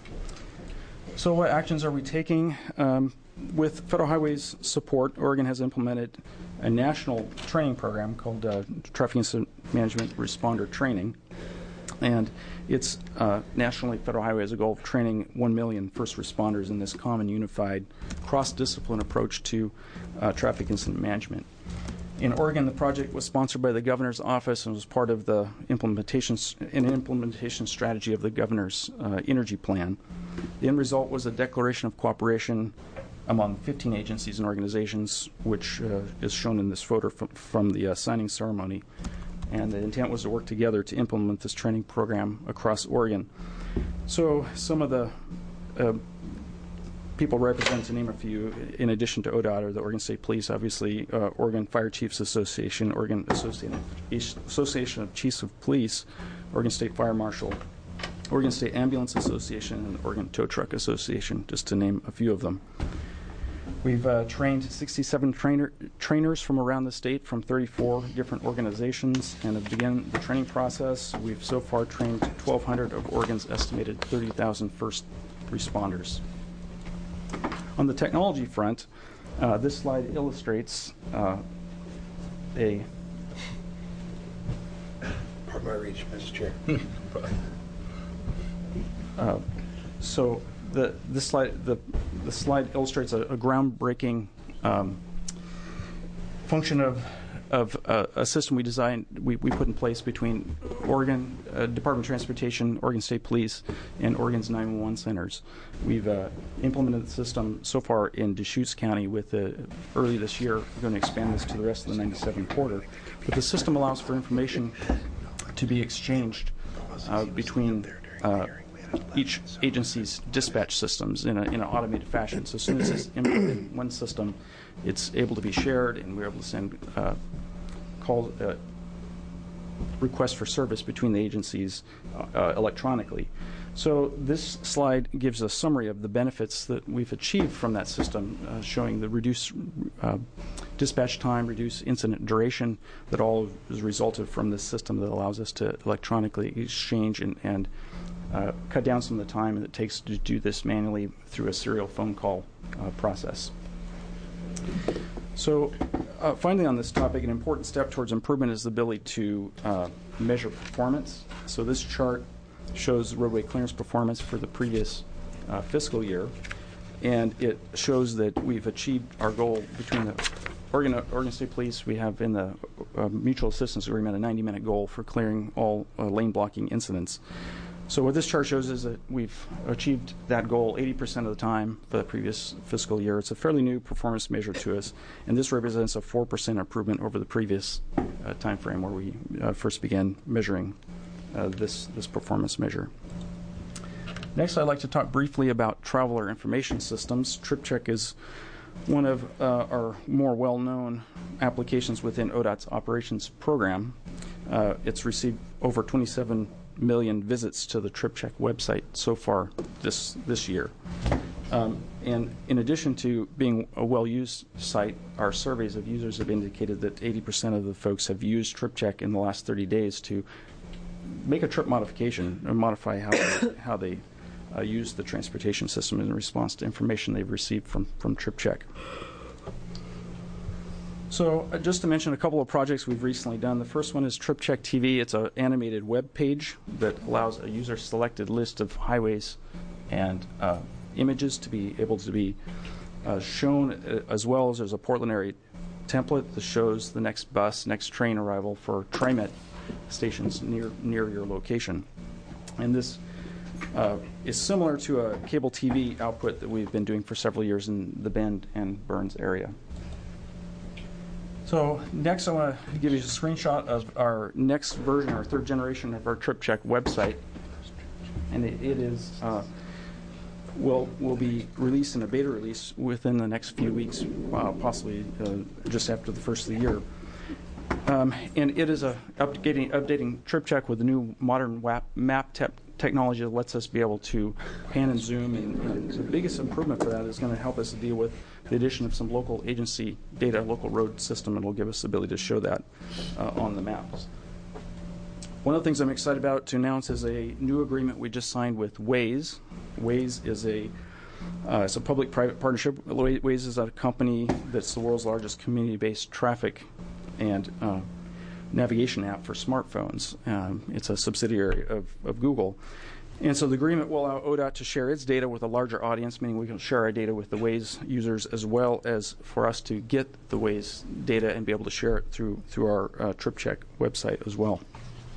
So what actions are we taking? Um, with Federal Highway's support, Oregon has implemented a national training program called uh, Traffic Incident Management Responder Training. And it's uh, nationally, Federal Highway has a goal of training one million first responders in this common, unified, cross-discipline approach to uh, traffic incident management. In Oregon, the project was sponsored by the governor's office and was part of the implementation, an implementation strategy of the governor's uh, energy plan. The end result was a declaration of cooperation among fifteen agencies and organizations, which uh, is shown in this photo from, from the uh, signing ceremony. And the intent was to work together to implement this training program across Oregon. So some of the uh, people represented, to name a few, in addition to O D O T, or the Oregon State Police, obviously, uh, Oregon Fire Chiefs Association, Oregon Association, Association of Chiefs of Police, Oregon State Fire Marshal, Oregon State Ambulance Association, and Oregon Tow Truck Association, just to name a few of them. We've uh, trained sixty-seven trainer, trainers from around the state from thirty-four different organizations and have begun the training process. We've so far trained twelve hundred of Oregon's estimated thirty thousand first responders. On the technology front, uh, this slide illustrates uh, a... Pardon my reach, Mister Chair. uh, so the this slide the the slide illustrates a, a groundbreaking um, function of of uh, a system we designed we, we put in place between Oregon uh, Department of Transportation, Oregon State Police, and Oregon's nine one one centers. We've uh, implemented the system so far in Deschutes County. With the, early this year, we're going to expand this to the rest of the ninety-seven quarter. But the system allows for information to be exchanged uh, between uh, each agency's dispatch systems in, a, in an automated fashion. So as soon as it's input in one system, it's able to be shared, and we're able to send uh, call uh, requests for service between the agencies uh, electronically. So this slide gives a summary of the benefits that we've achieved from that system, uh, showing the reduced uh, dispatch time, reduced incident duration, that all has resulted from this system that allows us to electronically exchange and, and uh, cut down some of the time that it takes to do this manually through a serial phone call uh, process. So uh, finally on this topic, an important step towards improvement is the ability to uh, measure performance. So this chart shows roadway clearance performance for the previous uh, fiscal year, and it shows that we've achieved our goal between the Oregon, Oregon State Police. We have in the uh, mutual assistance agreement a ninety minute goal for clearing all uh, lane blocking incidents. So what this chart shows is that we've achieved that goal eighty percent of the time for the previous fiscal year. It's a fairly new performance measure to us, and this represents a four percent improvement over the previous uh, time frame where we uh, first began measuring uh, this, this performance measure. Next, I'd like to talk briefly about traveler information systems. TripCheck is one of uh, our more well-known applications within O D O T's operations program. Uh, it's received over twenty-seven million visits to the TripCheck website so far this this year. Um, and in addition to being a well-used site, our surveys of users have indicated that eighty percent of the folks have used TripCheck in the last thirty days to make a trip modification or modify how they, how they uh, use the transportation system in response to information they've received from, from TripCheck. So uh, just to mention a couple of projects we've recently done. The first one is TripCheck T V. It's an animated web page that allows a user-selected list of highways and uh, images to be able to be uh, shown, uh, as well as there's a Portland area template that shows the next bus, next train arrival for TriMet stations near near your location. And this uh, is similar to a cable T V output that we've been doing for several years in the Bend and Burns area. So next I want to give you a screenshot of our next version, our third generation of our TripCheck website. And it, it is uh, will will be released in a beta release within the next few weeks, uh, possibly uh, just after the first of the year. Um, and it is a updating, updating TripCheck with a new modern wap, map te technology that lets us be able to pan and zoom. And, and the biggest improvement for that is going to help us deal with the addition of some local agency data, local road system, and will give us the ability to show that uh, on the maps. One of the things I'm excited about to announce is a new agreement we just signed with Waze. Waze is a uh, it's a public-private partnership. Waze is a company that's the world's largest community-based traffic and uh, navigation app for smartphones. Um, it's a subsidiary of, of Google. And so the agreement will allow O D O T to share its data with a larger audience, meaning we can share our data with the Waze users, as well as for us to get the Waze data and be able to share it through, through our uh, TripCheck website as well.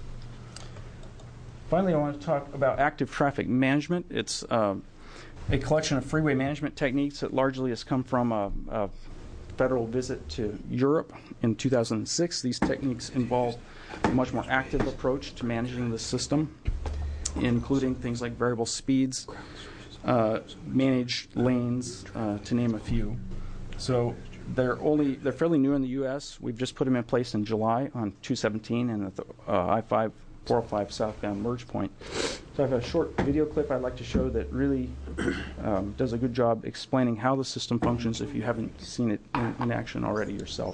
Finally, I want to talk about active traffic management. It's uh, a collection of freeway management techniques that largely has come from a, a federal visit to Europe in two thousand six. These techniques involve a much more active approach to managing the system, including things like variable speeds, uh, managed lanes, uh, to name a few. So they're only they're fairly new in the U S We've just put them in place in July on two seventeen and at the uh, I five four oh five southbound merge point. So I have a short video clip I'd like to show that really um, does a good job explaining how the system functions if you haven't seen it in, in action already yourself.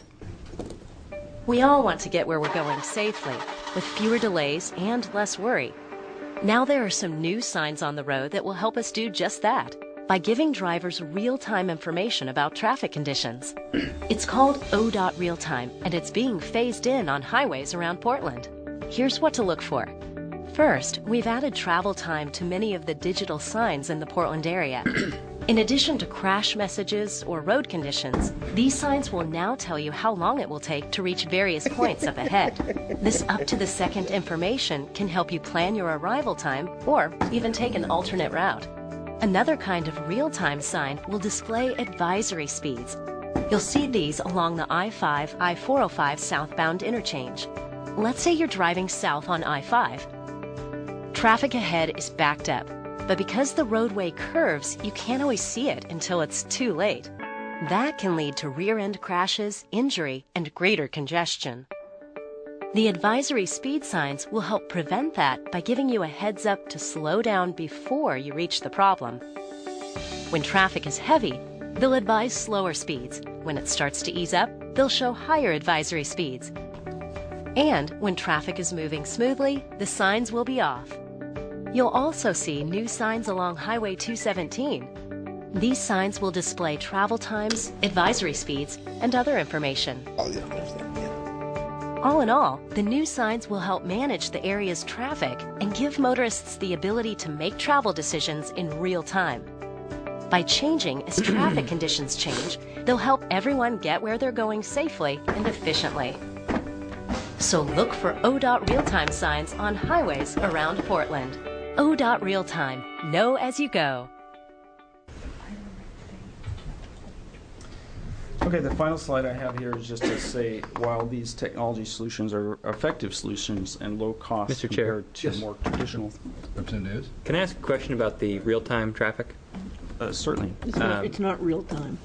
We all want to get where we're going safely, with fewer delays and less worry. Now there are some new signs on the road that will help us do just that by giving drivers real-time information about traffic conditions. It's called O D O T Real Time, and it's being phased in on highways around Portland. Here's what to look for. First, we've added travel time to many of the digital signs in the Portland area. In addition to crash messages or road conditions, these signs will now tell you how long it will take to reach various points up ahead. This up-to-the-second information can help you plan your arrival time or even take an alternate route. Another kind of real-time sign will display advisory speeds. You'll see these along the I five I four oh five southbound interchange. Let's say you're driving south on I five. Traffic ahead is backed up, but because the roadway curves, you can't always see it until it's too late. That can lead to rear-end crashes, injury, and greater congestion. The advisory speed signs will help prevent that by giving you a heads up to slow down before you reach the problem. When traffic is heavy, they'll advise slower speeds. When it starts to ease up, they'll show higher advisory speeds. And when traffic is moving smoothly, the signs will be off. You'll also see new signs along Highway two seventeen. These signs will display travel times, advisory speeds, and other information. All in all, the new signs will help manage the area's traffic and give motorists the ability to make travel decisions in real time. By changing as traffic conditions change, they'll help everyone get where they're going safely and efficiently. So look for O D O T real-time signs on highways around Portland. O D O T Real-Time. Know as you go. Okay, the final slide I have here is just to say, while these technology solutions are effective solutions and low cost Mister Chair. compared to Yes. more traditional. Representative? Can I ask a question about the real-time traffic? Uh, certainly. It's not, Um, it's not real time.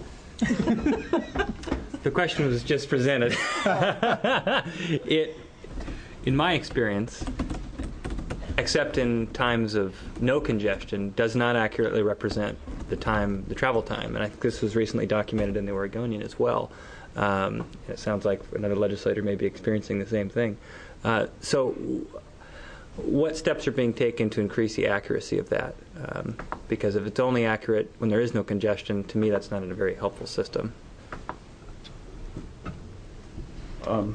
The question was just presented. It, in my experience, except in times of no congestion, does not accurately represent the time, the travel time. And I think this was recently documented in the Oregonian as well. Um, it sounds like another legislator may be experiencing the same thing. Uh, so what steps are being taken to increase the accuracy of that? Um, because if it's only accurate when there is no congestion, to me that's not a very helpful system. Um,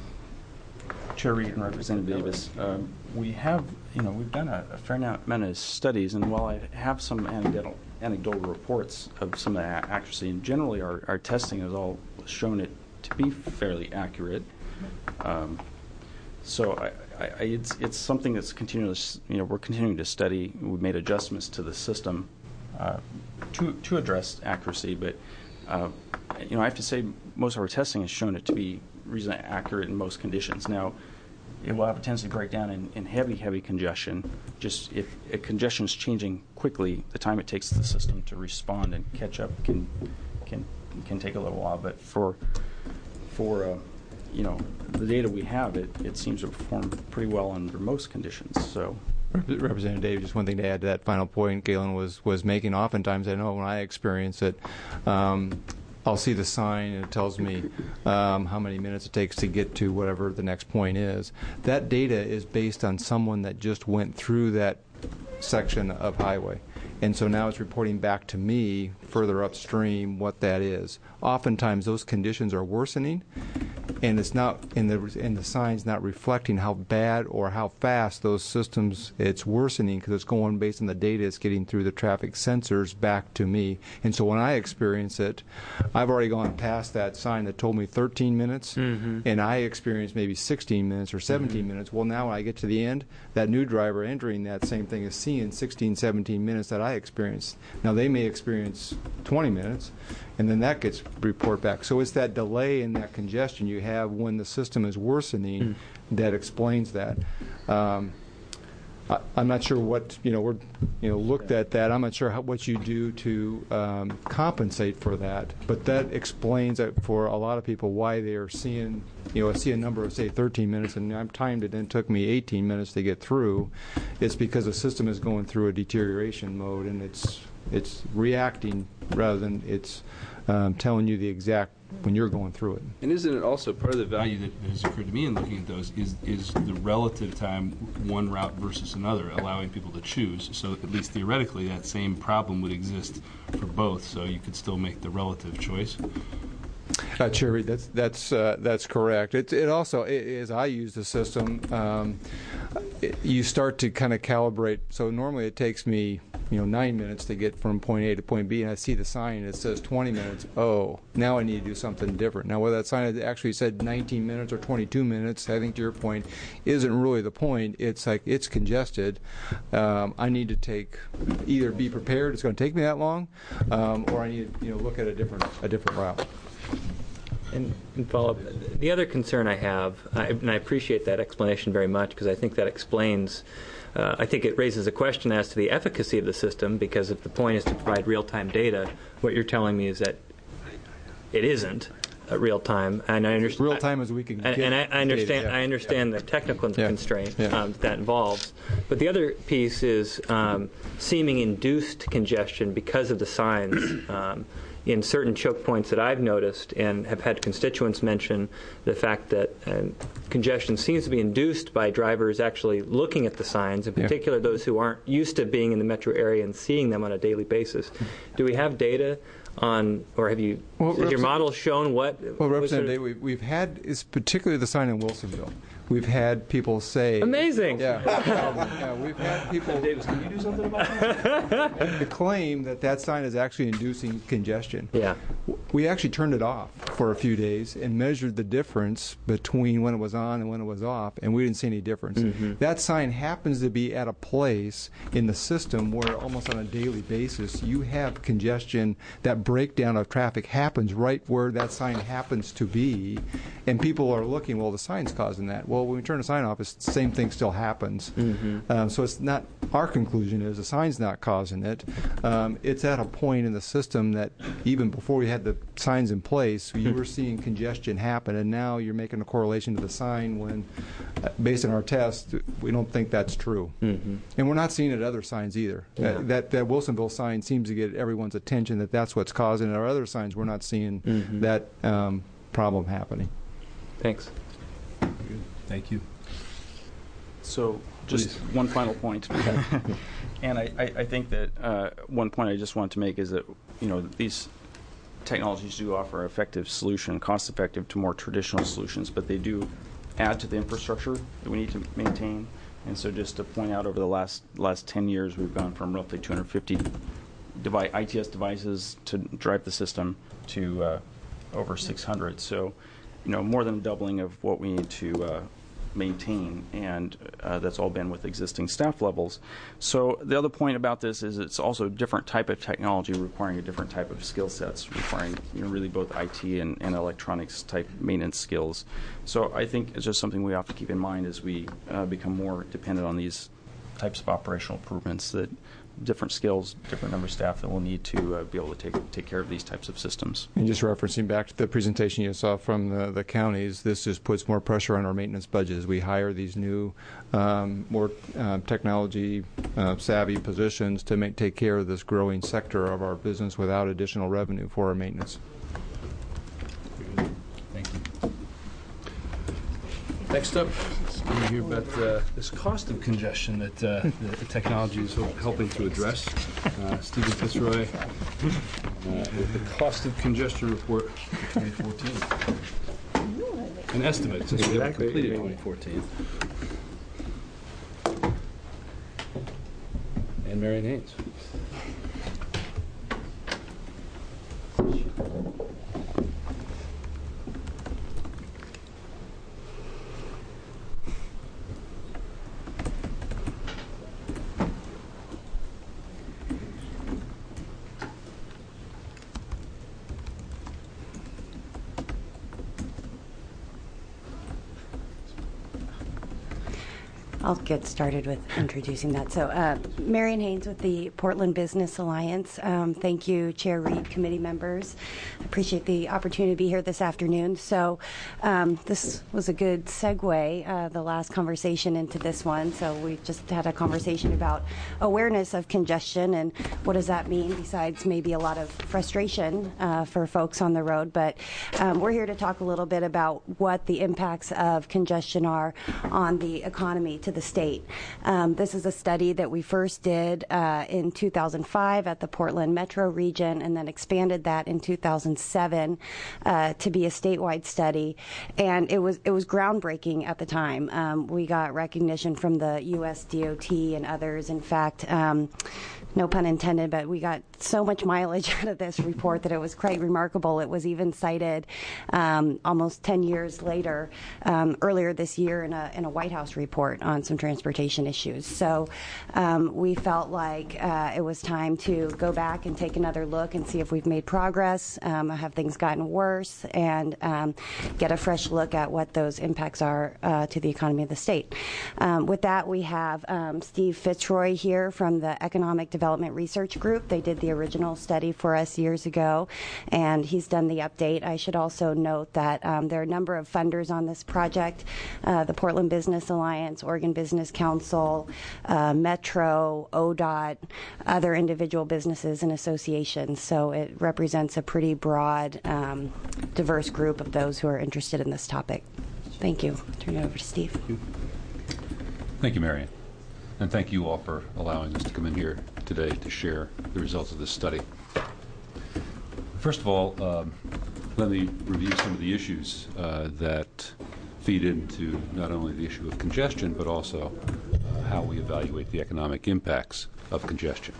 Chair Reed and Representative Davis, um, we have, you know, we've done a, a fair amount of studies, and while I have some anecdotal, anecdotal reports of some of the a- accuracy, and generally our, our testing has all shown it to be fairly accurate. Um, so I, I, I, it's it's something that's continuous. You know, we're continuing to study. We've made adjustments to the system uh, to to address accuracy, but uh, you know, I have to say most of our testing has shown it to be reasonably accurate in most conditions. Now, it will have a tendency to break down in, in heavy, heavy congestion. Just if, if congestion is changing quickly, the time it takes the system to respond and catch up can can can take a little while. But for for uh, you know, the data we have, it, it seems to perform pretty well under most conditions. So. Representative Dave, just one thing to add to that final point Galen was was making. Oftentimes, I know when I experience it, um, I'll see the sign and it tells me um, how many minutes it takes to get to whatever the next point is. That data is based on someone that just went through that section of highway. And so now it's reporting back to me further upstream what that is. Oftentimes those conditions are worsening, and it's not in the in the signs not reflecting how bad or how fast those systems it's worsening, because it's going based on the data it's getting through the traffic sensors back to me. And so when I experience it, I've already gone past that sign that told me thirteen minutes, mm-hmm. and I experienced maybe sixteen minutes or seventeen mm-hmm. minutes. Well, now when I get to the end, that new driver entering that same thing is seeing sixteen, seventeen minutes that I experienced. Now they may experience twenty minutes, and then that gets reported back. So it's that delay in that congestion you have when the system is worsening mm. that explains that. Um, I, I'm not sure what, you know, we're, you know, looked at that. I'm not sure how, what you do to um, compensate for that, but that explains that for a lot of people why they are seeing, you know, I see a number of, say, thirteen minutes, and I've timed it, and it took me eighteen minutes to get through. It's because the system is going through a deterioration mode, and it's it's reacting rather than it's um, telling you the exact when you're going through it. And isn't it also part of the value that has occurred to me in looking at those is is the relative time one route versus another, allowing people to choose. So at least theoretically, that same problem would exist for both. So you could still make the relative choice. Uh, Chair Reed, that's that's uh, that's correct. It it also, it, as I use the system, um, it, you start to kind of calibrate. So normally it takes me, you know, nine minutes to get from point A to point B, and I see the sign and it says twenty minutes. Oh, now I need to do something different. Now, whether that sign had actually said nineteen minutes or twenty-two minutes, I think to your point, isn't really the point. It's like it's congested. Um, I need to take either be prepared. It's going to take me that long, um, or I need to, you know, look at a different a different route. And, and follow up, the other concern I have, I, and I appreciate that explanation very much because I think that explains, uh, I think it raises a question as to the efficacy of the system, because if the point is to provide real-time data, what you're telling me is that it isn't uh, real-time. And I understand real-time as we can and, get and I, I understand. data, yeah. I understand yeah. the technical yeah. constraint yeah. um, that, that involves. But the other piece is um, seeming induced congestion because of the signs. Um, in certain choke points that I've noticed and have had constituents mention the fact that uh, congestion seems to be induced by drivers actually looking at the signs, in particular yeah. those who aren't used to being in the metro area and seeing them on a daily basis. Do we have data on, or have you, well, has your model shown what? Well, what Representative sort of, Day, we've, we've had, is particularly the sign in Wilsonville. We've had people say... Amazing! Yeah, um, yeah we've had people... Davis, can you do something about that? to claim that that sign is actually inducing congestion. Yeah. We actually turned it off for a few days and measured the difference between when it was on and when it was off, and we didn't see any difference. Mm-hmm. That sign happens to be at a place in the system where almost on a daily basis you have congestion. That breakdown of traffic happens right where that sign happens to be, and people are looking, well, the sign's causing that. Well, when we turn the sign off, it's the same thing still happens. Mm-hmm. Um, so it's not, our conclusion is the sign's not causing it. Um, it's at a point in the system that even before we had the signs in place, you were seeing congestion happen, and now you're making a correlation to the sign when, uh, based on our test, we don't think that's true. Mm-hmm. And we're not seeing it at other signs either. Yeah. Uh, that, that Wilsonville sign seems to get everyone's attention that that's what's causing it. Our other signs, we're not seeing mm-hmm. that um, problem happening. Thanks. Good. Thank you. So, just Please. one final point. And I, I, I think that uh, one point I just wanted to make is that, you know, these technologies do offer an effective solution, cost-effective to more traditional solutions, but they do add to the infrastructure that we need to maintain. And so just to point out, over the last last ten years, we've gone from roughly two hundred fifty device, I T S devices to drive the system to uh, over six hundred. So, you know, more than a doubling of what we need to uh, maintain, and uh, that's all been with existing staff levels. So the other point about this is it's also a different type of technology requiring a different type of skill sets, requiring, you know, really both I T and, and electronics type maintenance skills. So I think it's just something we have to keep in mind as we uh, become more dependent on these types of operational improvements, that different skills, different number of staff that we'll need to uh, be able to take take care of these types of systems. And just referencing back to the presentation you saw from the, the counties, this just puts more pressure on our maintenance budget as we hire these new, um, more uh, technology uh, savvy positions to make, take care of this growing sector of our business without additional revenue for our maintenance. Thank you. Next up, we hear about uh, this cost of congestion that uh, the, the technology is helping to address. Uh, Stephen Fitzroy uh, with the cost of congestion report for twenty fourteen. An estimate, since we haven't completed twenty fourteen. And Marion Haynes. I'll get started with introducing that. So, uh, Marion Haynes with the Portland Business Alliance. Um, thank you, Chair Reed, committee members. I appreciate the opportunity to be here this afternoon. So, um, this was a good segue, uh, the last conversation into this one. So, we just had a conversation about awareness of congestion and what does that mean, besides maybe a lot of frustration uh, for folks on the road. But um, we're here to talk a little bit about what the impacts of congestion are on the economy. To the state. Um, this is a study that we first did uh, in two thousand five at the Portland metro region, and then expanded that in two thousand seven uh, to be a statewide study. And it was it was groundbreaking at the time. Um, we got recognition from the U S D O T and others. In fact, um, no pun intended, but we got so much mileage out of this report that it was quite remarkable. It was even cited um, almost ten years later, um, earlier this year, in a, in a White House report on some transportation issues. So um, we felt like uh, it was time to go back and take another look and see if we've made progress, um, have things gotten worse, and um, get a fresh look at what those impacts are uh, to the economy of the state. Um, with that, we have um, Steve Fitzroy here from the Economic Development Research Group. They did the original study for us years ago, and he's done the update. I should also note that um, there are a number of funders on this project, uh, the Portland Business Alliance, Oregon Business Council, uh, Metro, O D O T, other individual businesses and associations. So it represents a pretty broad, um, diverse group of those who are interested in this topic. Thank you. I'll turn it over to Steve. Thank you, Marion. And thank you all for allowing us to come in here today to share the results of this study. First of all, um, let me review some of the issues uh, that feed into not only the issue of congestion, but also uh, how we evaluate the economic impacts of congestion.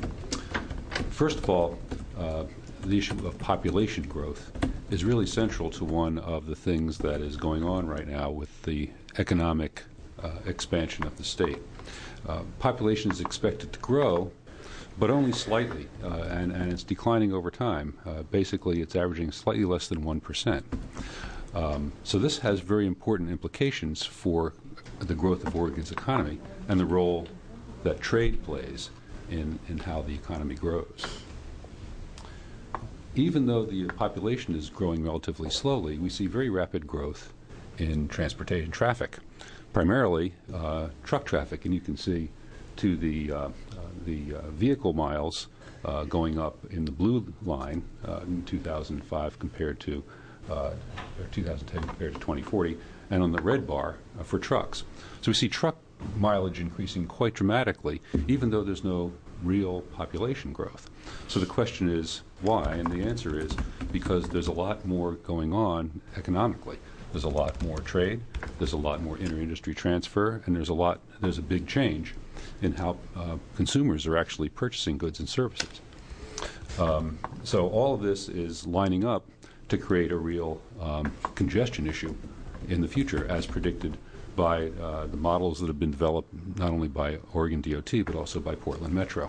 First of all, uh, the issue of population growth is really central to one of the things that is going on right now with the economic uh, expansion of the state. Uh, population is expected to grow, but only slightly, uh, and, and it's declining over time. Uh, basically, it's averaging slightly less than one percent. Um, so this has very important implications for the growth of Oregon's economy and the role that trade plays in, in how the economy grows. Even though the population is growing relatively slowly, we see very rapid growth in transportation traffic, primarily uh, truck traffic, and you can see to the uh, uh, the uh, vehicle miles uh, going up in the blue line uh, in two thousand five compared to uh, or two thousand ten compared to twenty forty, and on the red bar uh, for trucks. So we see truck mileage increasing quite dramatically, even though there's no real population growth. So the question is why, and the answer is because there's a lot more going on economically. There's a lot more trade, there's a lot more inter-industry transfer, and there's a lot, there's a big change in how uh, consumers are actually purchasing goods and services. Um, so all of this is lining up to create a real um, congestion issue in the future, as predicted by uh, the models that have been developed not only by Oregon D O T, but also by Portland Metro.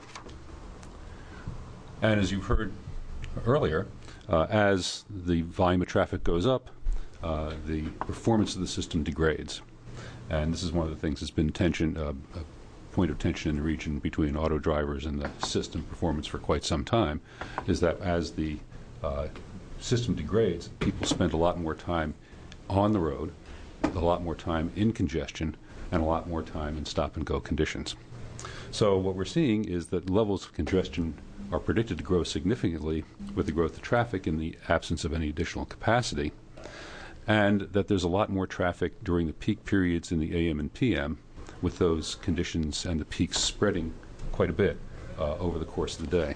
And as you've heard earlier, uh, as the volume of traffic goes up, Uh, the performance of the system degrades. And this is one of the things that's been tension, uh, a point of tension in the region between auto drivers and the system performance for quite some time, is that as the uh, system degrades, people spend a lot more time on the road, a lot more time in congestion, and a lot more time in stop-and-go conditions. So what we're seeing is that levels of congestion are predicted to grow significantly with the growth of traffic in the absence of any additional capacity, and that there's a lot more traffic during the peak periods in the A M and P M, with those conditions and the peaks spreading quite a bit uh, over the course of the day.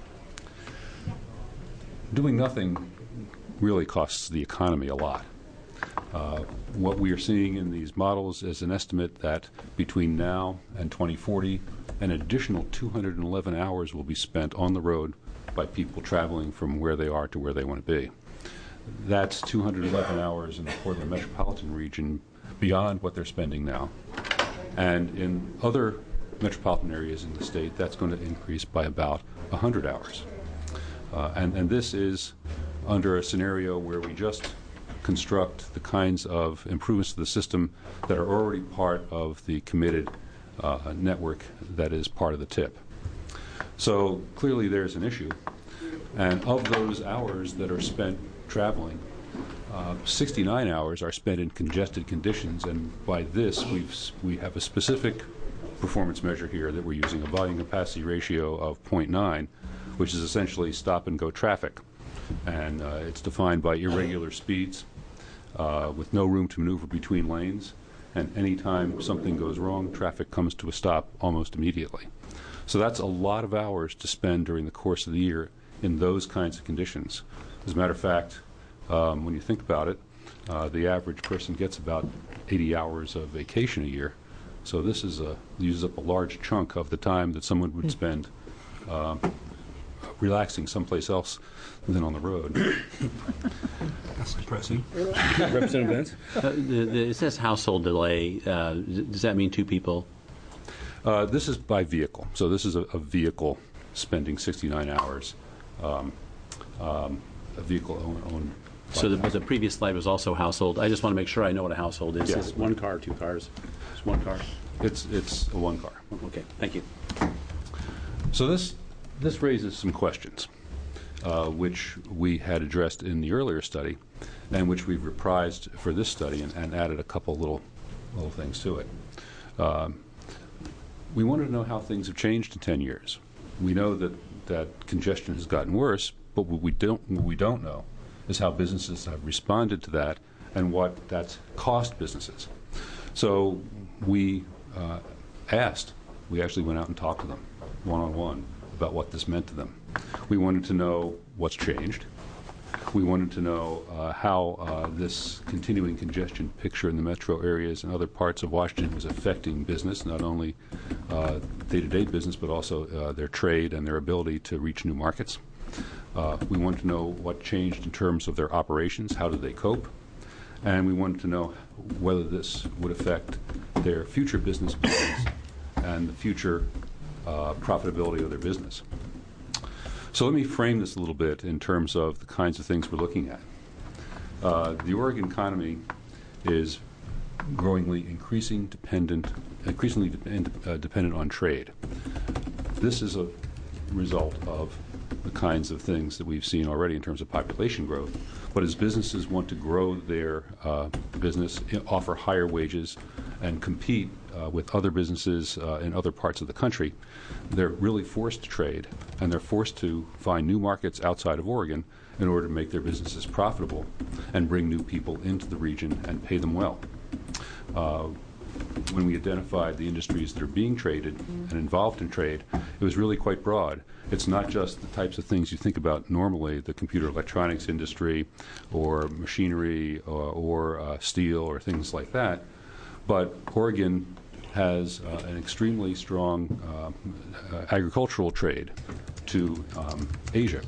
Doing nothing really costs the economy a lot. Uh, what we are seeing in these models is an estimate that between now and twenty forty, an additional two hundred eleven hours will be spent on the road by people traveling from where they are to where they want to be. That's two hundred eleven hours in the Portland metropolitan region beyond what they're spending now. And in other metropolitan areas in the state, that's going to increase by about one hundred hours. Uh, and, and this is under a scenario where we just construct the kinds of improvements to the system that are already part of the committed uh, network that is part of the T I P. So clearly there's an issue. And of those hours that are spent traveling, uh, sixty-nine hours are spent in congested conditions, and by this we've, we have a specific performance measure here that we're using, a volume capacity ratio of zero point nine, which is essentially stop-and-go traffic. And uh, it's defined by irregular speeds uh, with no room to maneuver between lanes and anytime something goes wrong, traffic comes to a stop almost immediately. So that's a lot of hours to spend during the course of the year in those kinds of conditions. As a matter of fact, um, when you think about it, uh, the average person gets about eighty hours of vacation a year. So this is a, uses up a large chunk of the time that someone would spend uh, relaxing someplace else than on the road. That's depressing. Representative Benz? Uh, the, the, it says household delay. Uh, does that mean two people? Uh, this is by vehicle. So this is a, a vehicle spending sixty-nine hours. Um, um, a vehicle owned. owned so the, the previous slide was also household. I just want to make sure I know what a household is. Yes. Is it one car, two cars? It's one car. It's it's a one car. Okay, thank you. So this this raises some questions, uh, which we had addressed in the earlier study, and which we've reprised for this study and, and added a couple little little things to it. Um, we wanted to know how things have changed in ten years. We know that that congestion has gotten worse, but what we don't what we don't know is how businesses have responded to that and what that's cost businesses. So we uh, asked, we actually went out and talked to them one-on-one about what this meant to them. We wanted to know what's changed. We wanted to know uh, how uh, this continuing congestion picture in the metro areas and other parts of Washington was affecting business, not only uh, day-to-day business, but also uh, their trade and their ability to reach new markets. Uh, we wanted to know what changed in terms of their operations, how did they cope, and we wanted to know whether this would affect their future business plans and the future uh, profitability of their business. So let me frame this a little bit in terms of the kinds of things we're looking at. Uh, the Oregon economy is growingly increasing dependent, increasingly depend, uh, dependent on trade. This is a result of the kinds of things that we've seen already in terms of population growth. But as businesses want to grow their uh, business, offer higher wages, and compete uh, with other businesses uh, in other parts of the country, they're really forced to trade, and they're forced to find new markets outside of Oregon in order to make their businesses profitable and bring new people into the region and pay them well. Uh, when we identified the industries that are being traded and involved in trade, it was really quite broad. It's not just the types of things you think about normally, the computer electronics industry or machinery or, or uh, steel or things like that, but Oregon has uh, an extremely strong uh, uh, agricultural trade to um, Asia.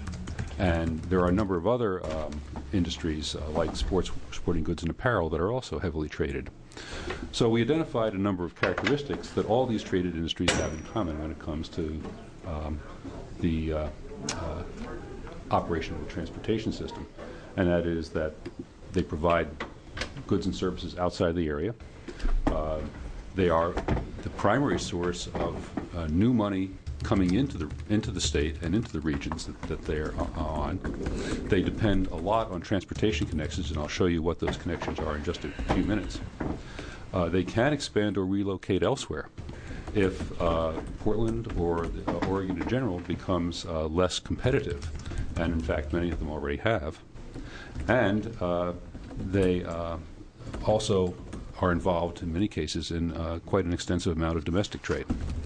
And there are a number of other um, industries uh, like sports, sporting goods and apparel that are also heavily traded. So we identified a number of characteristics that all these traded industries have in common when it comes to um, the uh, uh, operation of the transportation system, and that is that they provide goods and services outside the area. Uh, they are the primary source of uh, new money coming into the into the state and into the regions that, that they're on. They depend a lot on transportation connections, and I'll show you what those connections are in just a few minutes. Uh, they can expand or relocate elsewhere if uh, Portland or the, uh, Oregon in general becomes uh, less competitive, and in fact many of them already have. And uh, they uh, also are involved in many cases in uh, quite an extensive amount of domestic trade.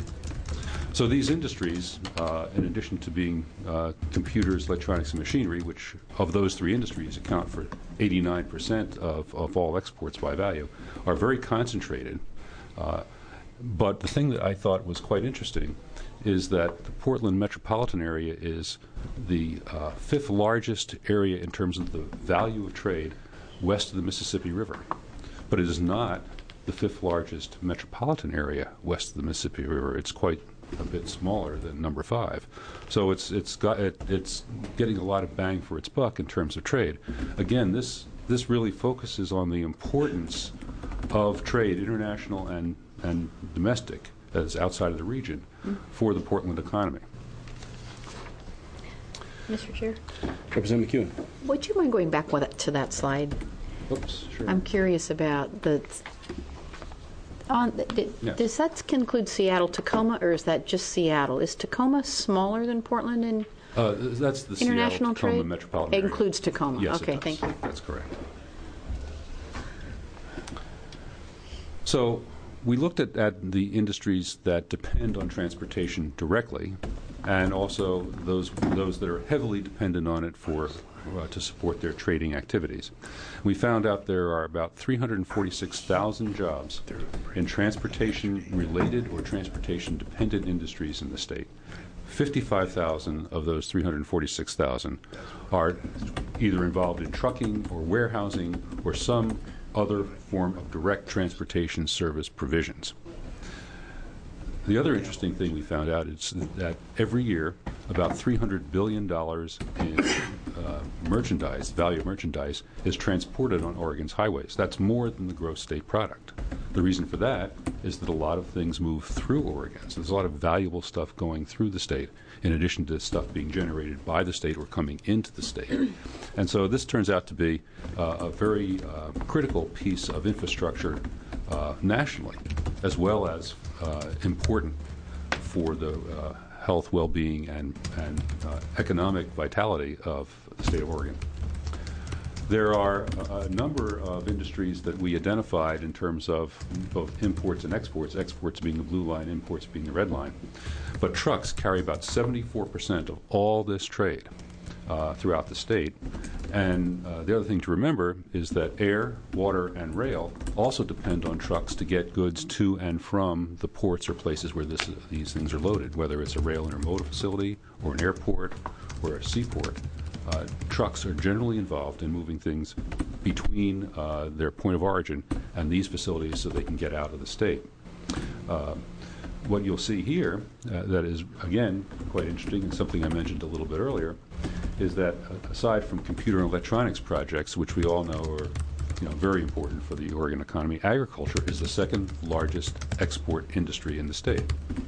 So these industries, uh, in addition to being uh, computers, electronics, and machinery, which of those three industries account for eighty-nine percent of, of all exports by value, are very concentrated. Uh, but the thing that I thought was quite interesting is that the Portland metropolitan area is the uh, fifth largest area in terms of the value of trade west of the Mississippi River. But it is not the fifth largest metropolitan area west of the Mississippi River. It's quite a bit smaller than number five. So it's it's got it, it's getting a lot of bang for its buck in terms of trade. Again, this this really focuses on the importance of trade, international and and domestic, that is outside of the region, mm-hmm. for the Portland economy. Mister Chair? Representative McEwen. Would you mind going back with it to that slide? Oops, sure. I'm curious about the... On, did, yes. Does that include Seattle, Tacoma, or is that just Seattle? Is Tacoma smaller than Portland in uh, that's the international Seattle, Tacoma trade? metropolitan It area. includes Tacoma. Yes, okay, it does. thank you. That's correct. So we looked at, at the industries that depend on transportation directly, and also those those that are heavily dependent on it for uh, to support their trading activities. We found out there are about three hundred forty-six thousand jobs in transportation-related or transportation-dependent industries in the state. fifty-five thousand of those three hundred forty-six thousand are either involved in trucking or warehousing or some other form of direct transportation service provisions. The other interesting thing we found out is that every year about three hundred billion dollars in uh, merchandise, value of merchandise, is transported on Oregon's highways. That's more than the gross state product. The reason for that is that a lot of things move through Oregon. So there's a lot of valuable stuff going through the state, in addition to stuff being generated by the state or coming into the state. And so this turns out to be uh, a very uh, critical piece of infrastructure uh, nationally, as well as uh, important for the uh, health, well-being, and, and uh, economic vitality of the state of Oregon. There are a, a number of industries that we identified in terms of both imports and exports, exports being the blue line, imports being the red line. But trucks carry about seventy-four percent of all this trade uh, throughout the state. And uh, the other thing to remember is that air, water, and rail also depend on trucks to get goods to and from the ports or places where this, these things are loaded, whether it's a rail intermodal facility or an airport or a seaport. Uh, trucks are generally involved in moving things between uh, their point of origin and these facilities so they can get out of the state. Uh, what you'll see here uh, that is, again, quite interesting and something I mentioned a little bit earlier is that uh, aside from computer and electronics projects, which we all know are you know, very important for the Oregon economy, agriculture is the second largest export industry in the state.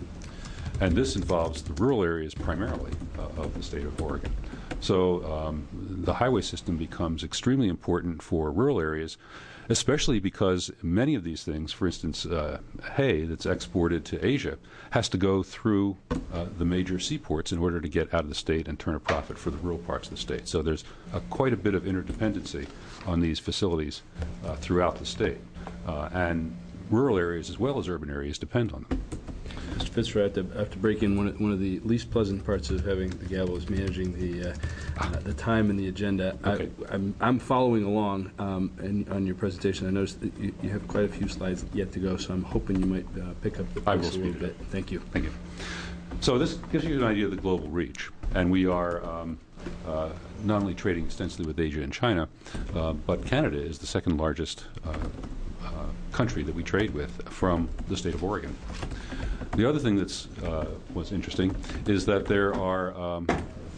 And this involves the rural areas primarily uh, of the state of Oregon. So um, the highway system becomes extremely important for rural areas, especially because many of these things, for instance, uh, hay that's exported to Asia, has to go through uh, the major seaports in order to get out of the state and turn a profit for the rural parts of the state. So there's uh, quite a bit of interdependency on these facilities uh, throughout the state. Uh, and rural areas as well as urban areas depend on them. Mister Fitzroy, I have to, I have to break in. One of, one of the least pleasant parts of having the gavel is managing the uh, uh, the time and the agenda. Okay. I, I'm, I'm following along um, in, on your presentation. I noticed that you, you have quite a few slides yet to go, so I'm hoping you might uh, pick up the pace I will a little speed it bit. up. Thank you. Thank you. So this gives you an idea of the global reach, and we are um, uh, not only trading extensively with Asia and China, uh, but Canada is the second largest uh, uh, country that we trade with from the state of Oregon. The other thing that's uh, was interesting is that there are um,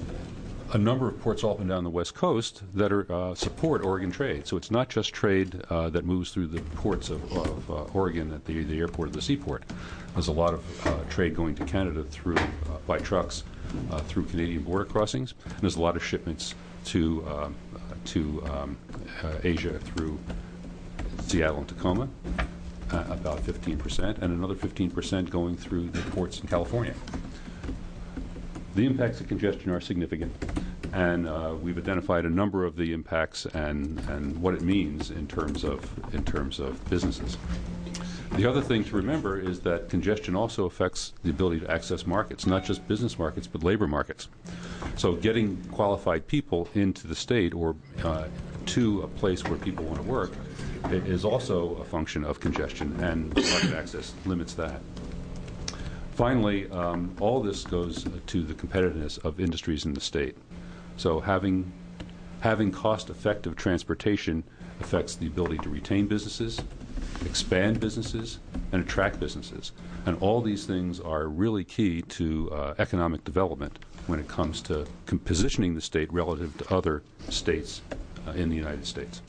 a number of ports all up and down the West Coast that are uh, support Oregon trade. So it's not just trade uh, that moves through the ports of, of uh, Oregon at the, the airport or the seaport. There's a lot of uh, trade going to Canada through uh, by trucks uh, through Canadian border crossings. And there's a lot of shipments to um, to um, uh, Asia through Seattle and Tacoma. Uh, about fifteen percent, and another fifteen percent going through the ports in California. The impacts of congestion are significant, and uh, we've identified a number of the impacts and, and what it means in terms of in terms of businesses. The other thing to remember is that congestion also affects the ability to access markets, not just business markets, but labor markets. So getting qualified people into the state or uh, to a place where people want to work is also a function of congestion, and market access limits that. Finally, um, all this goes to the competitiveness of industries in the state. So having, having cost-effective transportation affects the ability to retain businesses, expand businesses, and attract businesses. And all these things are really key to uh, economic development when it comes to positioning the state relative to other states uh, in the United States.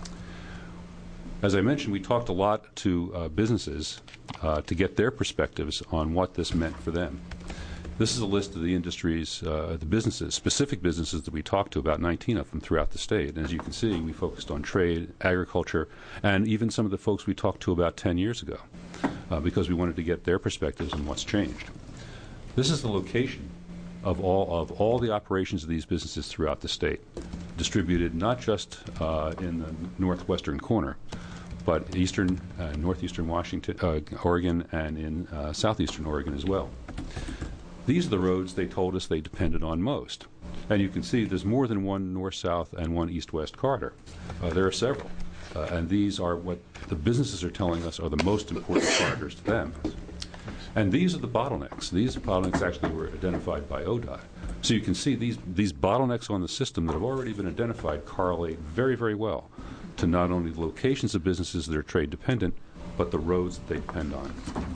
As I mentioned, we talked a lot to uh, businesses uh, to get their perspectives on what this meant for them. This is a list of the industries, uh, the businesses, specific businesses that we talked to, about nineteen of them throughout the state. And as you can see, we focused on trade, agriculture, and even some of the folks we talked to about ten years ago, uh, because we wanted to get their perspectives on what's changed. This is the location of all of all the operations of these businesses throughout the state, distributed not just uh, in the northwestern corner, but eastern, uh, northeastern Washington, uh, Oregon, and in uh, southeastern Oregon as well. These are the roads they told us they depended on most. And you can see there's more than one north-south and one east-west corridor. Uh, there are several. Uh, and these are what the businesses are telling us are the most important corridors to them. And these are the bottlenecks. These bottlenecks actually were identified by O D O T. So you can see these, these bottlenecks on the system that have already been identified correlate very, very well to not only the locations of businesses that are trade dependent, but the roads that they depend on.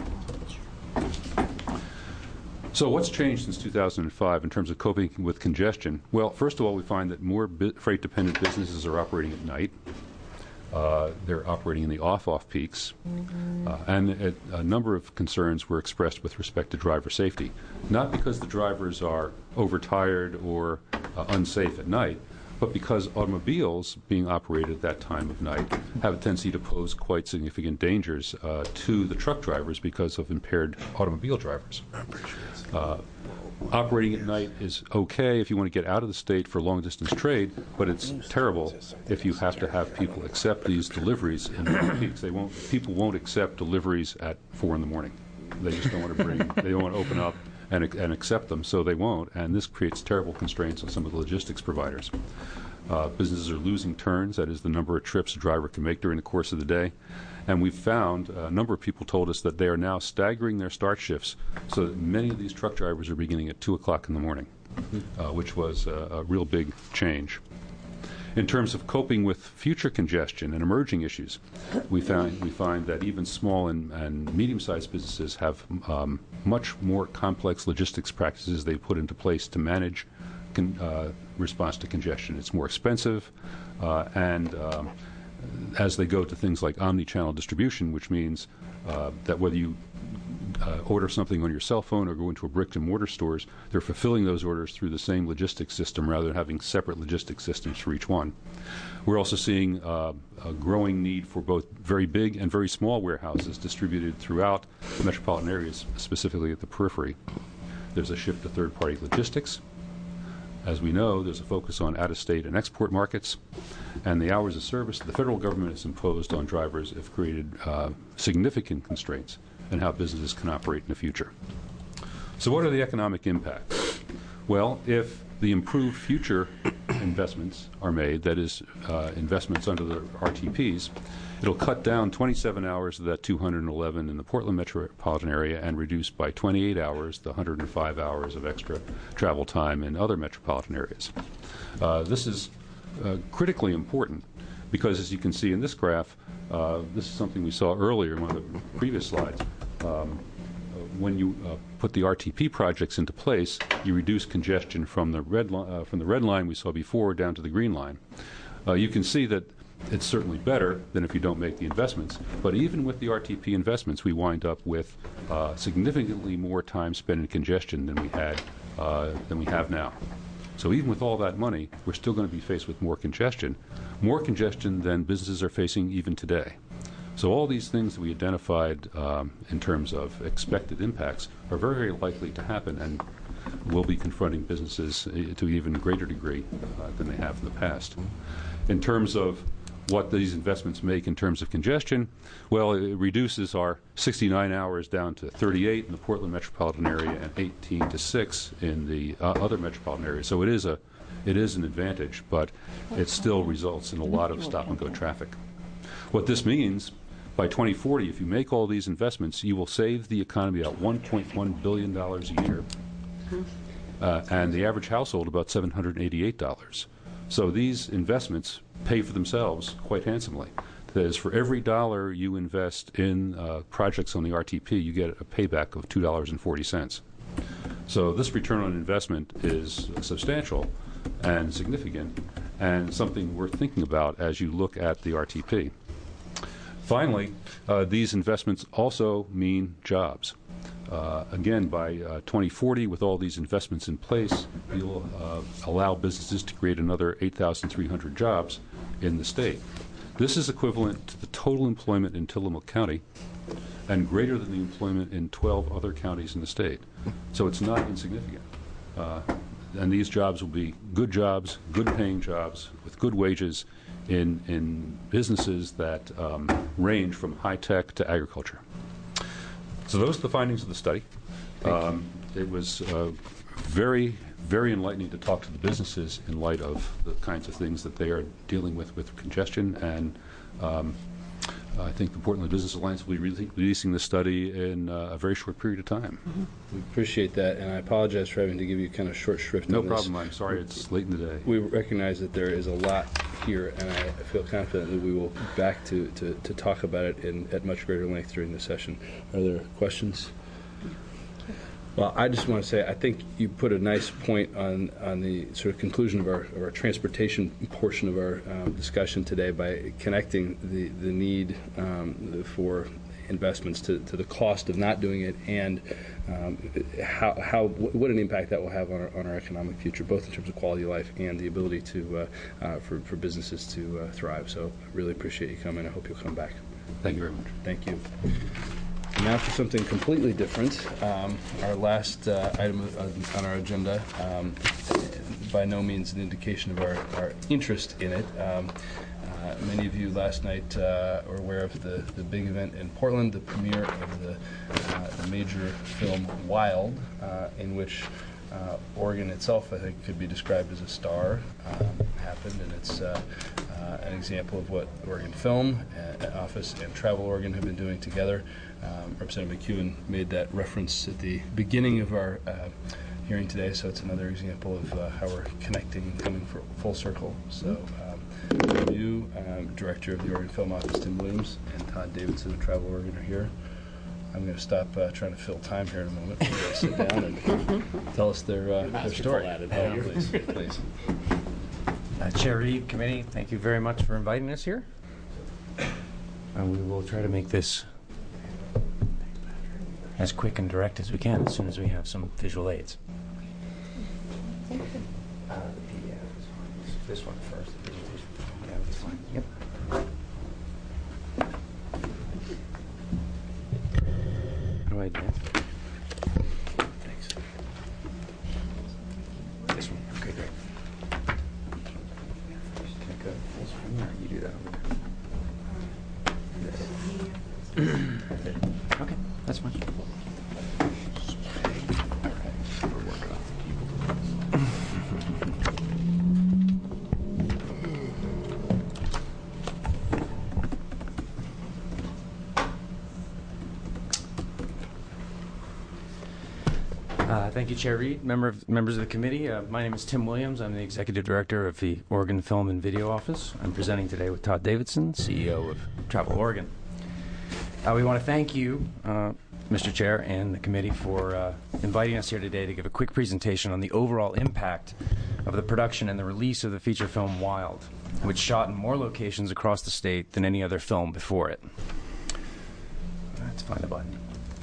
So what's changed since two thousand five in terms of coping with congestion? Well, first of all, we find that more freight-dependent businesses are operating at night. Uh, they're operating in the off-off peaks. Uh, and a, a number of concerns were expressed with respect to driver safety. Not because the drivers are overtired or uh, unsafe at night, but because automobiles being operated at that time of night have a tendency to pose quite significant dangers uh, to the truck drivers because of impaired automobile drivers. Uh, operating at night is okay if you want to get out of the state for long-distance trade, but it's terrible if you have to have people accept these deliveries in the peaks. They won't. People won't accept deliveries at four in the morning. They just don't want to bring. They don't want to open up and, and accept them, so they won't. And this creates terrible constraints on some of the logistics providers. Uh, businesses are losing turns. That is the number of trips a driver can make during the course of the day. And we've found, uh, a number of people told us that they are now staggering their start shifts so that many of these truck drivers are beginning at two o'clock in the morning, uh, which was a, a real big change. In terms of coping with future congestion and emerging issues, we found we find that even small and, and medium-sized businesses have um, much more complex logistics practices they put into place to manage con, uh, response to congestion. It's more expensive, uh, and um, as they go to things like omni-channel distribution, which means uh, that whether you uh, order something on your cell phone or go into a brick-and-mortar stores, they're fulfilling those orders through the same logistics system rather than having separate logistics systems for each one. We're also seeing uh, a growing need for both very big and very small warehouses distributed throughout metropolitan areas, specifically at the periphery. There's a shift to third-party logistics. As we know, there's a focus on out-of-state and export markets, and the hours of service that the federal government has imposed on drivers have created uh, significant constraints in how businesses can operate in the future. So what are the economic impacts? Well, if the improved future investments are made, that is, uh, investments under the R T Ps, it'll cut down twenty-seven hours of that two hundred eleven in the Portland metropolitan area and reduce by twenty-eight hours the one hundred five hours of extra travel time in other metropolitan areas. Uh, this is uh, critically important because, as you can see in this graph, uh, this is something we saw earlier in one of the previous slides. Um, when you uh, put the R T P projects into place, you reduce congestion from the red li- uh, from the red line we saw before down to the green line. Uh, you can see that it's certainly better than if you don't make the investments. But even with the R T P investments, we wind up with uh, significantly more time spent in congestion than we had uh, than we have now. So even with all that money, we're still going to be faced with more congestion, more congestion than businesses are facing even today. So all these things that we identified um, in terms of expected impacts are very, very likely to happen, and will be confronting businesses to an even greater degree uh, than they have in the past. In terms of what these investments make in terms of congestion, well, it reduces our sixty-nine hours down to thirty-eight in the Portland metropolitan area and eighteen to six in the uh, other metropolitan areas. So it is a, it is an advantage, but it still results in a lot of stop-and-go traffic. What this means, by twenty forty, if you make all these investments, you will save the economy about one point one billion dollars a year, uh, and the average household about seven hundred eighty-eight dollars. So these investments pay for themselves quite handsomely. That is, for every dollar you invest in uh, projects on the R T P, you get a payback of two dollars and forty cents. So this return on investment is substantial and significant, and something worth thinking about as you look at the R T P. Finally, uh, these investments also mean jobs. Uh, again, by uh, twenty forty, with all these investments in place, you'll uh, allow businesses to create another eight thousand three hundred jobs in the state. This is equivalent to the total employment in Tillamook County and greater than the employment in twelve other counties in the state. So it's not insignificant. Uh, and these jobs will be good jobs, good-paying jobs with good wages in in businesses that um, range from high tech to agriculture. So those are the findings of the study. Um, it was uh, very, very enlightening to talk to the businesses in light of the kinds of things that they are dealing with with congestion, and um, I think the Portland Business Alliance will be re releasing this study in uh, a very short period of time. Mm-hmm. We appreciate that, and I apologize for having to give you kind of short shrift No on this. problem. I'm sorry it's late in the day. We recognize that there is a lot here, and I feel confident that we will be back to, to, to talk about it in, at much greater length during the session. Are there questions? Well, I just want to say I think you put a nice point on, on the sort of conclusion of our, of our transportation portion of our um, discussion today by connecting the, the need um, for investments to, to the cost of not doing it, and um, how, how what an impact that will have on our, on our economic future, both in terms of quality of life and the ability to uh, uh, for, for businesses to uh, thrive. So I really appreciate you coming. I hope you'll come back. Thank you very much. Thank you. Now for something completely different, um, our last uh, item on our agenda, um, by no means an indication of our, our interest in it. Um, uh, many of you last night uh, are aware of the, the big event in Portland, the premiere of the, uh, the major film Wild, uh, in which uh, Oregon itself, I think, could be described as a star, um, happened, and it's uh, uh, an example of what Oregon Film uh, Office and Travel Oregon have been doing together. Um, Representative McEwen made that reference at the beginning of our uh, hearing today, so it's another example of uh, how we're connecting and coming for full circle. So, um, the new um, director of the Oregon Film Office, Tim Williams, and Todd Davidson of Travel Oregon are here. I'm going to stop uh, trying to fill time here in a moment. We're going to sit down and tell us their uh, their story. Oh, please, please. Uh, Chair Reed, committee, thank you very much for inviting us here. And we will try to make this as quick and direct as we can as soon as we have some visual aids. Uh, the, uh, this one first. The presentation. Yeah, this one. Yep. How do I advance? Thanks. This one. Okay, great. Can I go full screen, or you do that over there? Okay, that's fine. Uh, thank you, Chair Reed, member of, members of the committee. Uh, my name is Tim Williams. I'm the Executive Director of the Oregon Film and Video Office. I'm presenting today with Todd Davidson, C E O of Travel Oregon. Uh, we want to thank you, uh, Mister Chair, and the committee for uh, inviting us here today to give a quick presentation on the overall impact of the production and the release of the feature film Wild, which shot in more locations across the state than any other film before it. Let's find the button.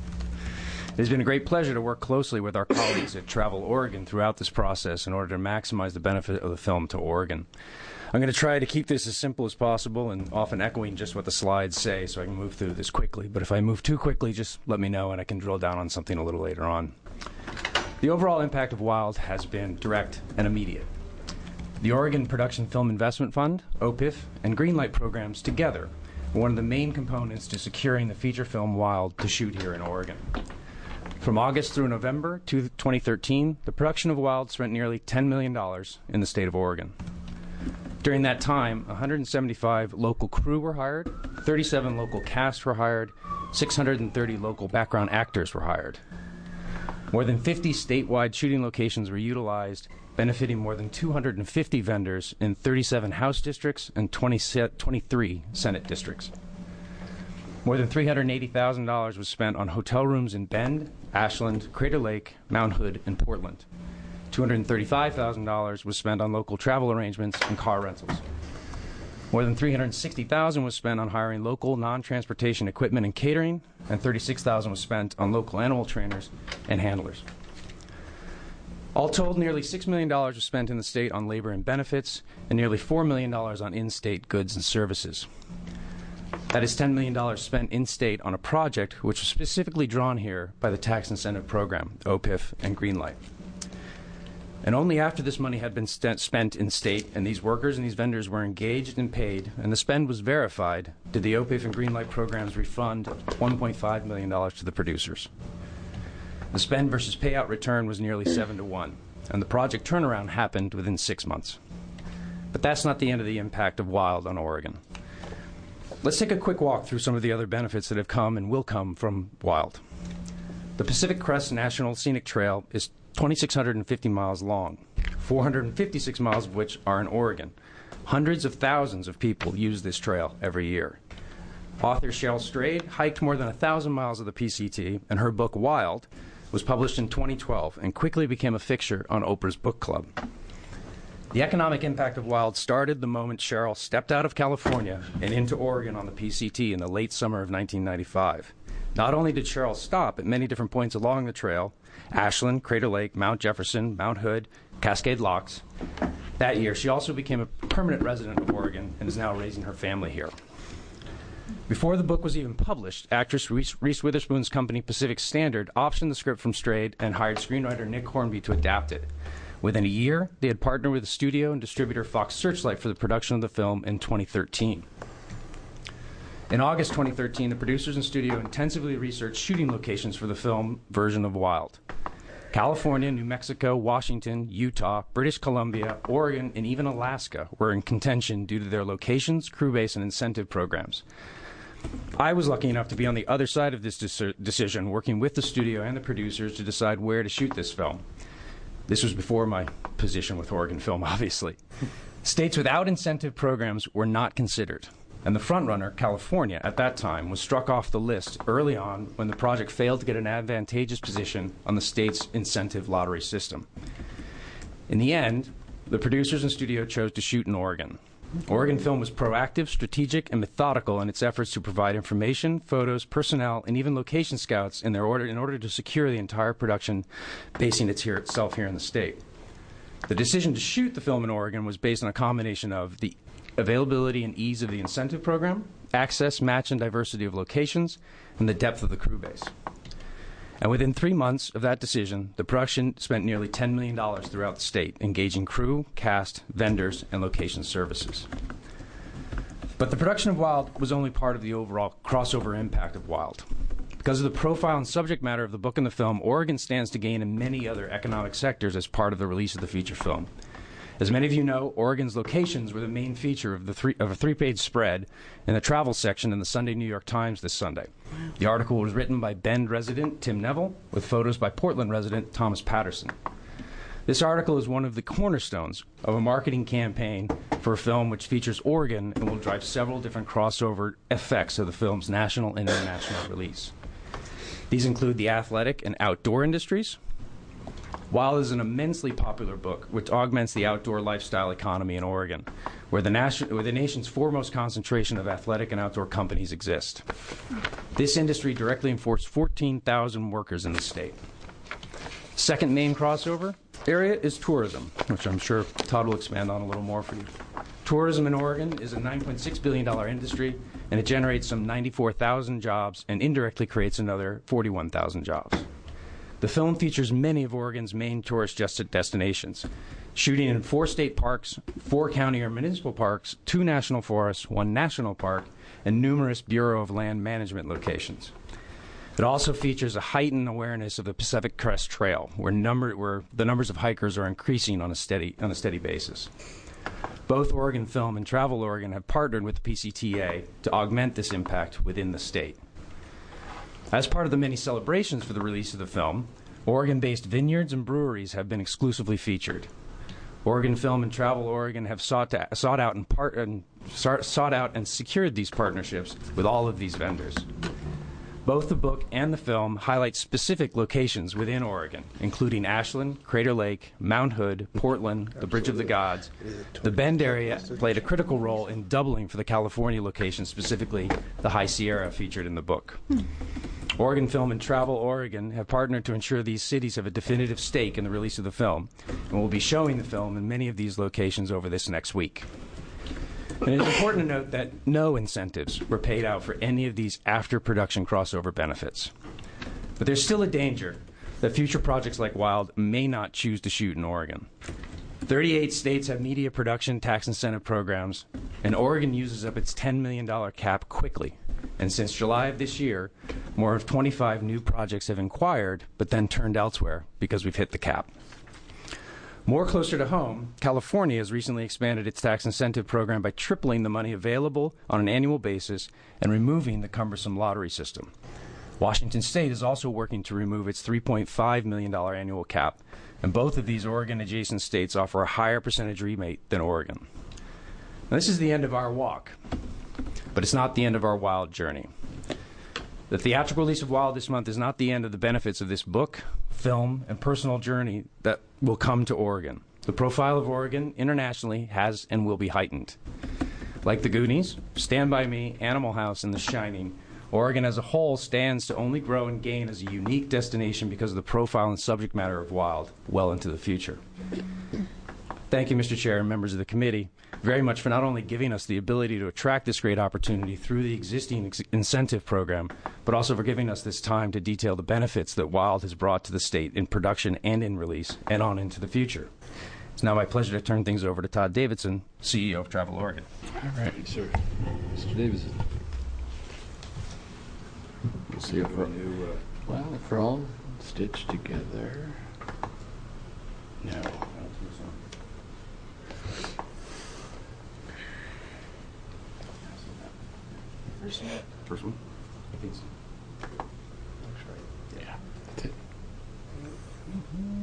It has been a great pleasure to work closely with our colleagues at Travel Oregon throughout this process in order to maximize the benefit of the film to Oregon. I'm going to try to keep this as simple as possible and often echoing just what the slides say so I can move through this quickly. But if I move too quickly, just let me know and I can drill down on something a little later on. The overall impact of Wild has been direct and immediate. The Oregon Production Film Investment Fund, O P I F, and Greenlight programs together were one of the main components to securing the feature film Wild to shoot here in Oregon. From August through November twenty thirteen, the production of Wild spent nearly ten million dollars in the state of Oregon. During that time, one hundred seventy-five local crew were hired, thirty-seven local cast were hired, six hundred thirty local background actors were hired. More than fifty statewide shooting locations were utilized, benefiting more than two hundred fifty vendors in thirty-seven House districts and twenty-three Senate districts. More than three hundred eighty thousand dollars was spent on hotel rooms in Bend, Ashland, Crater Lake, Mount Hood, and Portland. two hundred thirty-five thousand dollars was spent on local travel arrangements and car rentals. More than three hundred sixty thousand dollars was spent on hiring local non-transportation equipment and catering, and thirty-six thousand dollars was spent on local animal trainers and handlers. All told, nearly six million dollars was spent in the state on labor and benefits, and nearly four million dollars on in-state goods and services. That is ten million dollars spent in-state on a project which was specifically drawn here by the Tax Incentive Program, O P I F, and Greenlight. And only after this money had been st- spent in state and these workers and these vendors were engaged and paid and the spend was verified, did the O P I F and Greenlight programs refund one point five million dollars to the producers. The spend versus payout return was nearly seven to one, and the project turnaround happened within six months. But that's not the end of the impact of WILD on Oregon. Let's take a quick walk through some of the other benefits that have come and will come from WILD. The Pacific Crest National Scenic Trail is two thousand six hundred fifty miles long, four hundred fifty-six miles of which are in Oregon. Hundreds of thousands of people use this trail every year. Author Cheryl Strayed hiked more than one thousand miles of the P C T, and her book, Wild, was published in twenty twelve and quickly became a fixture on Oprah's book club. The economic impact of WILD started the moment Cheryl stepped out of California and into Oregon on the P C T in the late summer of nineteen ninety-five. Not only did Cheryl stop at many different points along the trail, Ashland, Crater Lake, Mount Jefferson, Mount Hood, Cascade Locks, that year she also became a permanent resident of Oregon and is now raising her family here. Before the book was even published, actress Reese, Reese Witherspoon's company Pacific Standard optioned the script from Strayed and hired screenwriter Nick Hornby to adapt it. Within a year, they had partnered with the studio and distributor Fox Searchlight for the production of the film in twenty thirteen. In August twenty thirteen, the producers and studio intensively researched shooting locations for the film version of Wild. California, New Mexico, Washington, Utah, British Columbia, Oregon, and even Alaska were in contention due to their locations, crew base, and incentive programs. I was lucky enough to be on the other side of this de- decision, working with the studio and the producers to decide where to shoot this film. This was before my position with Oregon Film, obviously. States without incentive programs were not considered. And the frontrunner, California, at that time, was struck off the list early on when the project failed to get an advantageous position on the state's incentive lottery system. In the end, the producers and studio chose to shoot in Oregon. Oregon Film was proactive, strategic, and methodical in its efforts to provide information, photos, personnel, and even location scouts in, their order, in order to secure the entire production, basing its here, itself here in the state. The decision to shoot the film in Oregon was based on a combination of the availability and ease of the incentive program, access, match, and diversity of locations, and the depth of the crew base. And within three months of that decision, the production spent nearly ten million dollars throughout the state, engaging crew, cast, vendors, and location services. But the production of Wild was only part of the overall crossover impact of Wild. Because of the profile and subject matter of the book and the film, Oregon stands to gain in many other economic sectors as part of the release of the feature film. As many of you know, Oregon's locations were the main feature of, the three, of a three-page spread in the travel section in the Sunday New York Times this Sunday. The article was written by Bend resident Tim Neville, with photos by Portland resident Thomas Patterson. This article is one of the cornerstones of a marketing campaign for a film which features Oregon and will drive several different crossover effects of the film's national and international release. These include the athletic and outdoor industries. Wild is an immensely popular book which augments the outdoor lifestyle economy in Oregon, where the, nation, where the nation's foremost concentration of athletic and outdoor companies exist. This industry directly employs fourteen thousand workers in the state. Second main crossover area is tourism, which I'm sure Todd will expand on a little more for you. Tourism in Oregon is a nine point six billion dollars industry, and it generates some ninety-four thousand jobs and indirectly creates another forty-one thousand jobs. The film features many of Oregon's main tourist destinations, shooting in four state parks, four county or municipal parks, two national forests, one national park, and numerous Bureau of Land Management locations. It also features a heightened awareness of the Pacific Crest Trail, where, number, where the numbers of hikers are increasing on a steady, on a steady basis. Both Oregon Film and Travel Oregon have partnered with the P C T A to augment this impact within the state. As part of the many celebrations for the release of the film, Oregon-based vineyards and breweries have been exclusively featured. Oregon Film and Travel Oregon have sought, to, sought, out, and part, and sought out and secured these partnerships with all of these vendors. Both the book and the film highlight specific locations within Oregon, including Ashland, Crater Lake, Mount Hood, Portland, the Bridge of the Gods. The Bend area played a critical role in doubling for the California location, specifically the High Sierra featured in the book. Oregon Film and Travel Oregon have partnered to ensure these cities have a definitive stake in the release of the film, and will be showing the film in many of these locations over this next week. And it is important to note that no incentives were paid out for any of these after-production crossover benefits. But there's still a danger that future projects like Wild may not choose to shoot in Oregon. thirty-eight states have media production tax incentive programs, and Oregon uses up its ten million dollars cap quickly. And since July of this year, more than twenty-five new projects have inquired, but then turned elsewhere because we've hit the cap. More closer to home, California has recently expanded its tax incentive program by tripling the money available on an annual basis and removing the cumbersome lottery system. Washington State is also working to remove its three point five million dollars annual cap, and both of these Oregon-adjacent states offer a higher percentage rebate than Oregon. Now, this is the end of our walk, but it's not the end of our Wild journey. The theatrical release of Wild this month is not the end of the benefits of this book, film, and personal journey that will come to Oregon. The profile of Oregon internationally has and will be heightened. Like The Goonies, Stand By Me, Animal House, and The Shining, Oregon as a whole stands to only grow and gain as a unique destination because of the profile and subject matter of Wild well into the future. Thank you, Mister Chair and members of the committee, very much for not only giving us the ability to attract this great opportunity through the existing ex- incentive program, but also for giving us this time to detail the benefits that Wild has brought to the state in production and in release and on into the future. It's now my pleasure to turn things over to Todd Davidson, C E O of Travel Oregon. All right, sir. Mister Davidson. We'll see if we're, uh, well, if we're all stitched together. No. First one? First one? I think so. Looks right. Yeah, that's it. Mm-hmm.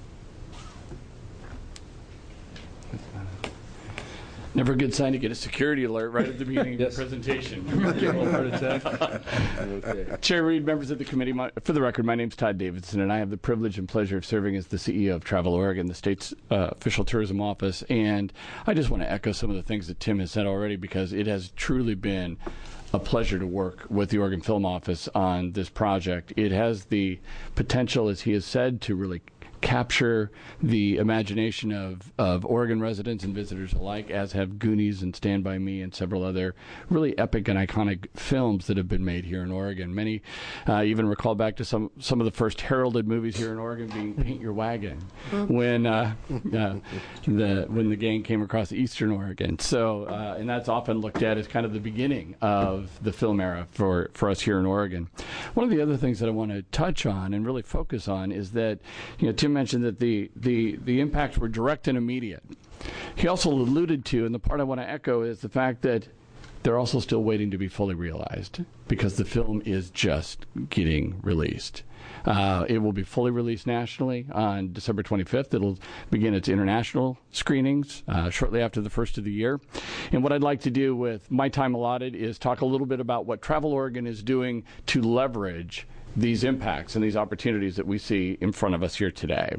Never a good sign to get a security alert right at the beginning Yes. of the presentation. Get a little heart attack. Okay. Chair Reed, members of the committee, my, for the record, my name is Todd Davidson, and I have the privilege and pleasure of serving as the C E O of Travel Oregon, the state's uh, official tourism office. And I just want to echo some of the things that Tim has said already, because it has truly been a pleasure to work with the Oregon Film Office on this project. It has the potential, as he has said, to really capture the imagination of, of Oregon residents and visitors alike, as have Goonies and Stand By Me and several other really epic and iconic films that have been made here in Oregon. Many uh, even recall back to some, some of the first heralded movies here in Oregon being Paint Your Wagon, when uh, uh, the when the gang came across Eastern Oregon. So, uh, and that's often looked at as kind of the beginning of the film era for, for us here in Oregon. One of the other things that I want to touch on and really focus on is that, you know, Tim mentioned that the, the, the impacts were direct and immediate. He also alluded to, and the part I want to echo is the fact that they're also still waiting to be fully realized, because the film is just getting released. Uh, it will be fully released nationally on December twenty-fifth. It'll begin its international screenings uh, shortly after the first of the year. And what I'd like to do with my time allotted is talk a little bit about what Travel Oregon is doing to leverage these impacts and these opportunities that we see in front of us here today.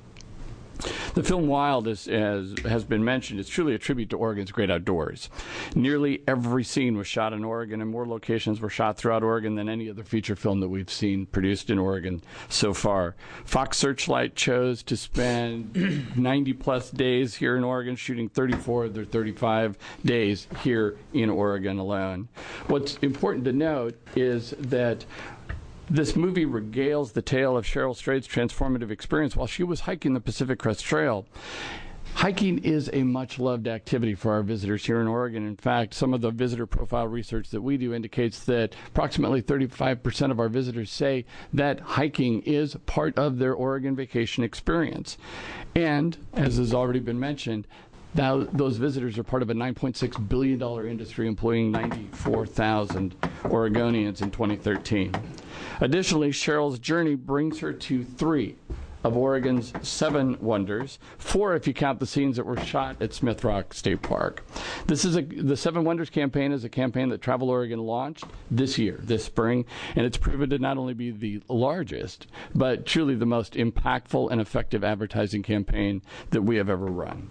The film Wild, is, as has been mentioned, is truly a tribute to Oregon's great outdoors. Nearly every scene was shot in Oregon, and more locations were shot throughout Oregon than any other feature film that we've seen produced in Oregon so far. Fox Searchlight chose to spend ninety plus days here in Oregon, shooting thirty-four of their thirty-five days here in Oregon alone. What's important to note is that this movie regales the tale of Cheryl Strayed's transformative experience while she was hiking the Pacific Crest Trail. Hiking is a much-loved activity for our visitors here in Oregon. In fact, some of the visitor profile research that we do indicates that approximately thirty-five percent of our visitors say that hiking is part of their Oregon vacation experience. And, as has already been mentioned, now, those visitors are part of a nine point six billion dollars industry employing ninety-four thousand Oregonians in twenty thirteen. Additionally, Cheryl's journey brings her to three of Oregon's seven wonders, four if you count the scenes that were shot at Smith Rock State Park. This is a, the Seven Wonders campaign is a campaign that Travel Oregon launched this year, this spring, and it's proven to not only be the largest, but truly the most impactful and effective advertising campaign that we have ever run.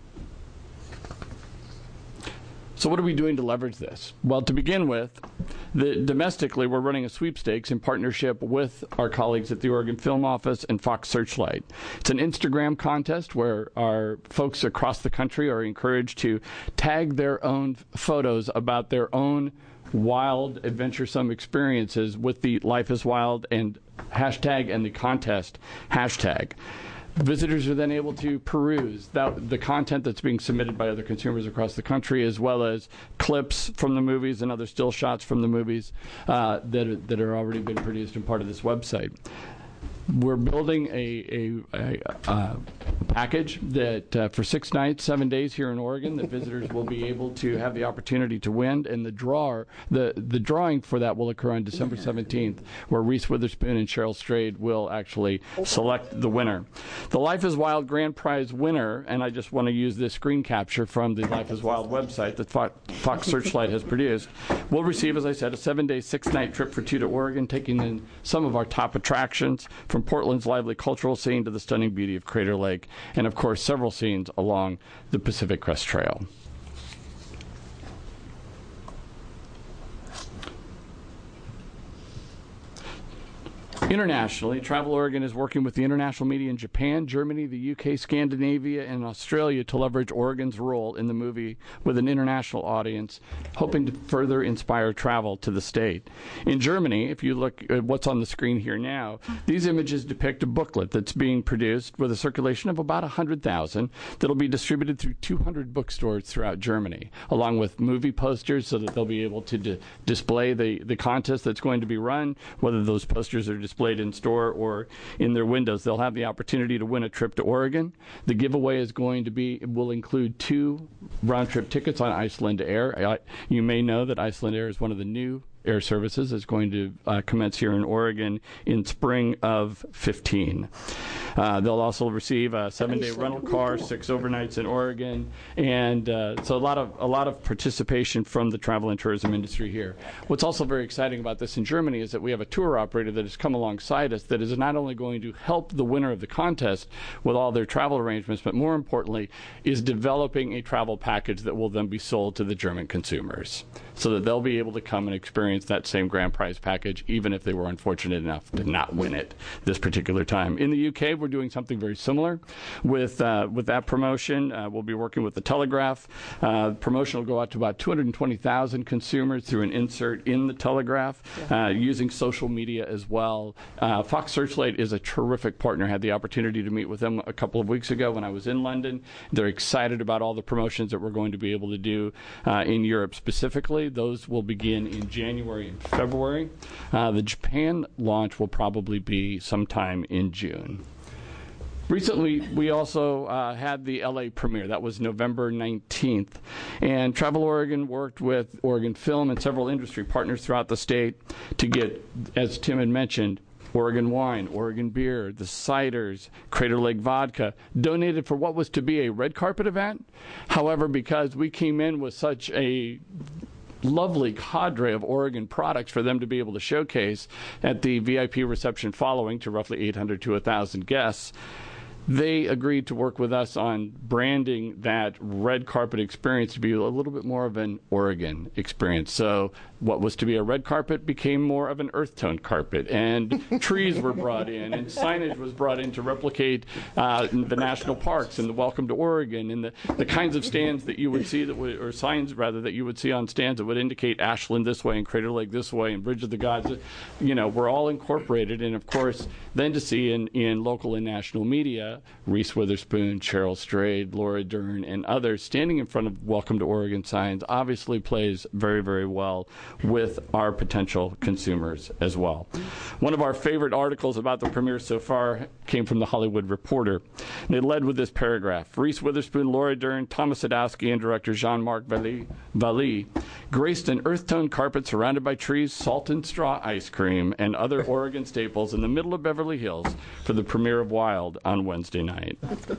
So what are we doing to leverage this? Well, to begin with, the, domestically, we're running a sweepstakes in partnership with our colleagues at the Oregon Film Office and Fox Searchlight. It's an Instagram contest where our folks across the country are encouraged to tag their own photos about their own wild, adventuresome experiences with the Life is Wild and hashtag and the contest hashtag. Visitors are then able to peruse that, the content that's being submitted by other consumers across the country, as well as clips from the movies and other still shots from the movies uh, that, are, that are already been produced and part of this website. We're building a, a, a, a package that uh, for six nights, seven days here in Oregon, that visitors will be able to have the opportunity to win. And the drawer, the the drawing for that will occur on December seventeenth, where Reese Witherspoon and Cheryl Strayed will actually select the winner. The Life is Wild Grand Prize winner, and I just want to use this screen capture from the Life is Wild website that Fox Searchlight has produced, will receive, as I said, a seven-day, six-night trip for two to Oregon, taking in some of our top attractions, from Portland's lively cultural scene to the stunning beauty of Crater Lake, and of course several scenes along the Pacific Crest Trail. Internationally, Travel Oregon is working with the international media in Japan, Germany, the U K, Scandinavia, and Australia to leverage Oregon's role in the movie with an international audience, hoping to further inspire travel to the state. In Germany, if you look at what's on the screen here now, these images depict a booklet that's being produced with a circulation of about one hundred thousand that'll be distributed through two hundred bookstores throughout Germany, along with movie posters so that they'll be able to di- display the, the contest that's going to be run, whether those posters are displayed in store or in their windows. They'll have the opportunity to win a trip to Oregon. The giveaway is going to be, will include two round-trip tickets on Iceland Air. I, you may know that Iceland Air is one of the new air services. Is going to uh, commence here in Oregon in spring of fifteen. Uh, they'll also receive a seven-day rental car, six overnights in Oregon, and uh, so a lot of a lot of participation from the travel and tourism industry here. What's also very exciting about this in Germany is that we have a tour operator that has come alongside us that is not only going to help the winner of the contest with all their travel arrangements, but more importantly, is developing a travel package that will then be sold to the German consumers, so that they'll be able to come and experience that same grand prize package, even if they were unfortunate enough to not win it this particular time. In the U K, we're doing something very similar with uh, with that promotion. Uh, we'll be working with the Telegraph. Uh, promotion will go out to about two hundred twenty thousand consumers through an insert in the Telegraph, uh, using social media as well. Uh, Fox Searchlight is a terrific partner. I had the opportunity to meet with them a couple of weeks ago when I was in London. They're excited about all the promotions that we're going to be able to do uh, in Europe specifically. Those will begin in January and February. Uh, the Japan launch will probably be sometime in June. Recently, we also uh, had the L A premiere. That was November nineteenth. And Travel Oregon worked with Oregon Film and several industry partners throughout the state to get, as Tim had mentioned, Oregon wine, Oregon beer, the ciders, Crater Lake vodka, donated for what was to be a red carpet event. However, because we came in with such a lovely cadre of Oregon products for them to be able to showcase at the V I P reception following to roughly eight hundred to one thousand guests, they agreed to work with us on branding that red carpet experience to be a little bit more of an Oregon experience. So what was to be a red carpet became more of an earth tone carpet, and trees were brought in, and signage was brought in to replicate uh, the national parks and the Welcome to Oregon, and the, the kinds of stands that you would see that would, or signs rather, that you would see on stands that would indicate Ashland this way and Crater Lake this way and Bridge of the Gods, you know, were all incorporated. And of course, then to see in, in local and national media, Reese Witherspoon, Cheryl Strayed, Laura Dern, and others standing in front of Welcome to Oregon signs obviously plays very, very well with our potential consumers as well. One of our favorite articles about the premiere so far came from the Hollywood Reporter. And it led with this paragraph: Reese Witherspoon, Laura Dern, Thomas Sadowski, and director Jean-Marc Vallée graced an earth-tone carpet surrounded by trees, salt and straw ice cream, and other Oregon staples in the middle of Beverly Hills for the premiere of Wild on Wednesday night.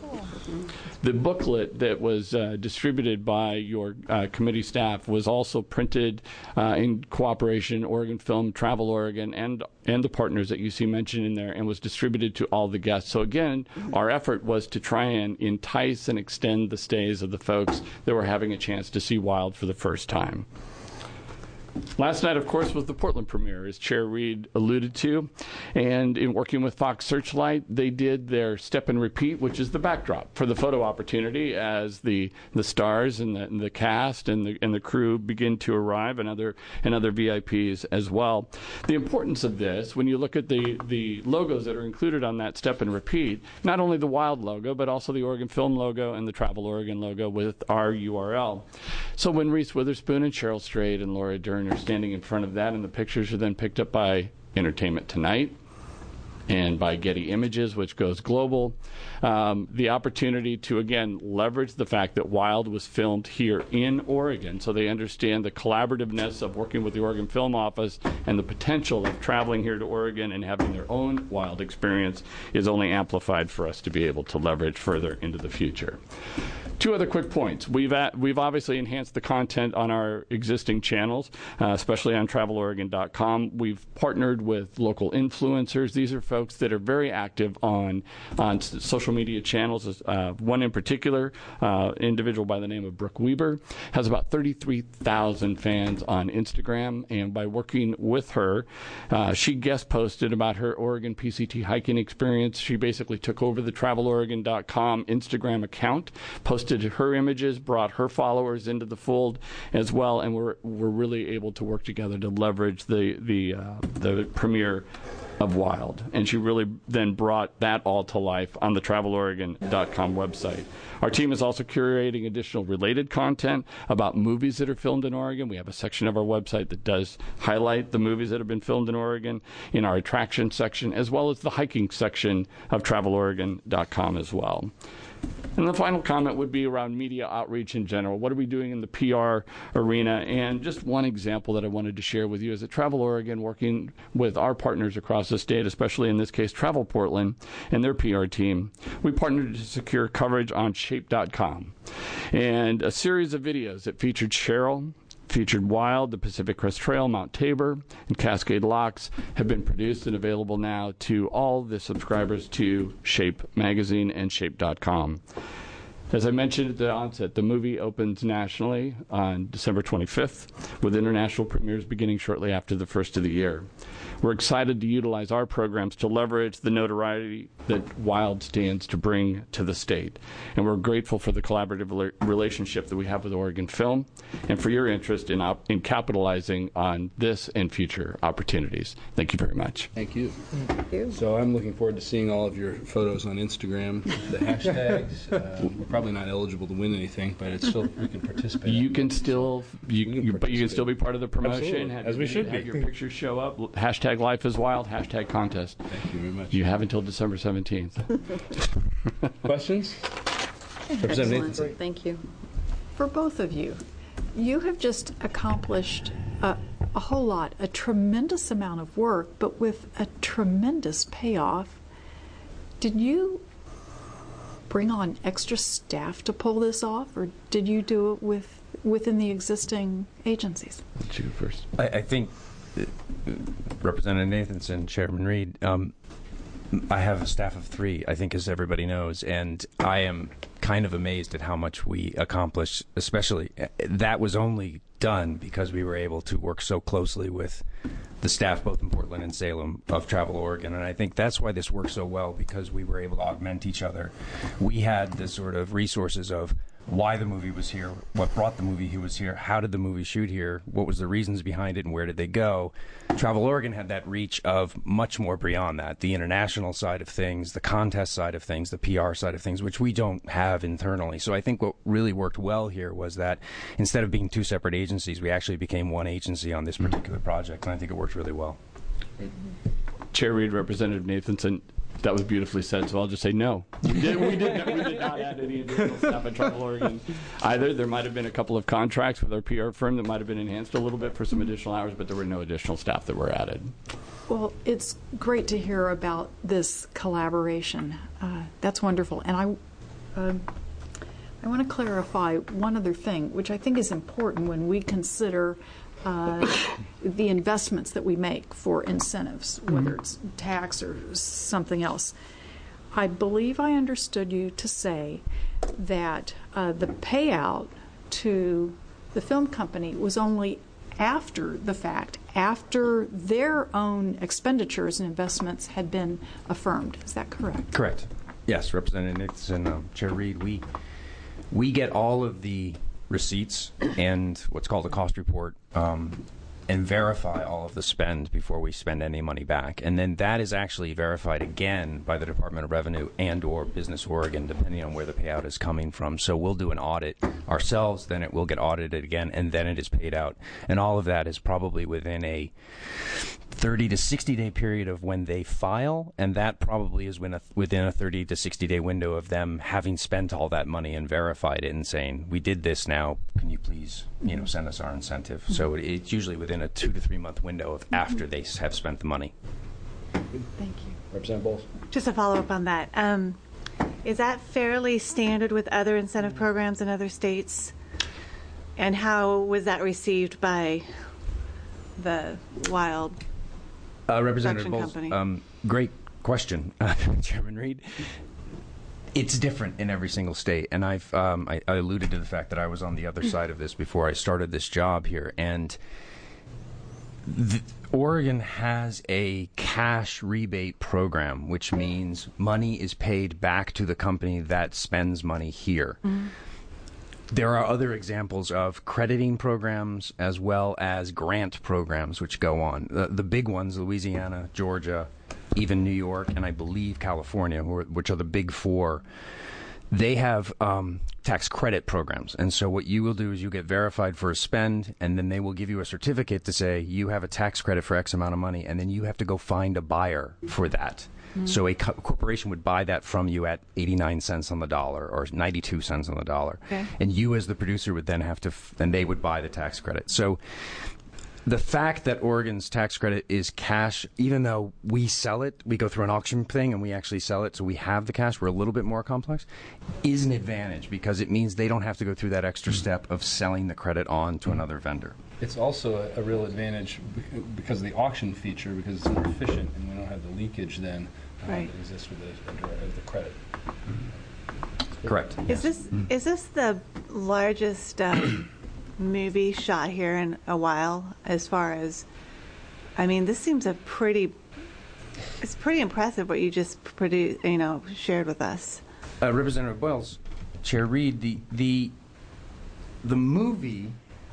The booklet that was uh, distributed by your uh, committee staff was also printed uh, in cooperation, Oregon Film, Travel Oregon, and and the partners that you see mentioned in there, and was distributed to all the guests. So again, our effort was to try and entice and extend the stays of the folks that were having a chance to see Wild for the first time. Last night, of course, was the Portland premiere, as Chair Reed alluded to. And in working with Fox Searchlight, they did their step and repeat, which is the backdrop for the photo opportunity as the, the stars and the, and the cast and the, and the crew begin to arrive, and other, and other V I Ps as well. The importance of this, when you look at the, the logos that are included on that step and repeat, not only the Wild logo, but also the Oregon Film logo and the Travel Oregon logo with our U R L. So when Reese Witherspoon and Cheryl Strayed and Laura Dern are standing in front of that, and the pictures are then picked up by Entertainment Tonight and by Getty Images, which goes global, um, the opportunity to, again, leverage the fact that Wild was filmed here in Oregon, so they understand the collaborativeness of working with the Oregon Film Office, and the potential of traveling here to Oregon and having their own Wild experience is only amplified for us to be able to leverage further into the future. Two other quick points. We've at, we've obviously enhanced the content on our existing channels, uh, especially on travel oregon dot com. We've partnered with local influencers. These are folks that are very active on on social media channels. Uh, one in particular, uh, individual by the name of Brooke Weber, has about thirty-three thousand fans on Instagram. And by working with her, uh, she guest posted about her Oregon P C T hiking experience. She basically took over the travel oregon dot com Instagram account, posted her images, brought her followers into the fold as well, and we're we're really able to work together to leverage the the uh, the premiere of Wild. And she really then brought that all to life on the travel oregon dot com website. Our team is also curating additional related content about movies that are filmed in Oregon. We have a section of our website that does highlight the movies that have been filmed in Oregon in our attraction section, as well as the hiking section of travel oregon dot com as well. And the final comment would be around media outreach in general. What are we doing in the P R arena? And just one example that I wanted to share with you is at Travel Oregon, working with our partners across the state, especially in this case Travel Portland and their P R team, we partnered to secure coverage on shape dot com. And a series of videos that featured Cheryl, featured Wild, the Pacific Crest Trail, Mount Tabor, and Cascade Locks have been produced and available now to all the subscribers to Shape Magazine and shape dot com. As I mentioned at the onset, the movie opens nationally on December twenty-fifth, with international premieres beginning shortly after the first of the year. We're excited to utilize our programs to leverage the notoriety that Wild stands to bring to the state. And we're grateful for the collaborative relationship that we have with Oregon Film, and for your interest in, op- in capitalizing on this and future opportunities. Thank you very much. Thank you. Thank you. So I'm looking forward to seeing all of your photos on Instagram, the hashtags. Uh, we're probably not eligible to win anything, but it's still, we can participate. You can still, you, you, but you can still be part of the promotion. Absolutely. Have As your, we should have be. your pictures show up. Hashtag Life is Wild. Hashtag contest. Thank you very much. You have until December seventeenth. Questions? Representative Nathanson. Excellent. Thank you. For both of you, you have just accomplished a, a whole lot, a tremendous amount of work, but with a tremendous payoff. Did you bring on extra staff to pull this off, or did you do it with within the existing agencies? Let's you first. I, I think uh, Representative Nathanson, Chairman Reed, um, I have a staff of three, I think, as everybody knows, and I am kind of amazed at how much we accomplished, especially that was only done because we were able to work so closely with the staff both in Portland and Salem of Travel Oregon, and I think that's why this worked so well, because we were able to augment each other. We had the sort of resources of why the movie was here, what brought the movie he was here, how did the movie shoot here, what was the reasons behind it, and where did they go. Travel Oregon had that reach of much more beyond that, the international side of things, the contest side of things, the P R side of things, which we don't have internally. So I think what really worked well here was that instead of being two separate agencies, we actually became one agency on this particular project, and I think it worked really well. Chair Reed, Representative Nathanson, that was beautifully said, so I'll just say no. We did, we did, not, we did not add any additional staff at Travel Oregon either. There might have been a couple of contracts with our P R firm that might have been enhanced a little bit for some additional hours, but there were no additional staff that were added. Well, it's great to hear about this collaboration. Uh, that's wonderful. And I, uh, I want to clarify one other thing, which I think is important when we consider Uh, the investments that we make for incentives, whether it's tax or something else. I believe I understood you to say that uh, the payout to the film company was only after the fact, after their own expenditures and investments had been affirmed. Is that correct? Correct. Yes, Representative Nixon, um, Chair Reed, we we get all of the receipts and what's called a cost report, um, and verify all of the spend before we spend any money back. And then that is actually verified again by the Department of Revenue and or Business Oregon, depending on where the payout is coming from. So we'll do an audit ourselves, then it will get audited again, and then it is paid out. And all of that is probably within a thirty to sixty day period of when they file, and that probably is when a, within a thirty to sixty day window of them having spent all that money and verified it and saying, we did this now, can you please, you know, send us our incentive? Mm-hmm. So it, it's usually within a two to three month window of after they have spent the money. Thank you. Representative Bowles. Just a follow up on that. Um, is that fairly standard with other incentive programs in other states? And how was that received by the Wild Uh, Representative Production Bowles, Company? um, great question, uh, Chairman Reed. It's different in every single state, and I've um, I, I alluded to the fact that I was on the other side of this before I started this job here, and the, Oregon has a cash rebate program, which means money is paid back to the company that spends money here. Mm-hmm. There are other examples of crediting programs as well as grant programs which go on. The, the big ones, Louisiana, Georgia, even New York, and I believe California, which are the big four, they have um, tax credit programs. And so what you will do is you get verified for a spend, and then they will give you a certificate to say you have a tax credit for X amount of money, and then you have to go find a buyer for that. Mm-hmm. So a co- corporation would buy that from you at eighty-nine cents on the dollar or ninety-two cents on the dollar. Okay. And you as the producer would then have to, f- then they would buy the tax credit. So the fact that Oregon's tax credit is cash, even though we sell it, we go through an auction thing and we actually sell it, so we have the cash, we're a little bit more complex, is an advantage because it means they don't have to go through that extra step of selling the credit on to another vendor. It's also a, a real advantage because of the auction feature, because it's more efficient and we don't have the leakage then uh, right. that exists with the, the credit. Correct. Is this is this the largest um, movie shot here in a while? As far as, I mean, this seems a pretty. It's pretty impressive what you just produ- you know, shared with us. Uh, Representative Boyles, Chair Reed, the the the movie,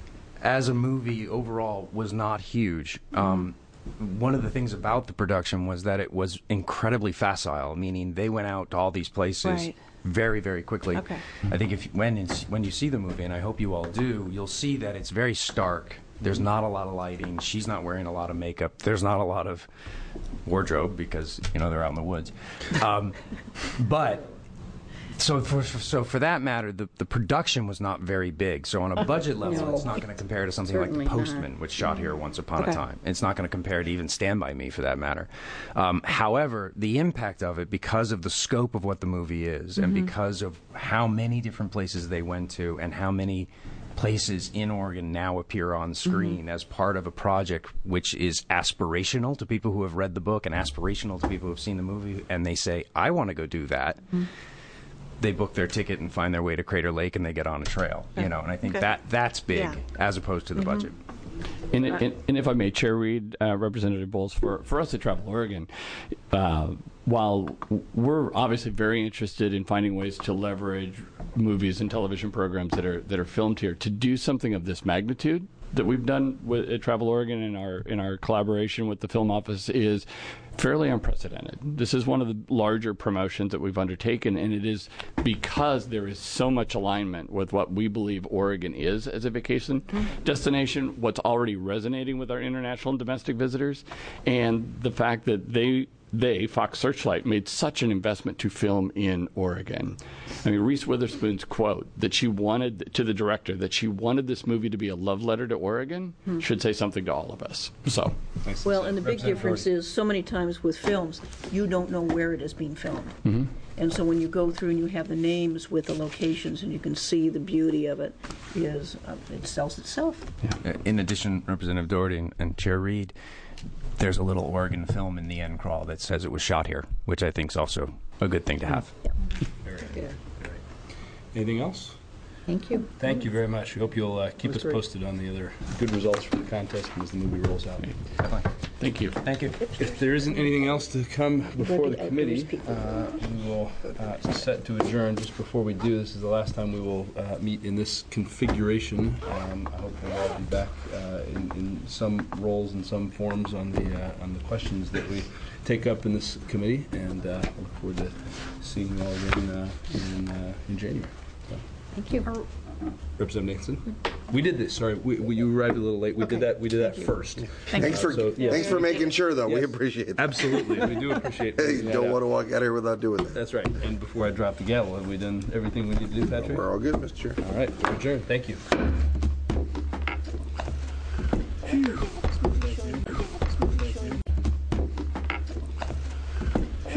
as a movie overall, was not huge. Um, one of the things about the production was that it was incredibly facile, meaning they went out to all these places right. very, very quickly. Okay. I think if when it's, when you see the movie, and I hope you all do, you'll see that it's very stark. There's not a lot of lighting. She's not wearing a lot of makeup. There's not a lot of wardrobe because, you know, they're out in the woods. Um, but so for so for that matter, the, the production was not very big. So on a budget level, No. it's not going to compare to something Certainly like The not. Postman, which shot here once upon Okay. a time. It's not going to compare to even Stand By Me, for that matter. Um, however, the impact of it, because of the scope of what the movie is, and Mhm. because of how many different places they went to, and how many places in Oregon now appear on screen as part of a project which is aspirational to people who have read the book and aspirational to people who have seen the movie, and they say, I want to go do that. Mhm. They book their ticket and find their way to Crater Lake, and they get on a trail. You know, and I think Okay. that that's big Yeah. as opposed to the Mhm. budget. And, and, and if I may, Chair Reed, uh, Representative Bowles, for, for us at Travel Oregon, uh, while we're obviously very interested in finding ways to leverage movies and television programs that are that are filmed here, to do something of this magnitude that we've done with, at Travel Oregon in our in our collaboration with the film office is fairly unprecedented. This is one of the larger promotions that we've undertaken, and it is because there is so much alignment with what we believe Oregon is as a vacation destination, what's already resonating with our international and domestic visitors, and the fact that they they, Fox Searchlight, made such an investment to film in Oregon. I mean, Reese Witherspoon's quote that she wanted, to the director, that she wanted this movie to be a love letter to Oregon Hmm. should say something to all of us. So, Well, and the big Representative difference is so many times with films, you don't know where it is being filmed. Mhm. And so when you go through and you have the names with the locations and you can see the beauty of it, is uh, it sells itself. Uh, In addition, Representative Doherty and, and Chair Reed, there's a little Oregon film in the end crawl that says it was shot here, which I think is also a good thing to have. Very good. Anything else? Thank you. Thank you very much. We hope you'll uh, keep us great. posted on the other good results from the contest and as the movie rolls out. Thank you. Thank you. If there isn't anything else to come before the committee, uh, we will uh, set to adjourn. Just before we do, this is the last time we will uh, meet in this configuration. Um, I hope we'll all be back uh, in, in some roles and some forms on the uh, on the questions that we take up in this committee, and uh, look forward to seeing you all again uh, in, uh, in January. So. Thank you. Representative Nathan, we did this. Sorry, we, we, you arrived a little late. We Okay. did that. We did that Thank you. first. Thank Thanks you. for So, yeah. thanks for making sure, though. We Yes. appreciate it. Absolutely, we do appreciate. Hey, pointing that don't out. want to walk out here without doing that. That's right. And before I drop the gavel, have we done everything we need to do, Patrick? We're all good, Mister Chair. All right, we're adjourned. Thank you.